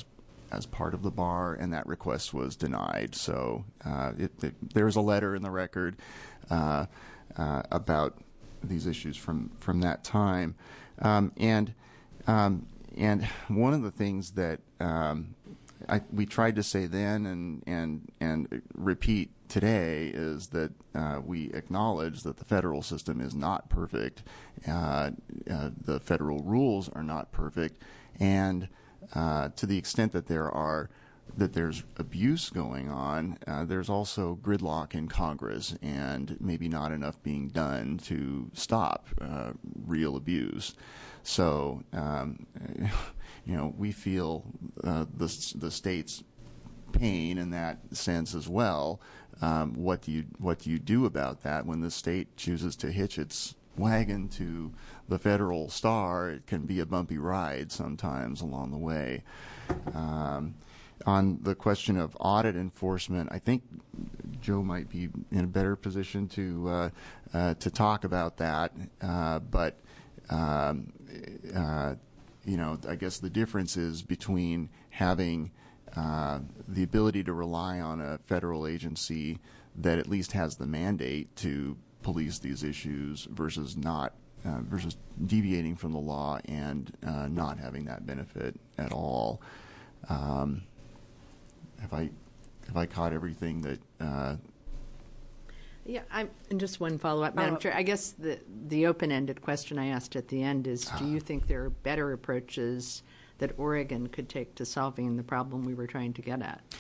[SPEAKER 13] as part of the bar, and that request was denied. So uh, it, it, there is a letter in the record uh, uh, about these issues from, from that time. Um, and um, and one of the things that um, I, we tried to say then and, and, and repeat today is that uh, we acknowledge that the federal system is not perfect, uh, uh, the federal rules are not perfect, and uh, to the extent that there are that there's abuse going on, uh, there's also gridlock in Congress and maybe not enough being done to stop uh, real abuse. So, um, you know, we feel uh, the the state's pain in that sense as well. Um, what do you what do you do about that when the state chooses to hitch its wagon to the federal star? It can be a bumpy ride sometimes along the way. Um, on the question of audit enforcement, I think Joe might be in a better position to uh, uh, to talk about that. Uh, but um, uh, you know, I guess the difference is between having uh, the ability to rely on a federal agency that at least has the mandate to police these issues versus not uh, versus deviating from the law and uh, not having that benefit at all. Um, have I have I caught everything that? Uh,
[SPEAKER 2] Yeah, I'm, and just one follow-up, Madam
[SPEAKER 7] Uh,
[SPEAKER 2] Chair. I guess the the open-ended question I asked at the end is, do you think there are better approaches that Oregon could take to solving the problem we were trying to get at?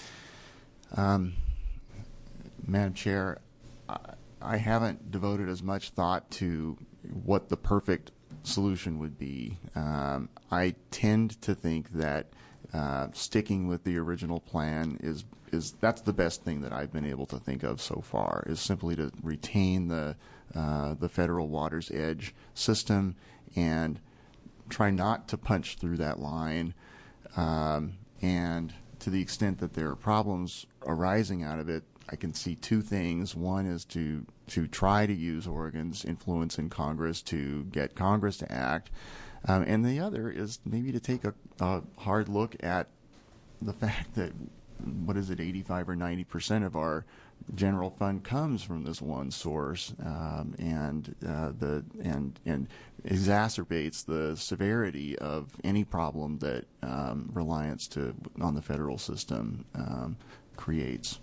[SPEAKER 13] Um, Madam Chair, I, I haven't devoted as much thought to what the perfect solution would be. Um, I tend to think that uh, sticking with the original plan is is that's the best thing that I've been able to think of so far, is simply to retain the uh, the federal water's edge system and try not to punch through that line. Um, and to the extent that there are problems arising out of it, I can see two things. One is to to try to use Oregon's influence in Congress to get Congress to act. Um, and the other is maybe to take a, a hard look at the fact that, what is it, eighty-five or ninety percent of our general fund comes from this one source, um, and uh, the and and exacerbates the severity of any problem that um, reliance to on the federal system um, creates.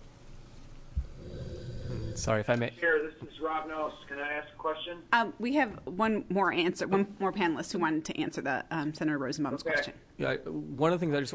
[SPEAKER 14] Sorry if I may.
[SPEAKER 5] Chair, this is Rob Nellis. Can I ask a question?
[SPEAKER 1] Um, we have one more answer, one more panelist who wanted to answer the um, Senator Rosenbaum's
[SPEAKER 5] Okay.
[SPEAKER 1] question.
[SPEAKER 14] Yeah, I- one of the things I just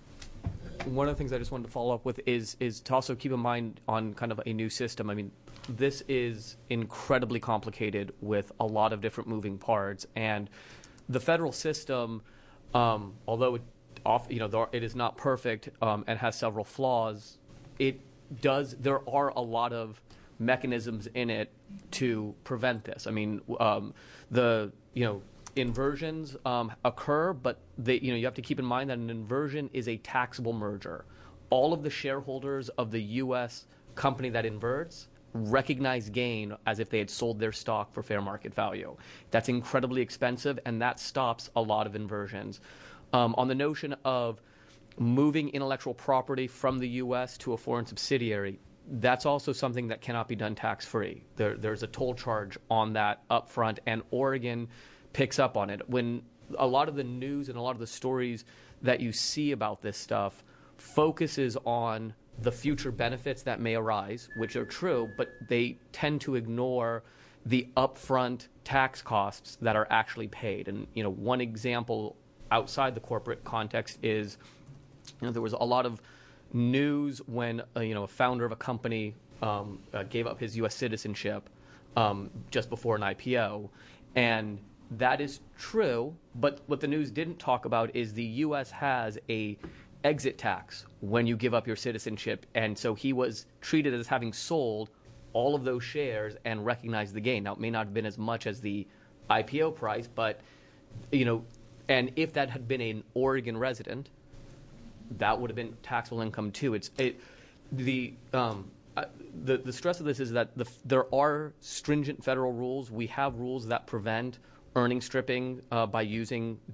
[SPEAKER 14] one of the things I just wanted to follow up with is is to also keep in mind on kind of a new system. I mean, this is incredibly complicated with a lot of different moving parts, and the federal system, um, although it off, you know, there, it is not perfect um, and has several flaws, it does. There are a lot of mechanisms in it to prevent this. I mean, um, the you know. Inversions um, occur, but they, you know, you have to keep in mind that an inversion is a taxable merger. All of the shareholders of the U S company that inverts recognize gain as if they had sold their stock for fair market value. That's incredibly expensive, and that stops a lot of inversions. Um, on the notion of moving intellectual property from the U S to a foreign subsidiary, that's also something that cannot be done tax-free. There, there's a toll charge on that up front, and Oregon picks up on it. When a lot of the news and a lot of the stories that you see about this stuff focuses on the future benefits that may arise, which are true, but they tend to ignore the upfront tax costs that are actually paid. And you know, one example outside the corporate context is, you know, there was a lot of news when uh, you know, a founder of a company um, uh, gave up his U S citizenship um, just before an I P O, and that is true, but what the news didn't talk about is the U S has a exit tax when you give up your citizenship, and so he was treated as having sold all of those shares and recognized the gain. Now, it may not have been as much as the I P O price, but, you know, and if that had been an Oregon resident, that would have been taxable income too. It's it, the um, uh, the the stress of this is that the, there are stringent federal rules. We have rules that prevent earning stripping uh, by using debt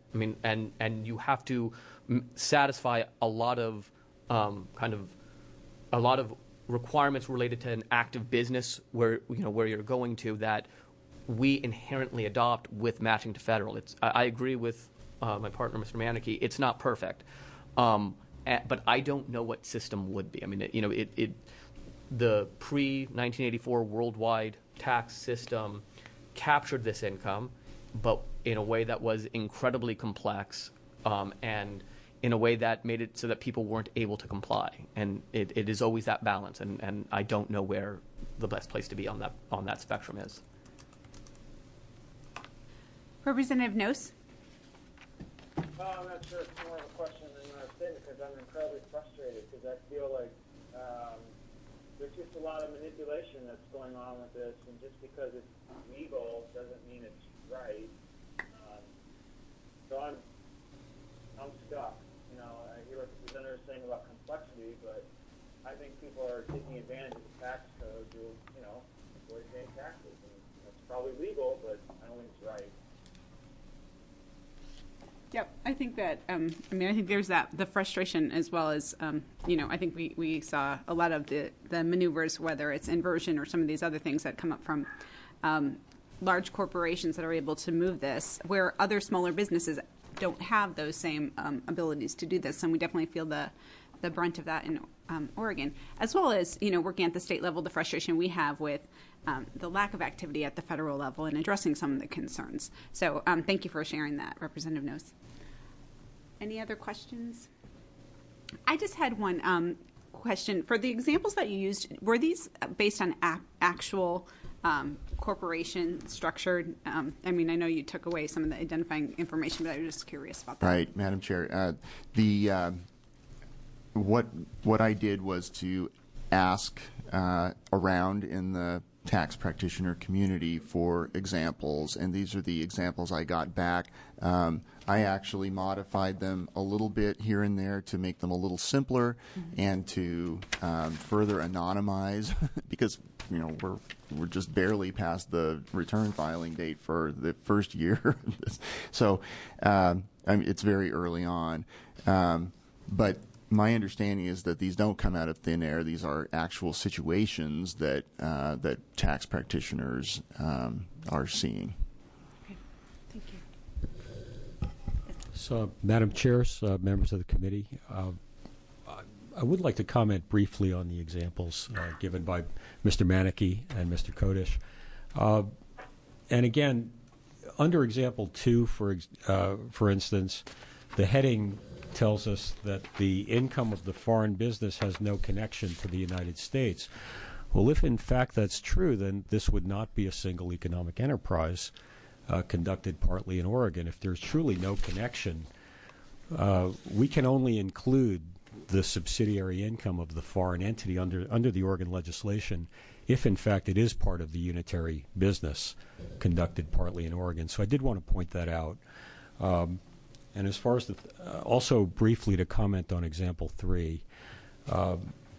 [SPEAKER 14] I mean, and, and you have to m- satisfy a lot of um, kind of a lot of requirements related to an active business where you know where you're going to that we inherently adopt with matching to federal. It's I, I agree with uh, my partner, Mister Manicki. It's not perfect, um, a- but I don't know what system would be. I mean, it, you know, it, it the pre nineteen eighty-four worldwide tax system captured this income, but in a way that was incredibly complex um, and in a way that made it so that people weren't able to comply. And it, it is always that balance, and, and I don't know where the best place to be on that on that spectrum is.
[SPEAKER 1] Representative Nose?
[SPEAKER 15] Well, I'm not sure it's more of a question than a statement because I'm incredibly frustrated because I feel like um, there's just a lot of manipulation that's going on with this, and just because it's legal doesn't mean it's right. Um, so I'm I'm stuck. You know, I hear what the presenter is saying about complexity, but I think people are taking advantage of the tax code to, you know, avoid paying taxes, and that's probably legal, but I don't think it's right.
[SPEAKER 1] Yep, I think that, um, I mean, I think there's that, the frustration as well as, um, you know, I think we, we saw a lot of the, the maneuvers, whether it's inversion or some of these other things that come up from um, large corporations that are able to move this, where other smaller businesses don't have those same um, abilities to do this. And we definitely feel the, the brunt of that in um, Oregon, as well as, you know, working at the state level, the frustration we have with Um, the lack of activity at the federal level and addressing some of the concerns. So um, thank you for sharing that, Representative Nose. Any other questions? I just had one um, question. For the examples that you used, were these based on a- actual um, corporation structured? Um, I mean, I know you took away some of the identifying information, but I was just curious about that.
[SPEAKER 13] Right, Madam Chair. Uh, the uh, what what I did was to ask uh, around in the tax practitioner community for examples, and these are the examples I got back. Um, I actually modified them a little bit here and there to make them a little simpler mm-hmm. and to um, further anonymize because you know we're we're just barely past the return filing date for the first year, so um, I mean, it's very early on, um, but. My understanding is that these don't come out of thin air. These are actual situations that uh, that tax practitioners um, are seeing.
[SPEAKER 1] Okay. Thank you.
[SPEAKER 12] So, Madam Chair, uh, members of the committee, uh, I would like to comment briefly on the examples uh, given by Mister Manicki and Mister Kodesh. Uh, and again, under example two, for ex- uh, for instance, the heading tells us that the income of the foreign business has no connection to the United States. Well, if in fact that's true, then this would not be a single economic enterprise uh, conducted partly in Oregon. If there's truly no connection, uh, we can only include the subsidiary income of the foreign entity under under the Oregon legislation if in fact it is part of the unitary business conducted partly in Oregon. So I did want to point that out. Um, And as far as the, th- uh, also briefly to comment on example three, uh,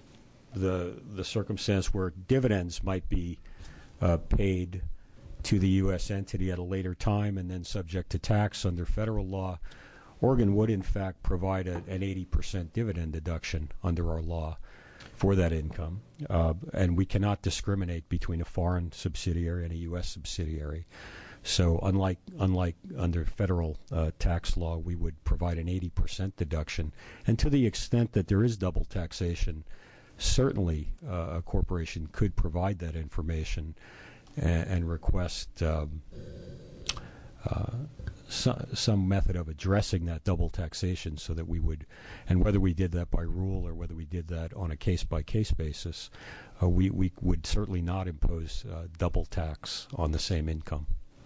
[SPEAKER 12] the the circumstance where dividends might be uh, paid to the U S entity at a later time and then subject to tax under federal law, Oregon would in fact provide a, an eighty percent dividend deduction under our law for that income, uh, and we cannot discriminate between a foreign subsidiary and a U S subsidiary. So unlike unlike under federal uh, tax law, we would provide an eighty percent deduction. And to the extent that there is double taxation, certainly uh, a corporation could provide that information and, and request um, uh, so, some method of addressing that double taxation so that we would, and whether we did that by rule or whether we did that on a case-by-case basis, uh, we, we would certainly not impose uh, double tax on the same income.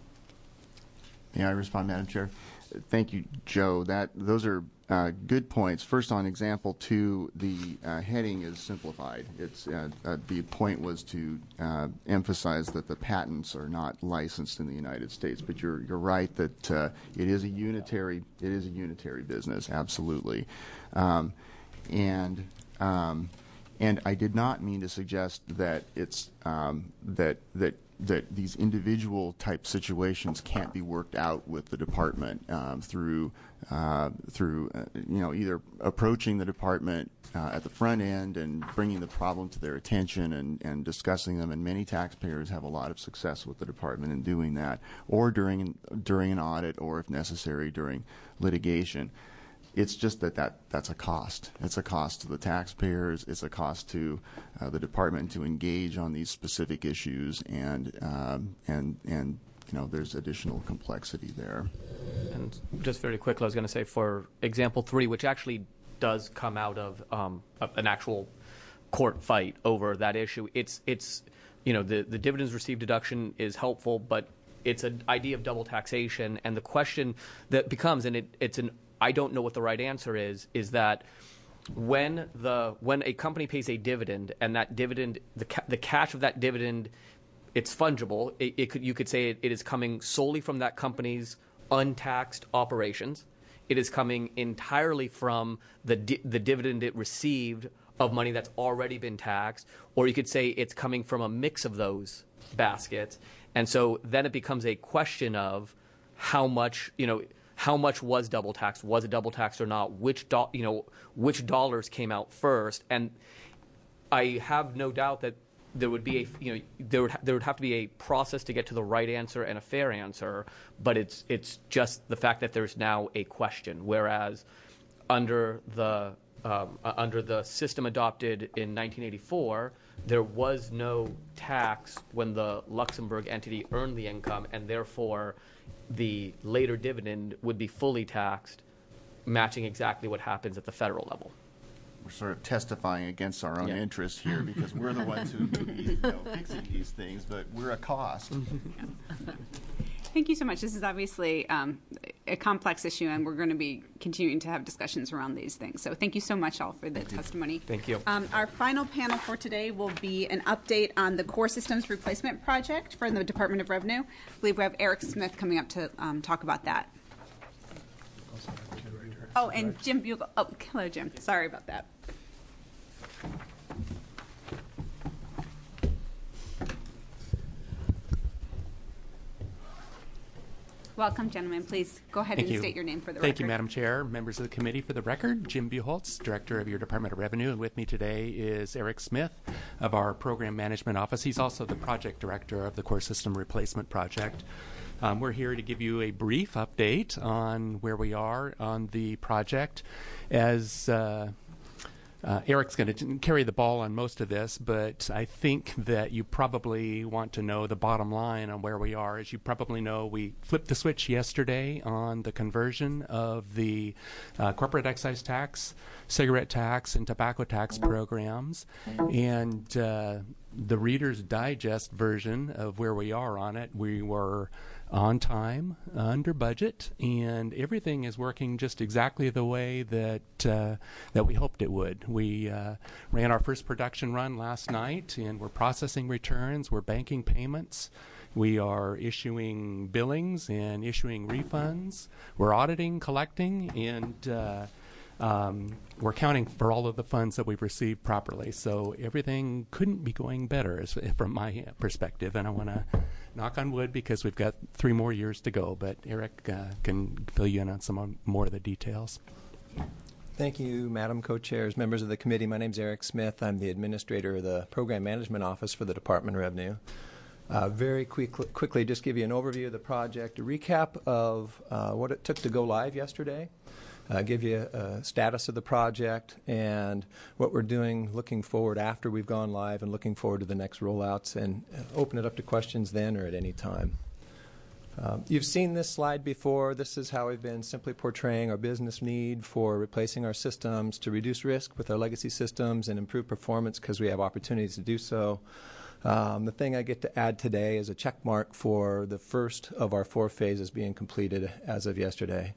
[SPEAKER 13] May I respond, Madam Chair? Thank you, Joe. That those are uh, good points. First, on example two, the uh, heading is simplified. It's uh, uh, the point was to uh, emphasize that the patents are not licensed in the United States. But you're you're right that uh, it is a unitary it is a unitary business, absolutely, um, and. Um, And I did not mean to suggest that it's um, that that that these individual type situations can't be worked out with the department um, through uh, through uh, you know either approaching the department uh, at the front end and bringing the problem to their attention and, and discussing them. And many taxpayers have a lot of success with the department in doing that, or during during an audit, or if necessary during litigation. It's just that, that that's a cost. It's a cost to the taxpayers. It's a cost to uh, the department to engage on these specific issues, and um, and and you know there's additional complexity there.
[SPEAKER 14] And just very quickly, I was going to say for example three, which actually does come out of um, a, an actual court fight over that issue. It's it's you know the the dividends received deduction is helpful, but it's an idea of double taxation, and the question that becomes, and it, it's an I don't know what the right answer is, is that when the when a company pays a dividend, and that dividend, the ca- the cash of that dividend, it's fungible. It, it could you could say it, it is coming solely from that company's untaxed operations. It is coming entirely from the di- the dividend it received of money that's already been taxed, or you could say it's coming from a mix of those baskets. And so then it becomes a question of how much you know. How much was double taxed? Was it double taxed or not? Which do, you know which dollars came out first? And I have no doubt that there would be a you know there would there would have to be a process to get to the right answer and a fair answer. But it's it's just the fact that there's now a question. Whereas under the um, uh, under the system adopted in nineteen eighty-four, there was no tax when the Luxembourg entity earned the income, and therefore the later dividend would be fully taxed, matching exactly what happens at the federal level.
[SPEAKER 13] We're sort of testifying against our own
[SPEAKER 14] yeah.
[SPEAKER 13] interests here because we're the ones who will be you know, fixing these things, but we're a cost.
[SPEAKER 1] Thank you so much. This is obviously um, a complex issue, and we're going to be continuing to have discussions around these things. So thank you so much, all, for the
[SPEAKER 14] thank
[SPEAKER 1] testimony.
[SPEAKER 14] You. Thank you.
[SPEAKER 1] Um, our final panel for today will be an update on the core systems replacement project for the Department of Revenue. I believe we have Eric Smith coming up to um, talk about that. Oh, and Jim Bugle. Oh, hello, Jim. Sorry about that. Welcome, gentlemen. Please go ahead
[SPEAKER 16] Thank
[SPEAKER 1] and
[SPEAKER 16] you.
[SPEAKER 1] state your name for the
[SPEAKER 16] Thank
[SPEAKER 1] record.
[SPEAKER 16] you, Madam Chair, members of the committee. For the record, Jim Buholtz, Director of your Department of Revenue, and with me today is Eric Smith of our Program Management Office. He's also the Project Director of the Core System Replacement Project. Um, we're here to give you a brief update on where we are on the project. As uh, Uh, Eric's going to carry the ball on most of this, but I think that you probably want to know the bottom line on where we are. As you probably know, we flipped the switch yesterday on the conversion of the uh, corporate excise tax, cigarette tax, and tobacco tax programs. And uh, the Reader's Digest version of where we are on it, we were on time, under budget, and everything is working just exactly the way that uh, that we hoped it would. We uh, ran our first production run last night, and we're processing returns, we're banking payments, we are issuing billings and issuing refunds, we're auditing, collecting, and uh, um, we're counting for all of the funds that we've received properly. So everything couldn't be going better as, from my perspective, and I want to knock on wood because we've got three more years to go, but Eric uh, can fill you in on some more of the details.
[SPEAKER 17] Thank you, Madam Co-Chairs, members of the committee. My name is Eric Smith. I'm the administrator of the Program Management Office for the Department of Revenue. Uh, very quick, quickly, just give you an overview of the project, a recap of uh, what it took to go live yesterday, uh, give you a status of the project and what we're doing looking forward after we've gone live and looking forward to the next rollouts, and open it up to questions then or at any time. Um, you've seen this slide before. This is how we've been simply portraying our business need for replacing our systems to reduce risk with our legacy systems and improve performance because we have opportunities to do so. Um, the thing I get to add today is a check mark for the first of our four phases being completed as of yesterday.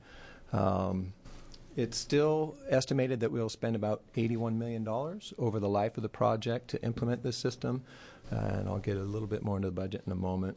[SPEAKER 17] Um, it's still estimated that we'll spend about eighty-one million dollars over the life of the project to implement this system, uh, and I'll get a little bit more into the budget in a moment.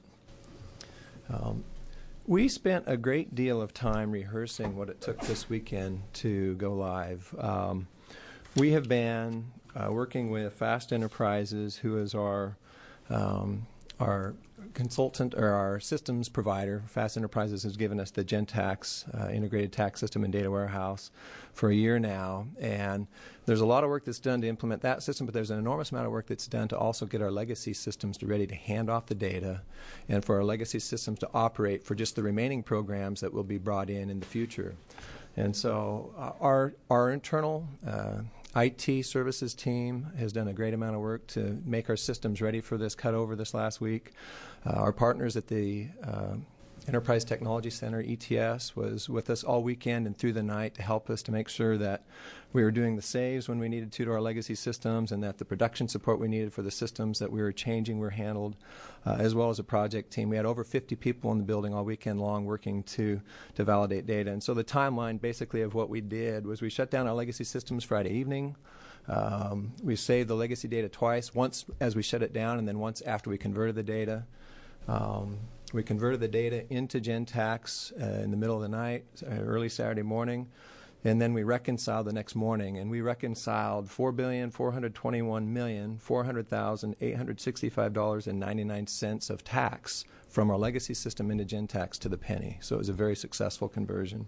[SPEAKER 17] Um, we spent a great deal of time rehearsing what it took this weekend to go live. Um, we have been uh, working with Fast Enterprises, who is our um, our consultant or our systems provider, Fast Enterprises, has given us the Gentax uh, integrated tax system and data warehouse for a year now. And there's a lot of work that's done to implement that system, but there's an enormous amount of work that's done to also get our legacy systems to ready to hand off the data and for our legacy systems to operate for just the remaining programs that will be brought in in the future. And so uh, our, our internal uh, I T services team has done a great amount of work to make our systems ready for this cutover this last week. Uh, our partners at the uh, Enterprise Technology Center, E T S, was with us all weekend and through the night to help us to make sure that we were doing the saves when we needed to to our legacy systems and that the production support we needed for the systems that we were changing were handled, uh, as well as a project team. We had over fifty people in the building all weekend long working to, to validate data. And so the timeline basically of what we did was we shut down our legacy systems Friday evening. Um, we saved the legacy data twice, once as we shut it down and then once after we converted the data. Um, we converted the data into Gentax uh, in the middle of the night, uh, early Saturday morning, and then we reconciled the next morning. And we reconciled four billion four hundred twenty-one million four hundred thousand eight hundred sixty-five dollars and ninety-nine cents of tax from our legacy system into Gentax to the penny. So it was a very successful conversion.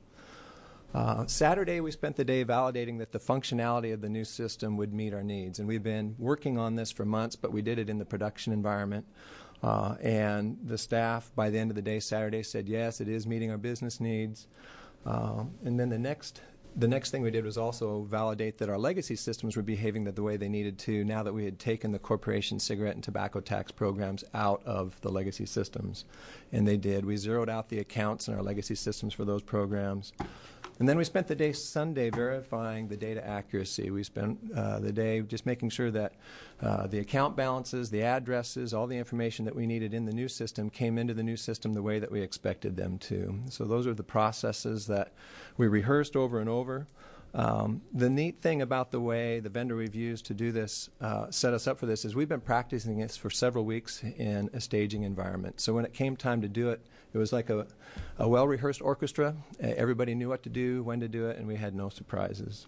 [SPEAKER 17] Uh, Saturday, we spent the day validating that the functionality of the new system would meet our needs. And we've been working on this for months, but we did it in the production environment. Uh, and the staff, by the end of the day Saturday, said, yes, it is meeting our business needs. Um, and then the next the next thing we did was also validate that our legacy systems were behaving the way they needed to now that we had taken the corporation cigarette and tobacco tax programs out of the legacy systems. And they did. We zeroed out the accounts in our legacy systems for those programs. And then we spent the day Sunday verifying the data accuracy. We spent uh, the day just making sure that uh, the account balances, the addresses, all the information that we needed in the new system came into the new system the way that we expected them to. So those are the processes that we rehearsed over and over. Um, the neat thing about the way the vendor we've used to do this uh, set us up for this is we've been practicing this for several weeks in a staging environment. So when it came time to do it, it was like a, a well-rehearsed orchestra. Uh, everybody knew what to do, when to do it, and we had no surprises.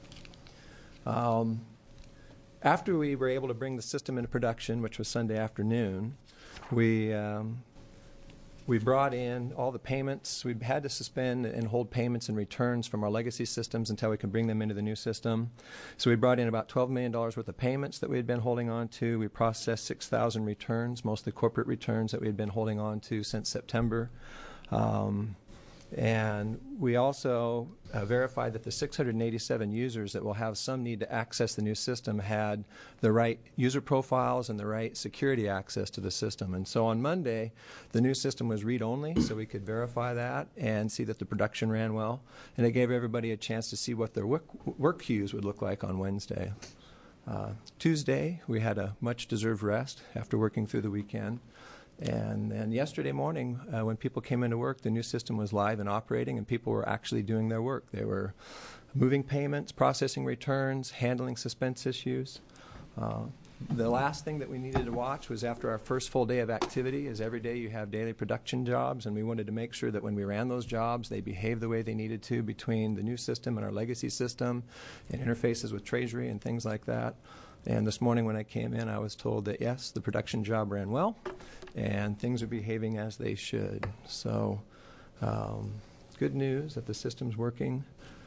[SPEAKER 17] Um, after we were able to bring the system into production, which was Sunday afternoon, we um, we brought in all the payments. We had to suspend and hold payments and returns from our legacy systems until we could bring them into the new system. So we brought in about twelve million dollars worth of payments that we had been holding on to. We processed six thousand returns, mostly corporate returns that we had been holding on to since September. Um, and we also uh, verified that the six hundred eighty-seven users that will have some need to access the new system had the right user profiles and the right security access to the system. And so on Monday, the new system was read-only, so we could verify that and see that the production ran well. And it gave everybody a chance to see what their work, work queues would look like on Wednesday. Uh, Tuesday, we had a much-deserved rest after working through the weekend. And then yesterday morning, uh, when people came into work, the new system was live and operating, and people were actually doing their work. They were moving payments, processing returns, handling suspense issues. Uh, the last thing that we needed to watch was after our first full day of activity, is every day you have daily production jobs, and we wanted to make sure that when we ran those jobs, they behaved the way they needed to between the new system and our legacy system and interfaces with Treasury and things like that. And this morning when I came in, I was told that, yes, the production job ran well, and things are behaving as they should. So um, good news that the system's working.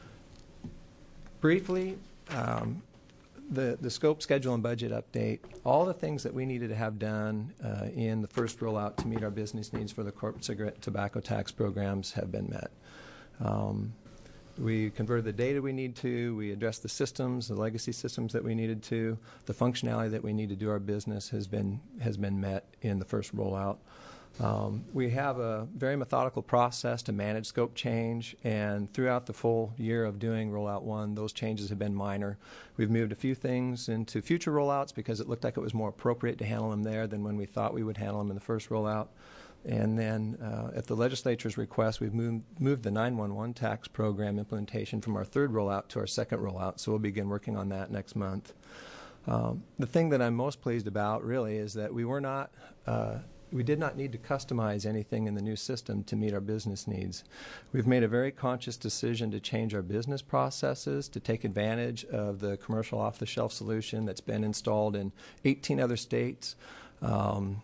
[SPEAKER 17] Briefly, um, the, the scope, schedule, and budget update, all the things that we needed to have done uh, in the first rollout to meet our business needs for the corporate cigarette and tobacco tax programs have been met. Um, We converted the data we need to. We addressed the systems, the legacy systems that we needed to. The functionality that we need to do our business has been has been met in the first rollout. Um, we have a very methodical process to manage scope change, and throughout the full year of doing rollout one, those changes have been minor. We've moved a few things into future rollouts because it looked like it was more appropriate to handle them there than when we thought we would handle them in the first rollout. And then uh, at the legislature's request, we've moved, moved the nine one one tax program implementation from our third rollout to our second rollout, so we'll begin working on that next month. Um, the thing that I'm most pleased about, really, is that we were not, uh, we did not need to customize anything in the new system to meet our business needs. We've made a very conscious decision to change our business processes, to take advantage of the commercial off-the-shelf solution that's been installed in eighteen other states. Um,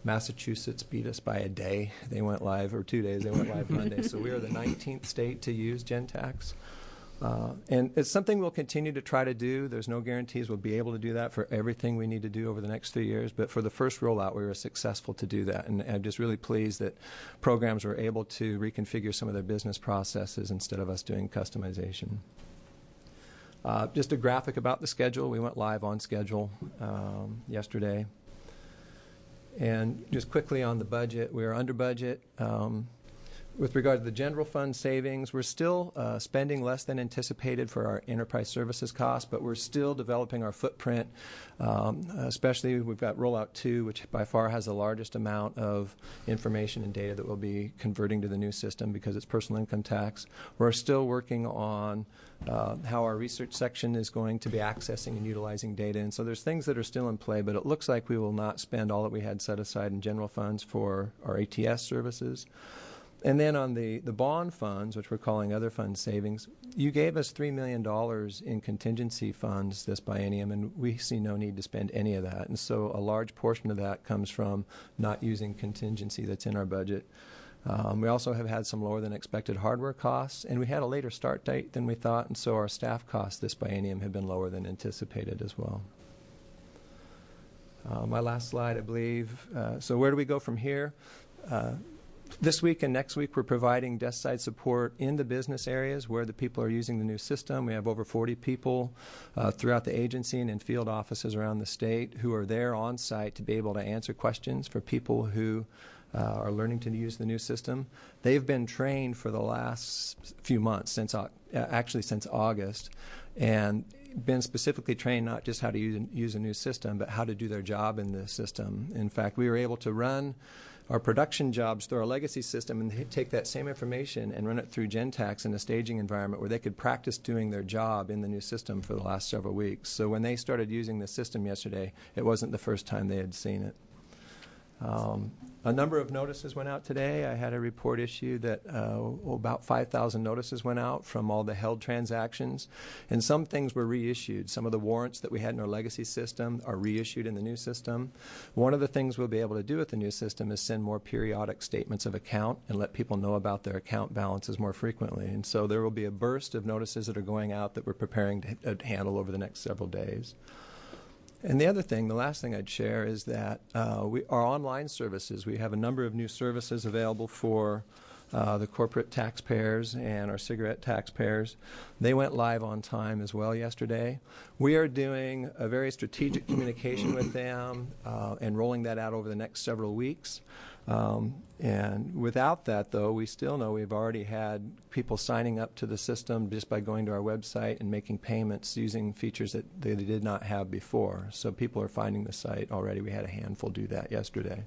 [SPEAKER 17] Massachusetts beat us by a day. They went live, or two days. They went live Monday. So we are the nineteenth state to use GenTax. Uh, and it's something we'll continue to try to do. There's no guarantees we'll be able to do that for everything we need to do over the next three years. But for the first rollout, we were successful to do that. And I'm just really pleased that programs were able to reconfigure some of their business processes instead of us doing customization. Uh, just a graphic about the schedule. We went live on schedule um, yesterday. And just quickly on the budget, we are under budget. Um, With regard to the general fund savings, we're still uh, spending less than anticipated for our enterprise services costs, but we're still developing our footprint. Um, especially, we've got Rollout two, which by far has the largest amount of information and data that we'll be converting to the new system because it's personal income tax. We're still working on uh, how our research section is going to be accessing and utilizing data. And so there's things that are still in play, but it looks like we will not spend all that we had set aside in general funds for our A T S services. And then on the, the bond funds, which we're calling other fund savings, you gave us three million dollars in contingency funds this biennium, and we see no need to spend any of that. And so a large portion of that comes from not using contingency that's in our budget. Um, we also have had some lower than expected hardware costs, and we had a later start date than we thought, and so our staff costs this biennium have been lower than anticipated as well. Uh, my last slide, I believe. Uh, so where do we go from here? Uh, This week and next week, we're providing desk side support in the business areas where the people are using the new system. We have over forty people uh, throughout the agency and in field offices around the state who are there on site to be able to answer questions for people who uh, are learning to use the new system. They've been trained for the last few months, since uh, actually since August, and been specifically trained not just how to use, use a new system, but how to do their job in the system. In fact, we were able to run our production jobs through our legacy system and take that same information and run it through GenTax in a staging environment where they could practice doing their job in the new system for the last several weeks. So when they started using the system yesterday, it wasn't the first time they had seen it. Um, a number of notices went out today. I had a report issued that uh, about five thousand notices went out from all the held transactions, and some things were reissued. Some of the warrants that we had in our legacy system are reissued in the new system. One of the things we'll be able to do with the new system is send more periodic statements of account and let people know about their account balances more frequently. And so there will be a burst of notices that are going out that we're preparing to, to handle over the next several days. And the other thing, the last thing I'd share is that uh, we, our online services, we have a number of new services available for uh, the corporate taxpayers and our cigarette taxpayers. They went live on time as well yesterday. We are doing a very strategic communication with them uh, and rolling that out over the next several weeks. Um, and without that, though, we still know we've already had people signing up to the system just by going to our website and making payments using features that they did not have before. So people are finding the site already. We had a handful do that yesterday.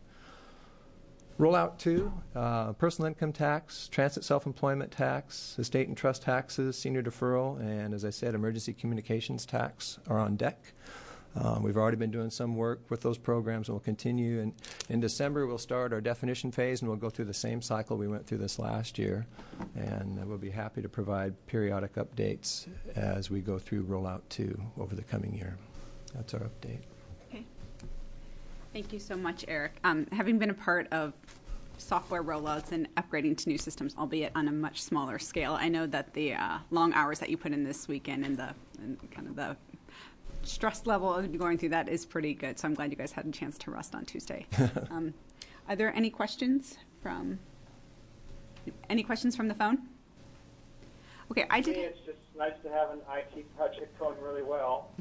[SPEAKER 17] Rollout two, uh, personal income tax, transit self-employment tax, estate and trust taxes, senior deferral, and as I said, emergency communications tax are on deck. Um, we've already been doing some work with those programs, and we'll continue. And in December, we'll start our definition phase, and we'll go through the same cycle we went through this last year. And uh, we'll be happy to provide periodic updates as we go through Rollout two over the coming year. That's our update.
[SPEAKER 1] Okay. Thank you so much, Eric. Um, having been a part of software rollouts and upgrading to new systems, albeit on a much smaller scale, I know that the uh, long hours that you put in this weekend and the and kind of the stress level of going through that is pretty good. So I'm glad you guys had a chance to rest on Tuesday. um, are there any questions from any questions from the phone? Okay, I did.
[SPEAKER 15] It's just nice to have an I T project going really well.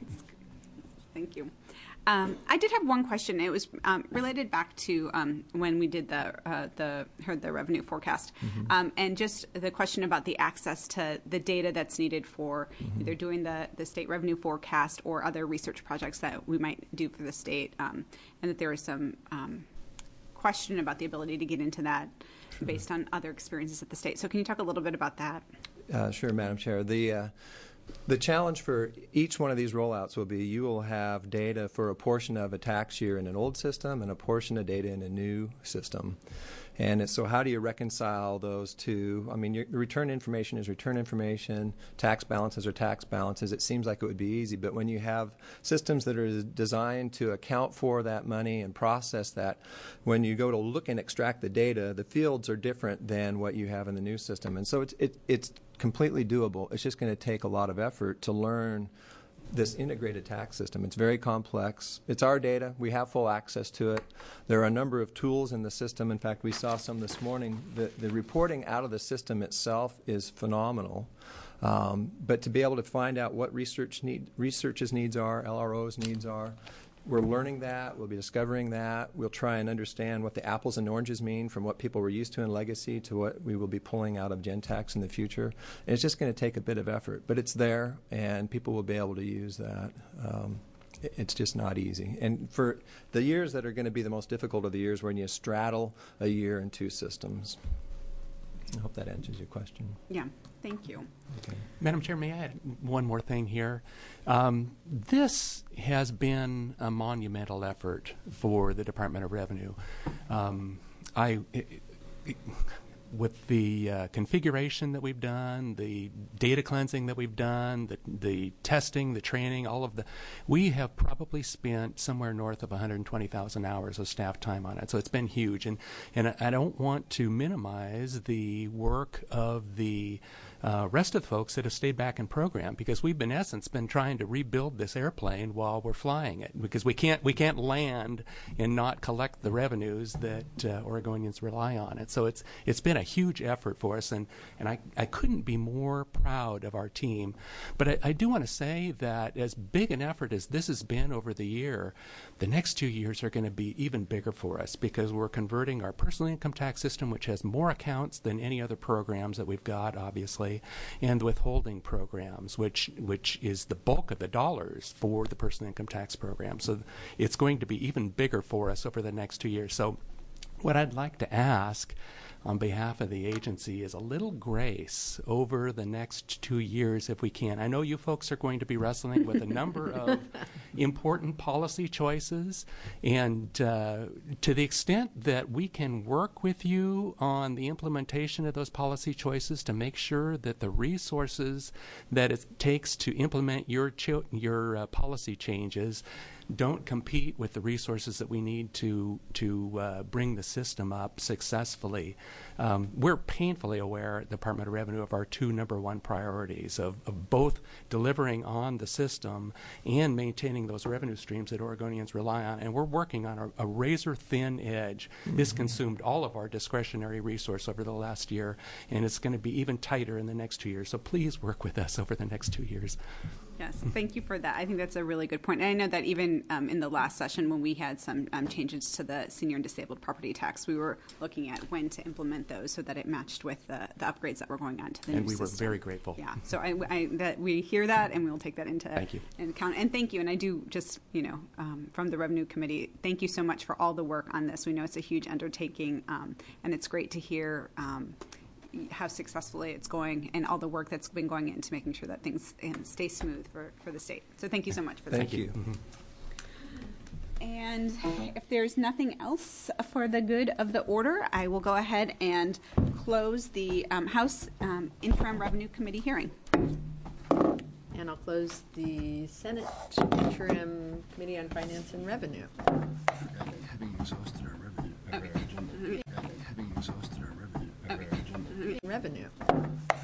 [SPEAKER 1] Thank you. Um, I did have one question. It was um, related back to um, when we did the uh, the heard the revenue forecast, mm-hmm. um, and just the question about the access to the data that's needed for mm-hmm. either doing the, the state revenue forecast or other research projects that we might do for the state, um, and that there was some um, question about the ability to get into that sure. based on other experiences at the state. So can you talk a little bit about that?
[SPEAKER 17] Uh, sure, Madam Chair. The uh, The challenge for each one of these rollouts will be you will have data for a portion of a tax year in an old system and a portion of data in a new system. And it's, so how do you reconcile those two? I mean, your return information is return information, tax balances are tax balances. It seems like it would be easy, but when you have systems that are designed to account for that money and process that, when you go to look and extract the data, the fields are different than what you have in the new system. And so it's, it, it's completely doable. It's just going to take a lot of effort to learn this integrated tax system. It's very complex. It's our data. We have full access to it. There are a number of tools in the system. In fact, we saw some this morning. The, the reporting out of the system itself is phenomenal. Um, but to be able to find out what research need, research's needs are, L R O's needs are, we're learning that. We'll be discovering that. We'll try and understand what the apples and oranges mean from what people were used to in legacy to what we will be pulling out of Gentex in the future. And it's just going to take a bit of effort, but it's there, and people will be able to use that. Um, it, it's just not easy. And for the years that are going to be the most difficult are the years when you straddle a year and two systems. I hope that answers your question.
[SPEAKER 1] Yeah, thank you.
[SPEAKER 17] Okay.
[SPEAKER 16] Madam Chair, may I add one more thing here? Um, this has been a monumental effort for the Department of Revenue. Um, I, it, it, with the uh, configuration that we've done, the data cleansing that we've done, the, the testing, the training, all of the, we have probably spent somewhere north of one hundred twenty thousand hours of staff time on it. So it's been huge. And, and I don't want to minimize the work of the Uh, rest of the folks that have stayed back in program, because we've in essence been trying to rebuild this airplane while we're flying it, because we can't we can't land and not collect the revenues that uh, Oregonians rely on it. So it's it's been a huge effort for us, and and I, I couldn't be more proud of our team. But I, I do want to say that as big an effort as this has been over the year, the next two years are going to be even bigger for us, because we're converting our personal income tax system, which has more accounts than any other programs that we've got, obviously, and withholding programs, which which is the bulk of the dollars for the personal income tax program. So it's going to be even bigger for us over the next two years. So what I'd like to ask on behalf of the agency is a little grace over the next two years if we can. I know you folks are going to be wrestling with a number of important policy choices, and uh, to the extent that we can work with you on the implementation of those policy choices to make sure that the resources that it takes to implement your cho- your uh, policy changes don't compete with the resources that we need to to uh, bring the system up successfully. Um, we're painfully aware at the Department of Revenue of our two number one priorities of, of both delivering on the system and maintaining those revenue streams that Oregonians rely on. And we're working on a, a razor-thin edge. Mm-hmm. This consumed all of our discretionary resource over the last year, and it's going to be even tighter in the next two years. So please work with us over the next two years.
[SPEAKER 1] Yes, thank you for that. I think that's a really good point. And I know that even um, in the last session when we had some um, changes to the senior and disabled property tax, we were looking at when to implement those so that it matched with the, the upgrades that were going on to the
[SPEAKER 16] and
[SPEAKER 1] new
[SPEAKER 16] we
[SPEAKER 1] system.
[SPEAKER 16] were very grateful.
[SPEAKER 1] Yeah, so I, I, that we hear that, and we'll take that into
[SPEAKER 16] thank you.
[SPEAKER 1] account. And thank you. And I do just, you know, um, from the Revenue Committee, thank you so much for all the work on this. We know it's a huge undertaking, um, and it's great to hear um, how successfully it's going and all the work that's been going into making sure that things um, stay smooth for, for the state. So thank you so much for that.
[SPEAKER 17] Thank you.
[SPEAKER 16] Mm-hmm.
[SPEAKER 1] And if there's nothing else for the good of the order, I will go ahead and close the um, House um, Interim Revenue Committee hearing.
[SPEAKER 2] And I'll close the Senate Interim Committee on Finance and Revenue.
[SPEAKER 8] Having exhausted our revenue, our
[SPEAKER 1] Okay.
[SPEAKER 8] agenda. Having exhausted our revenue, our agenda.
[SPEAKER 2] Revenue.